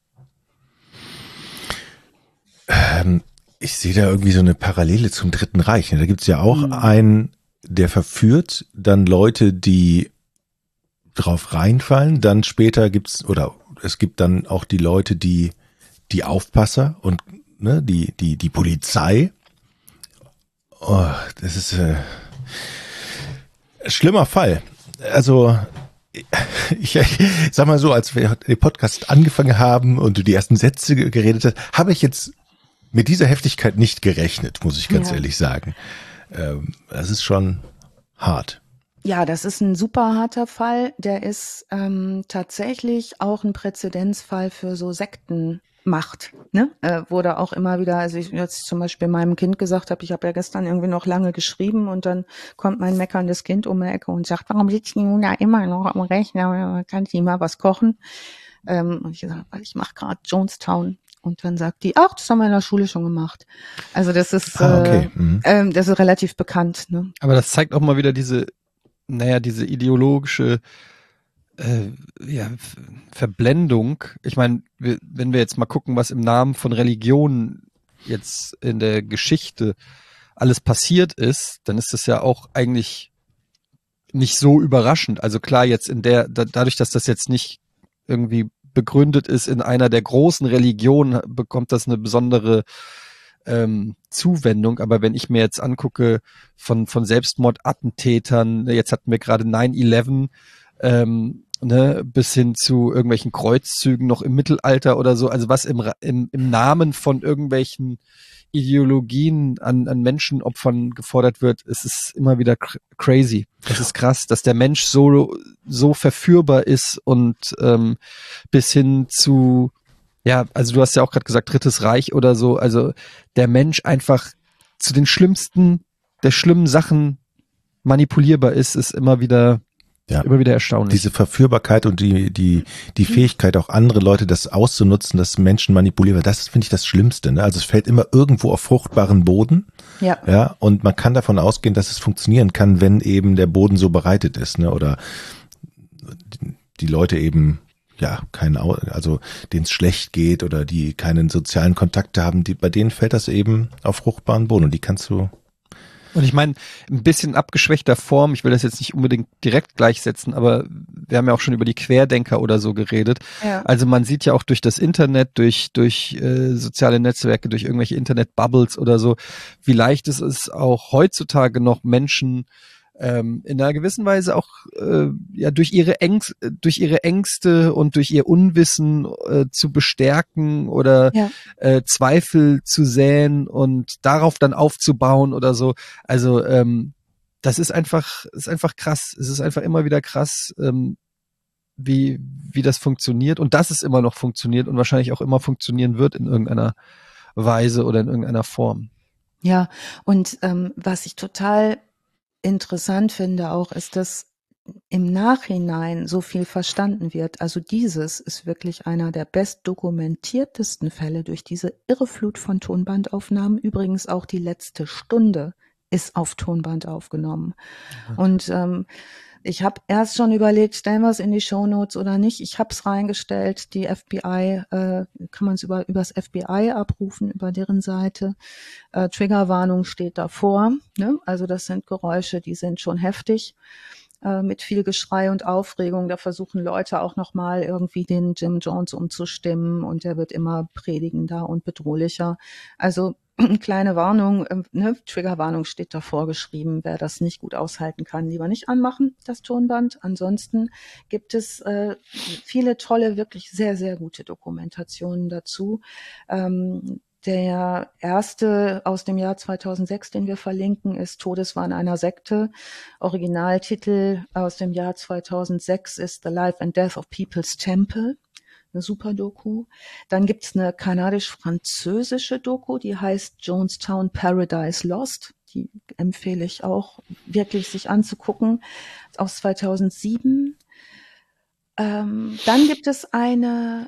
Ich sehe da irgendwie so eine Parallele zum Dritten Reich. Da gibt's ja auch einen, der verführt dann Leute, die drauf reinfallen. Dann später es gibt dann auch die Leute, die Aufpasser und die Polizei. Oh, das ist ein schlimmer Fall. Also ich sag mal so, als wir den Podcast angefangen haben und du die ersten Sätze geredet hast, habe ich jetzt mit dieser Heftigkeit nicht gerechnet, muss ich ganz ehrlich sagen. Das ist schon hart. Ja, das ist ein super harter Fall. Der ist tatsächlich auch ein Präzedenzfall für so Sektenmacht, ne? Wurde auch immer wieder, also ich jetzt zum Beispiel meinem Kind gesagt habe, ich habe ja gestern irgendwie noch lange geschrieben und dann kommt mein meckerndes Kind um die Ecke und sagt, warum sitzt die nun da immer noch am Rechner, kann ich mal was kochen? Und ich gesagt, ich mache gerade Jonestown. Und dann sagt die, ach, das haben wir in der Schule schon gemacht. Also das ist, das ist relativ bekannt, ne? Aber das zeigt auch mal wieder diese ideologische Verblendung. Ich meine, wenn wir jetzt mal gucken, was im Namen von Religion jetzt in der Geschichte alles passiert ist, dann ist das ja auch eigentlich nicht so überraschend. Also klar, jetzt dadurch, dass das jetzt nicht irgendwie begründet ist in einer der großen Religionen, bekommt das eine besondere Zuwendung. Aber wenn ich mir jetzt angucke von Selbstmordattentätern, jetzt hatten wir gerade 9/11, bis hin zu irgendwelchen Kreuzzügen noch im Mittelalter oder so, also was im Namen von irgendwelchen Ideologien an Menschenopfern gefordert wird, es ist immer wieder crazy. Das ist krass, dass der Mensch so verführbar ist und bis hin zu, ja, also du hast ja auch gerade gesagt, Drittes Reich oder so, also der Mensch einfach zu den schlimmen Sachen manipulierbar ist immer wieder erstaunlich. Diese Verführbarkeit und die Fähigkeit, auch andere Leute das auszunutzen, dass Menschen manipulieren, das finde ich das Schlimmste. Ne? Also es fällt immer irgendwo auf fruchtbaren Boden. Ja, und man kann davon ausgehen, dass es funktionieren kann, wenn eben der Boden so bereitet ist, ne? Oder die Leute eben also denen es schlecht geht oder die keinen sozialen Kontakte haben, bei denen fällt das eben auf fruchtbaren Boden und die kannst du. Und ich meine, ein bisschen abgeschwächter Form, ich will das jetzt nicht unbedingt direkt gleichsetzen, aber wir haben ja auch schon über die Querdenker oder so geredet. Ja. Also man sieht ja auch durch das Internet, durch soziale Netzwerke, durch irgendwelche Internet-Bubbles oder so, wie leicht es ist, auch heutzutage noch Menschen in einer gewissen Weise auch durch ihre Ängste und durch ihr Unwissen zu bestärken oder Zweifel zu säen und darauf dann aufzubauen oder so. Also das ist einfach krass. Es ist einfach immer wieder krass, wie das funktioniert und dass es immer noch funktioniert und wahrscheinlich auch immer funktionieren wird in irgendeiner Weise oder in irgendeiner Form. Ja, und was ich total interessant finde auch, ist, dass im Nachhinein so viel verstanden wird. Also dieses ist wirklich einer der bestdokumentiertesten Fälle durch diese irre Flut von Tonbandaufnahmen. Übrigens auch die letzte Stunde ist auf Tonband aufgenommen. Und ich habe erst schon überlegt, stellen wir es in die Shownotes oder nicht. Ich habe es reingestellt. Die FBI, kann man es übers FBI abrufen, über deren Seite. Triggerwarnung steht davor. Ne? Also das sind Geräusche, die sind schon heftig. Mit viel Geschrei und Aufregung. Da versuchen Leute auch nochmal irgendwie den Jim Jones umzustimmen und der wird immer predigender und bedrohlicher. Also kleine Warnung, Triggerwarnung steht davor geschrieben. Wer das nicht gut aushalten kann, lieber nicht anmachen, das Tonband. Ansonsten gibt es viele tolle, wirklich sehr, sehr gute Dokumentationen dazu. Der erste aus dem Jahr 2006, den wir verlinken, ist Todeswahn einer Sekte. Originaltitel aus dem Jahr 2006 ist The Life and Death of People's Temple. Eine super Doku. Dann gibt's eine kanadisch-französische Doku, die heißt Jonestown Paradise Lost. Die empfehle ich auch wirklich sich anzugucken, aus 2007. Dann gibt es eine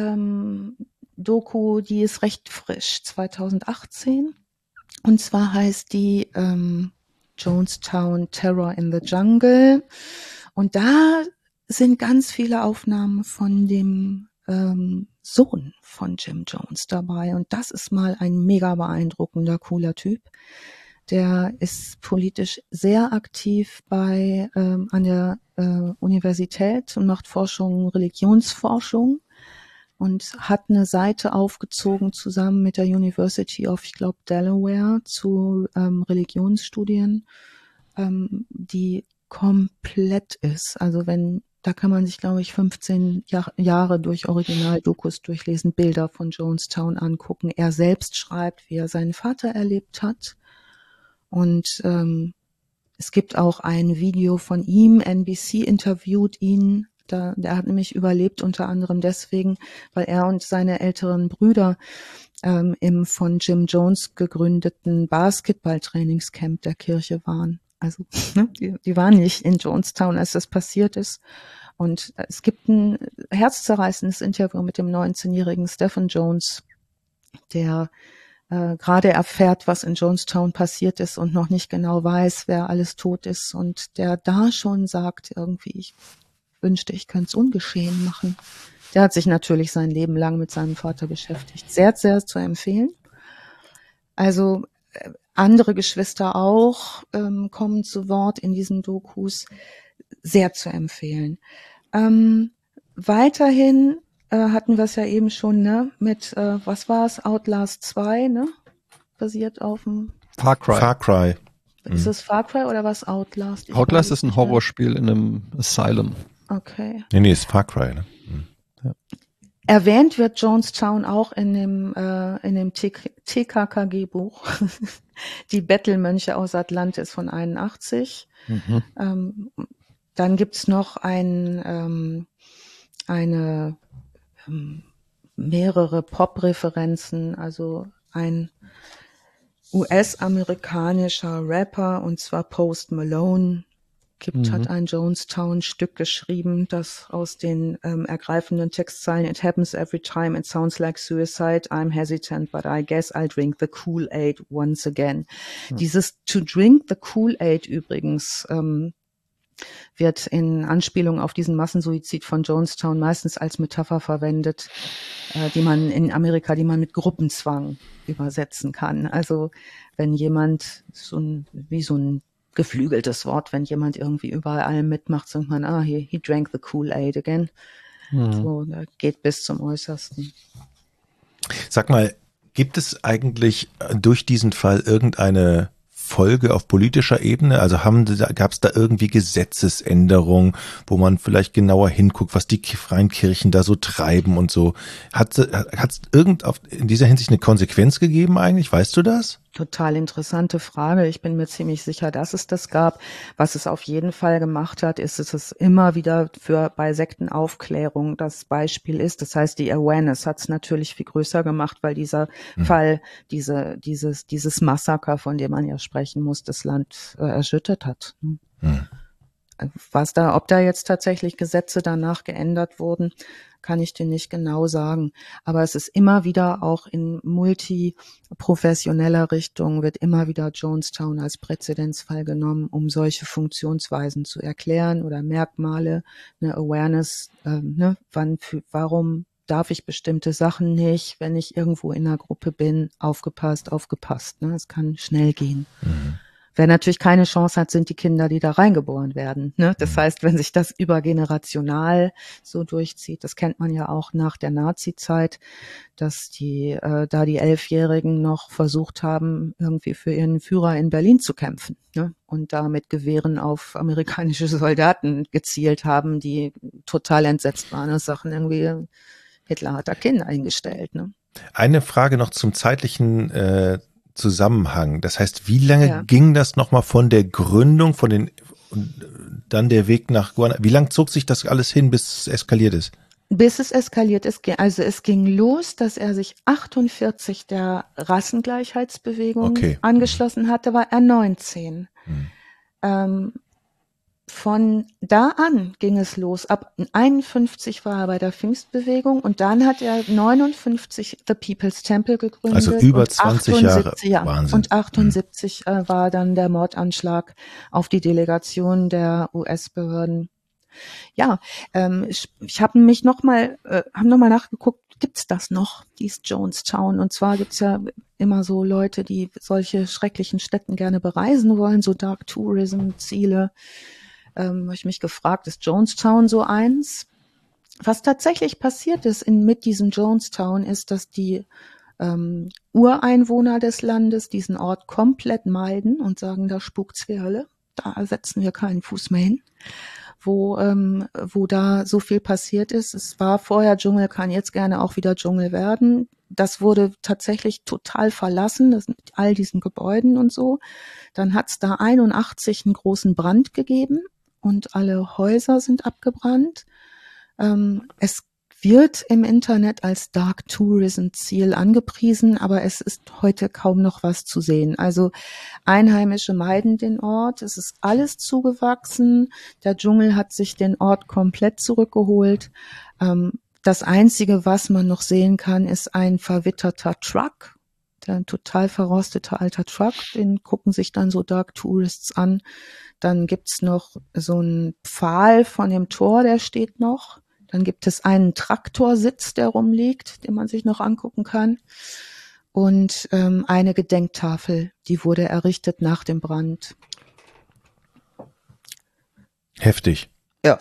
Doku, die ist recht frisch, 2018. Und zwar heißt die Jonestown Terror in the Jungle. Und da sind ganz viele Aufnahmen von dem Sohn von Jim Jones dabei. Und das ist mal ein mega beeindruckender, cooler Typ. Der ist politisch sehr aktiv an der Universität und macht Religionsforschung. Und hat eine Seite aufgezogen zusammen mit der University of, ich glaube, Delaware zu Religionsstudien, die komplett ist. Also da kann man sich, glaube ich, 15 Jahre durch Original-Dokus durchlesen, Bilder von Jonestown angucken. Er selbst schreibt, wie er seinen Vater erlebt hat. Und es gibt auch ein Video von ihm, NBC interviewt ihn. Der hat nämlich überlebt, unter anderem deswegen, weil er und seine älteren Brüder im von Jim Jones gegründeten Basketball-Trainingscamp der Kirche waren. Also die waren nicht in Jonestown, als das passiert ist. Und es gibt ein herzzerreißendes Interview mit dem 19-jährigen Stephen Jones, der gerade erfährt, was in Jonestown passiert ist und noch nicht genau weiß, wer alles tot ist. Und der da schon sagt irgendwie, ich wünschte, ich könnte es ungeschehen machen. Der hat sich natürlich sein Leben lang mit seinem Vater beschäftigt. Sehr, sehr zu empfehlen. Also andere Geschwister auch kommen zu Wort in diesen Dokus. Sehr zu empfehlen. Weiterhin hatten wir es ja eben schon, ne? Mit, was war es? Outlast 2, ne? Basiert auf dem Far Cry. Ist es Far Cry oder was Outlast? Outlast ist ein Horrorspiel in einem Asylum. Okay. Nee, ist Far Cry, ne? Ja. Erwähnt wird Jonestown auch in dem TKKG-Buch, die Bettelmönche aus Atlantis von 81. Dann gibt's noch mehrere Pop-Referenzen, also ein US-amerikanischer Rapper, und zwar Post Malone, hat ein Jonestown-Stück geschrieben, das aus den ergreifenden Textzeilen "It happens every time, it sounds like suicide, I'm hesitant, but I guess I'll drink the Kool-Aid once again." Dieses "to drink the Kool-Aid" übrigens wird in Anspielung auf diesen Massensuizid von Jonestown meistens als Metapher verwendet, die man mit Gruppenzwang übersetzen kann. Also wenn jemand wie so ein geflügeltes Wort, wenn jemand irgendwie überall mitmacht, sagt man, he drank the Kool-Aid again. So, geht bis zum Äußersten. Sag mal, gibt es eigentlich durch diesen Fall irgendeine Folge auf politischer Ebene? Also gab es da irgendwie Gesetzesänderungen, wo man vielleicht genauer hinguckt, was die freien Kirchen da so treiben und so? Hat es in dieser Hinsicht eine Konsequenz gegeben eigentlich? Weißt du das? Total interessante Frage. Ich bin mir ziemlich sicher, dass es das gab. Was es auf jeden Fall gemacht hat, ist, dass es immer wieder bei Sektenaufklärung das Beispiel ist. Das heißt, die Awareness hat es natürlich viel größer gemacht, weil dieser Fall, dieses Massaker, von dem man ja sprechen muss, das Land erschüttert hat. Ob da jetzt tatsächlich Gesetze danach geändert wurden, kann ich dir nicht genau sagen. Aber es ist immer wieder auch in multiprofessioneller Richtung, wird immer wieder Jonestown als Präzedenzfall genommen, um solche Funktionsweisen zu erklären oder Merkmale, eine Awareness, warum darf ich bestimmte Sachen nicht, wenn ich irgendwo in einer Gruppe bin, aufgepasst, ne? Es kann schnell gehen. Wer natürlich keine Chance hat, sind die Kinder, die da reingeboren werden. Ne? Das heißt, wenn sich das übergenerational so durchzieht, das kennt man ja auch nach der Nazi-Zeit, dass die 11-Jährigen noch versucht haben, irgendwie für ihren Führer in Berlin zu kämpfen, ne? Und da mit Gewehren auf amerikanische Soldaten gezielt haben, die total entsetzt waren und sagten irgendwie, Hitler hat da Kinder eingestellt. Ne? Eine Frage noch zum zeitlichen Zusammenhang. Das heißt, wie lange ging das nochmal von der Gründung, dann der Weg nach Guantanamo? Wie lange zog sich das alles hin, bis es eskaliert ist? Bis es eskaliert ist. Also es ging los, dass er sich 48 der Rassengleichheitsbewegung angeschlossen hatte, war er 19. Von da an ging es los. Ab 51 war er bei der Pfingstbewegung und dann hat er 59 The People's Temple gegründet. Also über 20 Jahre. Wahnsinn. Und 78 war dann der Mordanschlag auf die Delegation der US-Behörden. Ja, ich habe mich nochmal nachgeguckt, gibt's das noch, dies Jonestown? Und zwar gibt's ja immer so Leute, die solche schrecklichen Städten gerne bereisen wollen, so Dark Tourism Ziele. Habe ich mich gefragt, ist Jonestown so eins? Was tatsächlich passiert ist mit diesem Jonestown ist, dass die Ureinwohner des Landes diesen Ort komplett meiden und sagen, da spukt's wie Hölle, da setzen wir keinen Fuß mehr hin. Wo da so viel passiert ist. Es war vorher Dschungel, kann jetzt gerne auch wieder Dschungel werden. Das wurde tatsächlich total verlassen, das mit all diesen Gebäuden und so. Dann hat es da 81 einen großen Brand gegeben und alle Häuser sind abgebrannt. Es wird im Internet als Dark Tourism Ziel angepriesen, aber es ist heute kaum noch was zu sehen. Also Einheimische meiden den Ort, es ist alles zugewachsen, der Dschungel hat sich den Ort komplett zurückgeholt. Das Einzige, was man noch sehen kann, ist ein verwitterter Truck, ein total verrosteter alter Truck, den gucken sich dann so Dark Tourists an. Dann gibt's noch so einen Pfahl von dem Tor, der steht noch. Dann gibt es einen Traktorsitz, der rumliegt, den man sich noch angucken kann. Und eine Gedenktafel, die wurde errichtet nach dem Brand. Heftig. Ja.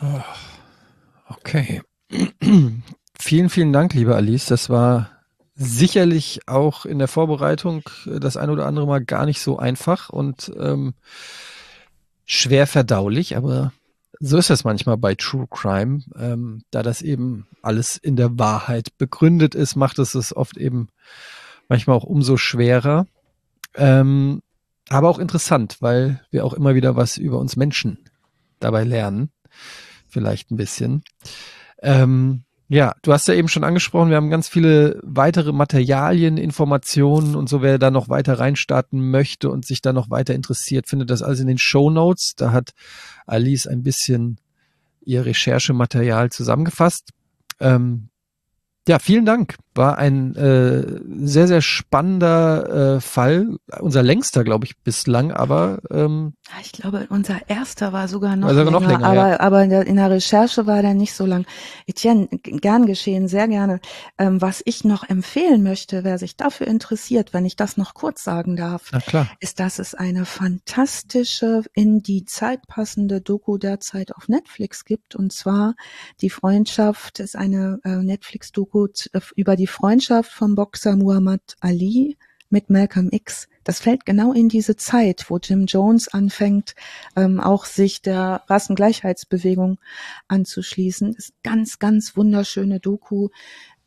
Okay. Vielen, vielen Dank, liebe Alice. Das war sicherlich auch in der Vorbereitung das ein oder andere Mal gar nicht so einfach und schwer verdaulich, aber so ist das manchmal bei True Crime. Da das eben alles in der Wahrheit begründet ist, macht es oft eben manchmal auch umso schwerer. Aber auch interessant, weil wir auch immer wieder was über uns Menschen dabei lernen. Vielleicht ein bisschen. Ja, du hast ja eben schon angesprochen, wir haben ganz viele weitere Materialien, Informationen und so, wer da noch weiter reinstarten möchte und sich da noch weiter interessiert, findet das alles in den Shownotes. Da hat Alice ein bisschen ihr Recherchematerial zusammengefasst. Ja, vielen Dank. War ein sehr, sehr spannender Fall. Unser längster, glaube ich, bislang, aber ich glaube, unser erster war sogar noch länger. Aber in der Recherche war der nicht so lang. Etienne, gern geschehen, sehr gerne. Was ich noch empfehlen möchte, wer sich dafür interessiert, wenn ich das noch kurz sagen darf, na klar, ist, dass es eine fantastische, in die Zeit passende Doku derzeit auf Netflix gibt. Und zwar Die Freundschaft ist eine Netflix-Doku über die Freundschaft vom Boxer Muhammad Ali mit Malcolm X. Das fällt genau in diese Zeit, wo Jim Jones anfängt, auch sich der Rassengleichheitsbewegung anzuschließen. Das ist ganz, ganz wunderschöne Doku.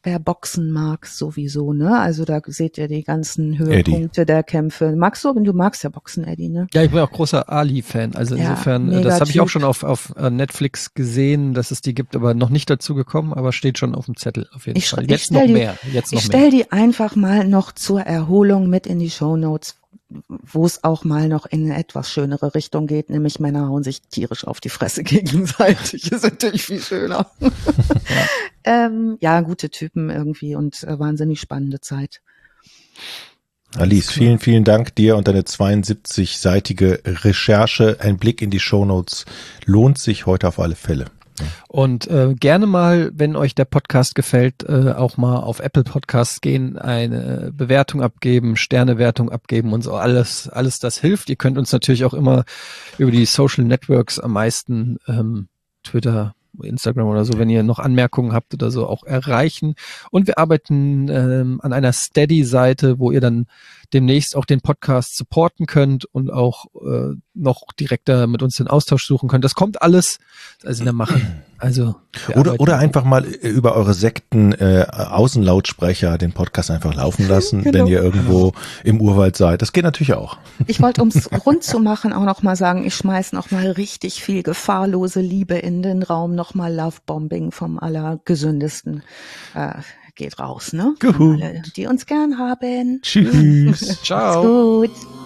wer Boxen mag, sowieso, ne? Also da seht ihr die ganzen Höhepunkte der Kämpfe. Magst du magst ja Boxen, Eddie, ne? Ja, ich bin auch großer Ali-Fan. Also insofern, das habe ich auch schon auf Netflix gesehen, dass es die gibt, aber noch nicht dazu gekommen, aber steht schon auf dem Zettel auf jeden Fall. Jetzt noch mehr. Ich stell die einfach mal noch zur Erholung mit in die Shownotes, wo es auch mal noch in eine etwas schönere Richtung geht, nämlich Männer hauen sich tierisch auf die Fresse gegenseitig. Ist natürlich viel schöner. Ja, gute Typen irgendwie und wahnsinnig spannende Zeit. Alice, vielen, vielen Dank dir und deine 72-seitige Recherche. Ein Blick in die Shownotes lohnt sich heute auf alle Fälle. Und gerne mal, wenn euch der Podcast gefällt, auch mal auf Apple Podcasts gehen, eine Bewertung abgeben, Sternewertung abgeben und so. Alles das hilft. Ihr könnt uns natürlich auch immer über die Social Networks am meisten, Twitter, Instagram oder so, wenn ihr noch Anmerkungen habt oder so, auch erreichen. Und wir arbeiten an einer Steady-Seite, wo ihr dann demnächst auch den Podcast supporten könnt und auch noch direkter mit uns den Austausch suchen könnt. Das kommt alles, also in der Mache. Also oder einfach mal über eure Sekten Außenlautsprecher den Podcast einfach laufen lassen, wenn ihr irgendwo im Urwald seid. Das geht natürlich auch. Ich wollte, um es rund zu machen, auch noch mal sagen, ich schmeiß noch mal richtig viel gefahrlose Liebe in den Raum, noch mal Lovebombing vom Allergesündesten. Geht raus, ne? Juhu. Alle, die uns gern haben. Tschüss. Ciao. Macht's gut.